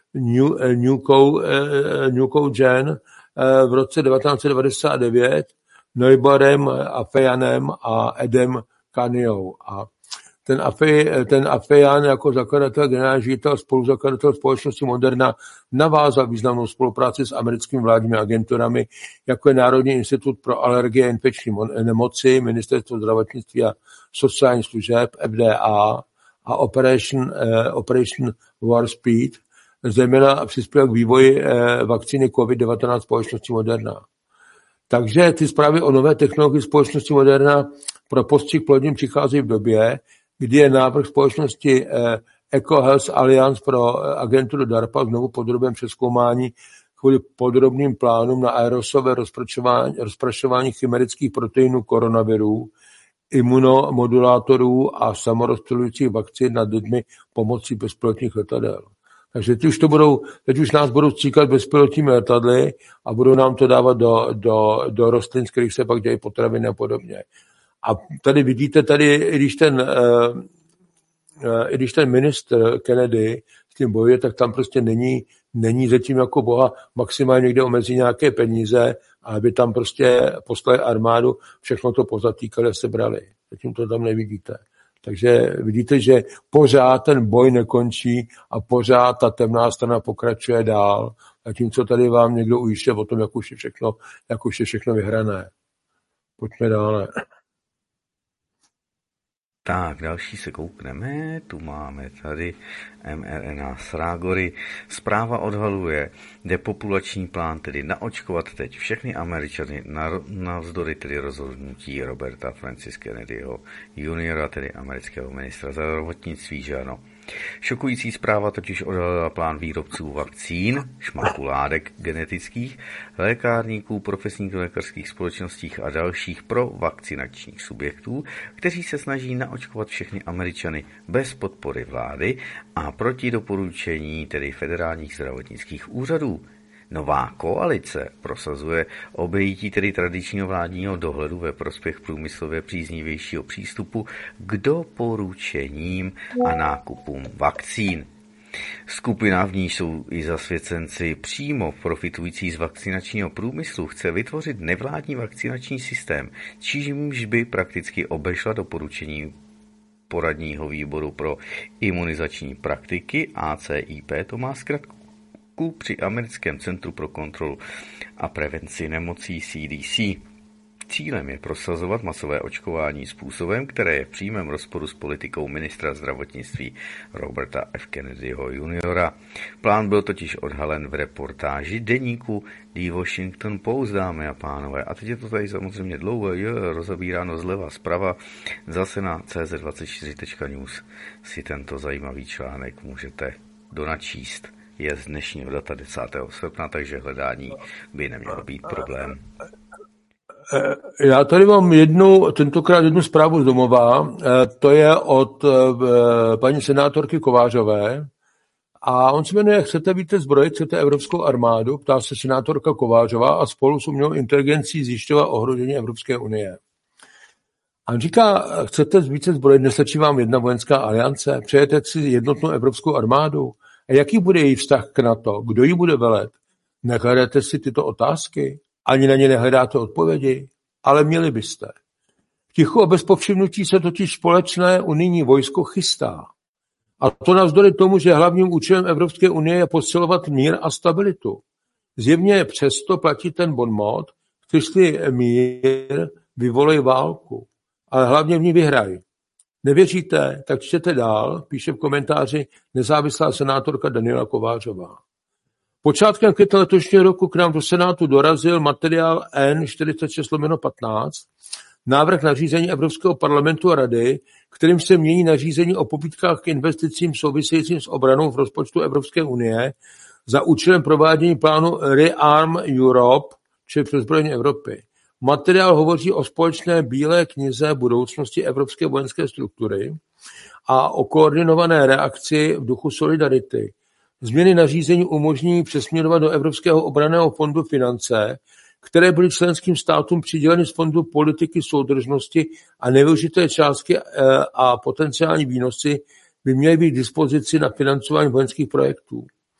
Speaker 4: Newcogen v roce devatenáct set devadesát devět, Neubarem, Afejanem a Edem Kaniou. A ten, Afe, ten Afejan jako zakladatel, generální ředitel, spoluzakladatel společnosti Moderna navázal významnou spolupráci s americkými vládními agenturami, jako je Národní institut pro alergie a infekční nemoci, Ministerstvo zdravotnictví a sociálních služeb, F D A a Operation, eh, Operation Warp Speed, zejména přispěl k vývoji eh, vakcíny covid devatenáct společnosti Moderna. Takže ty zprávy o nové technologii společnosti Moderna pro postřik plodním přicházejí v době, kdy je návrh společnosti eh, EcoHealth Alliance pro agenturu DARPA znovu podroben přezkoumání kvůli podrobným plánům na aerosové rozprašování, rozprašování chimerických proteinů koronavirů, imunomodulátorů a samorozptylujících vakcín nad lidmi pomocí bezpilotních letadel. Takže teď už, to budou, teď už nás budou stříkat bezpilotními letadly a budou nám to dávat do, do, do rostlin, z kterých se pak dějí potraviny a podobně. A tady vidíte, tady, i když ten, uh, uh, i když ten ministr Kennedy s tím bojuje, tak tam prostě není, není zatím jako boha, maximálně někde omezí nějaké peníze, aby tam prostě poslali armádu, všechno to pozatýkali a sebrali. Zatím to tam nevidíte. Takže vidíte, že pořád ten boj nekončí a pořád ta temná strana pokračuje dál. Zatímco tady vám někdo ujišťuje o tom, jak už je všechno, jak už je všechno vyhrané. Pojďme dále.
Speaker 3: Tak, další se koukneme, tu máme tady mRNA Srágory. Zpráva odhaluje depopulační plán, tedy naočkovat teď všechny Američany navzdory tedy rozhodnutí Roberta Francis Kennedyho juniora, tedy amerického ministra zdravotnictví, že ano. Šokující zpráva totiž odhalila plán výrobců vakcín, šmakuládek genetických, lékárníků, profesních lékařských společností a dalších pro vakcinačních subjektů, kteří se snaží naočkovat všechny Američany bez podpory vlády a proti doporučení tedy federálních zdravotnických úřadů. Nová koalice prosazuje obejití tedy tradičního vládního dohledu ve prospěch průmyslově příznivějšího přístupu k doporučením a nákupům vakcín. Skupina, v níž jsou i zasvěcenci přímo profitující z vakcinačního průmyslu, chce vytvořit nevládní vakcinační systém, čímž by prakticky obešla doporučení poradního výboru pro imunizační praktiky A C I P, to má zkratku, při Americkém centru pro kontrolu a prevenci nemocí C D C. Cílem je prosazovat masové očkování způsobem, které je v přímém rozporu s politikou ministra zdravotnictví Roberta F. Kennedyho juniora. Plán byl totiž odhalen v reportáži deníku The Washington Post, dámy a pánové. A teď je to tady samozřejmě dlouho, je rozabíráno zleva zprava. Zase na C Z dvacet čtyři tečka news si tento zajímavý článek můžete donačíst. Je z dnešního data desátého srpna, takže hledání by nemělo být problém.
Speaker 4: Já tady mám jednu, tentokrát jednu zprávu z domova, to je od paní senátorky Kovářové a on se jmenuje Chcete víte zbrojit, chcete evropskou armádu, ptá se senátorka Kovářová a spolu s umělou inteligencí zjišťovat ohrožení Evropské unie. A on říká, chcete více zbrojit, nestačí vám jedna vojenská aliance, přejete si jednotnou evropskou armádu. A jaký bude její vztah k NATO? Kdo ji bude velet? Nehledáte si tyto otázky? Ani na ně nehledáte odpovědi? Ale měli byste. V tichu a bez povšimnutí se totiž společné unijní vojsko chystá. A to navzdory tomu, že hlavním účelem Evropské unie je posilovat mír a stabilitu. Zjevně přesto platí ten bonmot, chceš-li mír, vyvolej válku. Ale hlavně v ní vyhraj. Nevěříte, tak čtěte dál, píše v komentáři nezávislá senátorka Daniela Kovářová. Počátkem května letošního roku k nám do Senátu dorazil materiál N čtyřicet šest lomeno patnáct, návrh nařízení Evropského parlamentu a rady, kterým se mění nařízení o pobídkách k investicím souvisejícím s obranou v rozpočtu Evropské unie za účelem provádění plánu Rearm Europe, čili přezbrojení Evropy. Materiál hovoří o společné bílé knize budoucnosti evropské vojenské struktury a o koordinované reakci v duchu solidarity. Změny nařízení umožní přesměrovat do Evropského obranného fondu finance, které byly členským státům přiděleny z fondu politiky soudržnosti a nevyužité částky a potenciální výnosy by měly být k dispozici na financování vojenských projektů.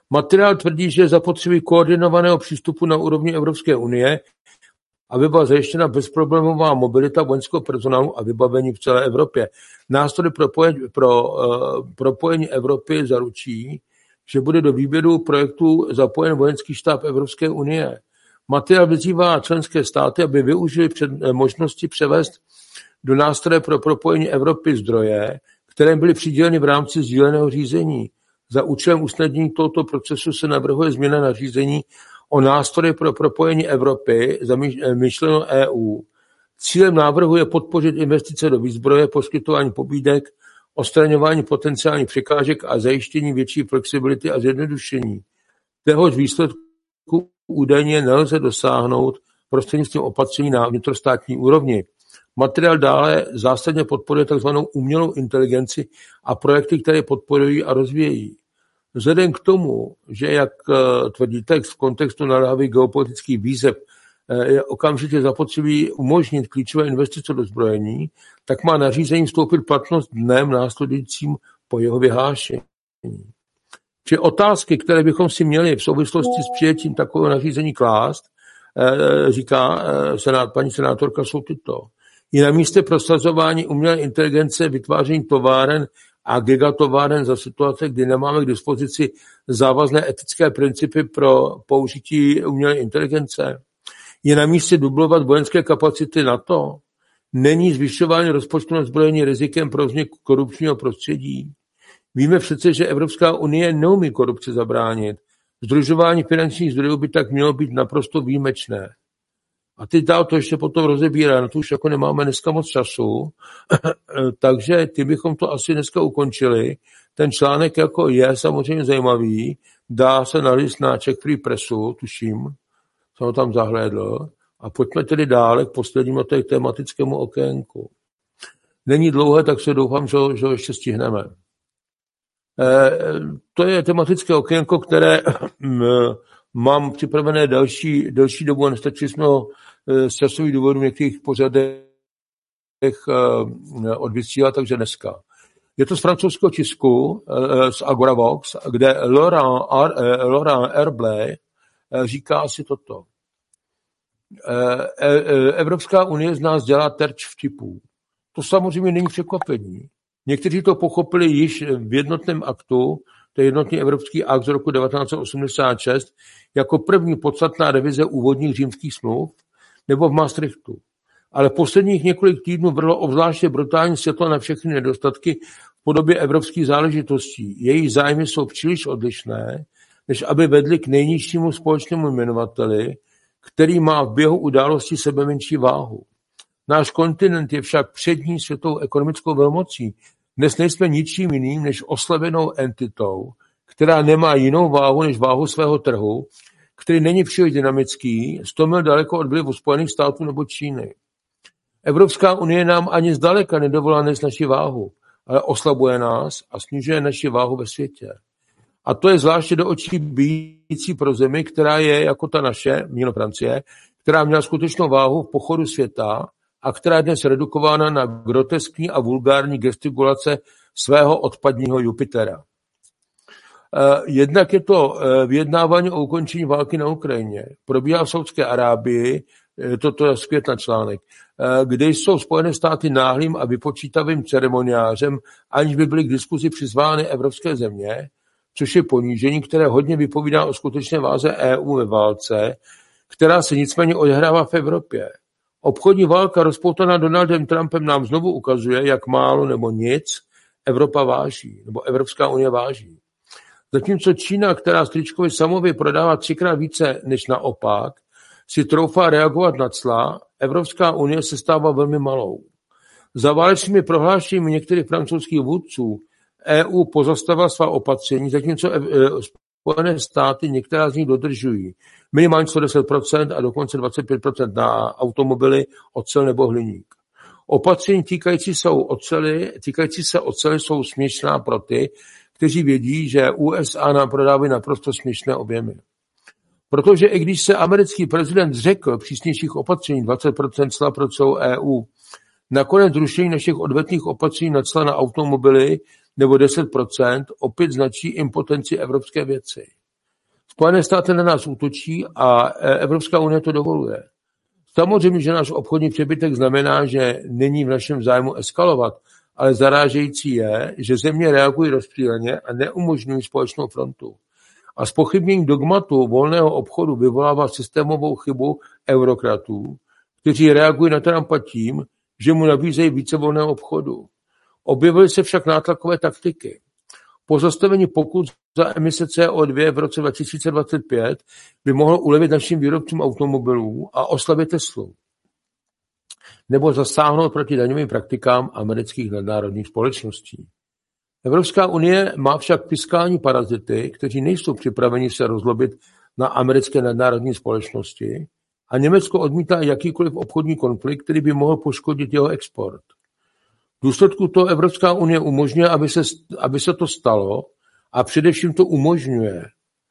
Speaker 4: Materiál tvrdí, že je zapotřebí koordinovaného přístupu na úrovni Evropské unie, aby byla zajištěna bezproblémová mobilita vojenského personálu a vybavení v celé Evropě. Nástroj pro, pro uh, propojení Evropy zaručí, že bude do výběru projektů zapojen vojenský štáb Evropské unie. Materiál vyzývá členské státy, aby využili před, možnosti převést do nástroje pro propojení Evropy zdroje, které byly přiděleny v rámci sdíleného řízení. Za účelem usnadnění tohoto procesu se navrhuje změna nařízení o nástroji pro propojení Evropy, myšleno E U. Cílem návrhu je podpořit investice do výzbroje, poskytování pobídek, odstraňování potenciálních překážek a zajištění větší flexibility a zjednodušení. Téhož výsledku údajně nelze dosáhnout prostřednictvím opatření na vnitrostátní úrovni. Materiál dále zásadně podporuje tzv. Umělou inteligenci a projekty, které podporují a rozvíjejí. Vzhledem k tomu, že, jak tvrdí text, v kontextu naléhavých geopolitických výzev je okamžitě zapotřebí umožnit klíčové investice do zbrojení, tak má nařízení vstoupit platnost dnem následujícím po jeho vyhlášení. Či otázky, které bychom si měli v souvislosti s přijetím takového nařízení klást, říká senát, paní senátorka, jsou tyto. I na místě prosazování umělé inteligence, vytváření továren a gigatováren za situace, kdy nemáme k dispozici závazné etické principy pro použití umělé inteligence. Je na místě dublovat vojenské kapacity NATO? Není zvyšování rozpočtu na zbrojení rizikem pro vznik korupčního prostředí? Víme přece, že Evropská unie neumí korupci zabránit. Sdružování finančních zdrojů by tak mělo být naprosto výjimečné. A teď dál to ještě potom rozebírá, na to už jako nemáme dneska moc času, takže ty bychom to asi dneska ukončili. Ten článek jako je samozřejmě zajímavý, dá se na list na Czech Free Pressu, tuším, jsem ho tam zahlédl, a pojďme tedy dále k poslednímu tematickému okénku. Není dlouhé, tak se doufám, že ho, že ho ještě stihneme. E, to je tematické okénko, které mám připravené další, další dobu a nestačili jsme ho z časových důvodů v některých pořadech odvysílat, takže dneska. Je to z francouzského tisku, z Agoravox, kde Laurent, Laurent Herblay říká asi toto. Evropská unie z nás dělá terč vtipů. To samozřejmě není překvapení. Někteří to pochopili již v jednotném aktu, to je jednotný evropský akt z roku devatenáct osmdesát šest, jako první podstatná revize úvodních římských smluv, nebo v Maastrichtu. Ale posledních několik týdnů vrlo obzvláště brutální světlo na všechny nedostatky v podobě evropských záležitostí. Jejich zájmy jsou příliš odlišné, než aby vedly k nejnižšímu společnému jmenovateli, který má v běhu události sebe menší váhu. Náš kontinent je však přední světovou ekonomickou velmocí. Dnes nejsme ničím jiným než oslabenou entitou, která nemá jinou váhu než váhu svého trhu, který není příliš dynamický, sto mil daleko od vlivu Spojených států nebo Číny. Evropská unie nám ani zdaleka nedovolá nést naši váhu, ale oslabuje nás a snižuje naši váhu ve světě. A to je zvláště do očí bijící pro zemi, která je jako ta naše, míno Francie, která měla skutečnou váhu v pochodu světa a která je dnes redukována na groteskní a vulgární gestikulace svého odpadního Jupitera. Jednak je to vyjednávání o ukončení války na Ukrajině. Probíhá v Saudské Arábii, toto je z května článek, kde jsou Spojené státy náhlým a vypočítavým ceremoniářem, aniž by byly k diskuzi přizvány evropské země, což je ponížení, které hodně vypovídá o skutečné váze E U ve válce, která se nicméně odehrává v Evropě. Obchodní válka rozpoutaná Donaldem Trumpem nám znovu ukazuje, jak málo nebo nic Evropa váží, nebo Evropská unie váží. Zatímco Čína, která Strýčkovi Samovi prodává třikrát více než naopak, si troufá reagovat na cla, Evropská unie se stává velmi malou. Za válečnými prohlášeními některých francouzských vůdců E U pozastavila svá opatření, zatímco Spojené státy některá z nich dodržují. Minimálně sto deset procent a dokonce dvacet pět procent na automobily, ocel nebo hliník. Opatření týkající se oceli, týkající se oceli jsou směšná pro ty, kteří vědí, že U S A nám prodávají naprosto směšné objemy. Protože i když se americký prezident zřekl přísnějších opatření dvacet procent cla pro celou E U, nakonec zrušení našich odvetných opatření na cla na automobily nebo deset procent opět značí impotenci evropské věci. Spojené státy na nás útočí a Evropská unie to dovoluje. Samozřejmě, že náš obchodní přebytek znamená, že není v našem zájmu eskalovat, ale zarážející je, že země reagují rozptýleně a neumožňují společnou frontu. A zpochybnění dogmatu volného obchodu vyvolává systémovou chybu eurokratů, kteří reagují na Trumpa tím, že mu nabízejí více volného obchodu. Objevily se však nátlakové taktiky. Po zastavení pokut za emise C O dva v roce dva tisíce dvacet pět by mohlo ulevit našim výrobcům automobilů a oslabit Teslu. Nebo zasáhnout proti daňovým praktikám amerických nadnárodních společností. Evropská unie má však fiskální parazity, kteří nejsou připraveni se rozlobit na americké nadnárodní společnosti a Německo odmítá jakýkoliv obchodní konflikt, který by mohl poškodit jeho export. V důsledku toho Evropská unie umožňuje, aby se, aby se to stalo a především to umožňuje.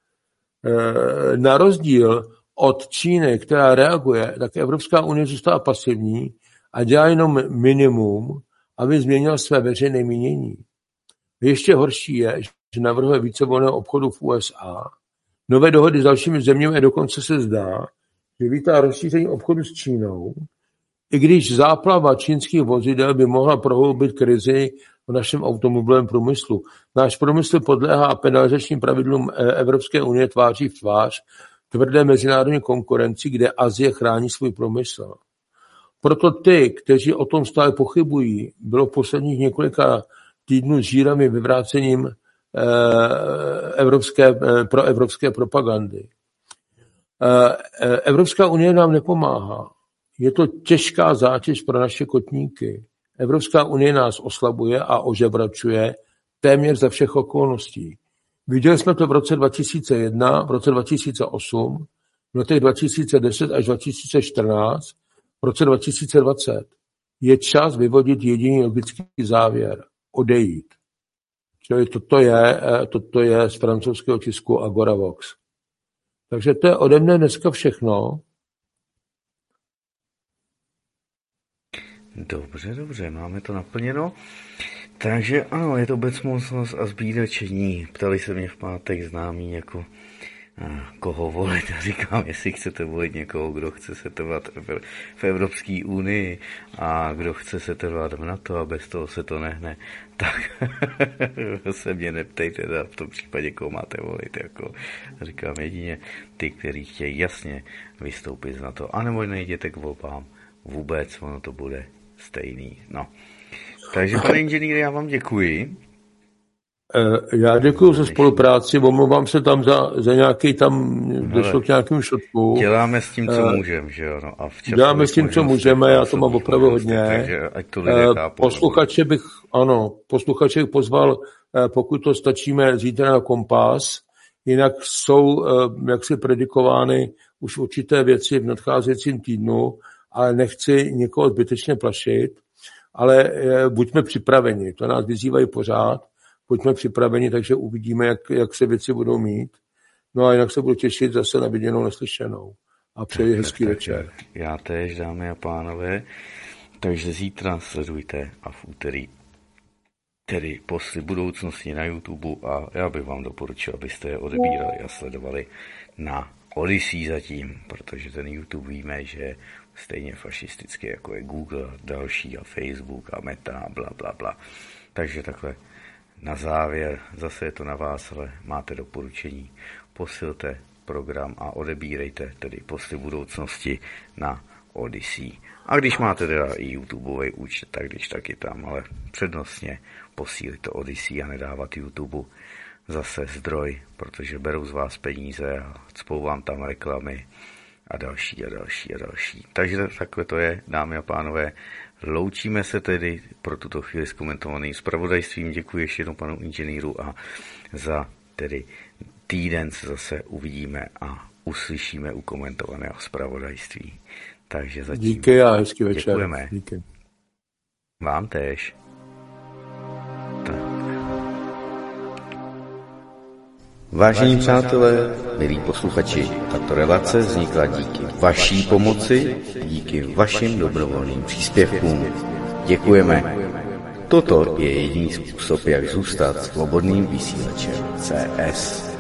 Speaker 4: Na rozdíl od Číny, která reaguje, tak Evropská unie zůstává pasivní a dělá jenom minimum, aby změnila své veřejné mínění. Ještě horší je, že navrhuje více volného obchodu v U S A, nové dohody s dalšími zeměmi a dokonce se zdá, že vítá rozšíření obchodu s Čínou, i když záplava čínských vozidel by mohla prohloubit krizi v našem automobilovém průmyslu. Náš průmysl podléhá penalizačním pravidlům Evropské unie tváří v tvář tvrdé mezinárodní konkurenci, kde Asie chrání svůj průmysl. Proto ty, kteří o tom stále pochybují, bylo v posledních několika týdnů žíravým vyvrácením evropské, proevropské propagandy. Evropská unie nám nepomáhá. Je to těžká zátěž pro naše kotníky. Evropská unie nás oslabuje a ožebračuje téměř za všech okolností. Viděli jsme to v roce dva tisíce jedna, v roce dva tisíce osm, v letech dva tisíce deset až dva tisíce čtrnáct, v roce dva tisíce dvacet. Je čas vyvodit jediný logický závěr. Odejít. Čili toto je, toto je z francouzského tisku Agoravox. Takže to je ode mne dneska všechno.
Speaker 3: Dobře, dobře, máme to naplněno. Takže ano, je to bezmocnost a zbídačení. Ptali se mě v pátek známí, jako koho volit. Já říkám, jestli chcete volit někoho, kdo chce se trvat v Evropské unii a kdo chce se trvat v NATO a bez toho se to nehne, tak se mě neptejte, teda v tom případě, koho máte volit. Jako. Říkám jedině ty, kteří chtějí jasně vystoupit z NATO. A nebo nejděte k volbám. Vůbec ono to bude stejný. No. Takže, pane inženýre, já vám děkuji.
Speaker 4: Já děkuji za spolupráci, omlouvám se tam za, za nějaký tam, došlo k nějakým šotku.
Speaker 3: Děláme s tím, co můžeme, že jo? No a
Speaker 4: děláme s tím, co můžeme, já to mám opravdu hodně.
Speaker 3: Takže ať to lidé chápou.
Speaker 4: Posluchače bych, ano, posluchače bych pozval, pokud to stačíme, zítra na Kompas, jinak jsou jaksi predikovány už určité věci v nadcházejícím týdnu, ale nechci někoho zbytečně plašit, ale buďme připraveni, to nás vyzývají pořád, buďme připraveni, takže uvidíme, jak, jak se věci budou mít. No a jinak se budu těšit zase na viděnou, neslyšenou. A přeji tak, hezký tak, večer.
Speaker 3: Já též, dámy a pánové. Takže zítra sledujte a v úterý tedy posly budoucnosti na YouTube a já bych vám doporučil, abyste je odebírali a sledovali na Odyssey zatím, protože ten YouTube víme, že je stejně fašistický, jako je Google, další a Facebook a Meta a bla, bla, bla. Takže takhle na závěr, zase je to na vás, ale máte doporučení. Posilte program a odebírejte tedy posly budoucnosti na Odyssey. A když máte teda i YouTubeový účet, tak když taky tam, ale přednostně posílit to Odyssey a nedávat YouTube zase zdroj, protože berou z vás peníze a cpou vám tam reklamy a další a další a další. Takže takhle to je, dámy a pánové. Loučíme se tedy pro tuto chvíli s komentovaným zpravodajstvím. Děkuji ještě jednou panu inženýru a za tedy týden se zase uvidíme a uslyšíme u komentovaného zpravodajství. Takže zatím
Speaker 4: díky a hezký večer.
Speaker 3: Děkujeme.
Speaker 4: Díky.
Speaker 3: Vám též. Tak.
Speaker 2: Vážení přátelé, milí posluchači, tato relace vznikla díky vaší pomoci, díky vašim dobrovolným příspěvkům. Děkujeme. Toto je jediný způsob, jak zůstat svobodným vysílačem C S.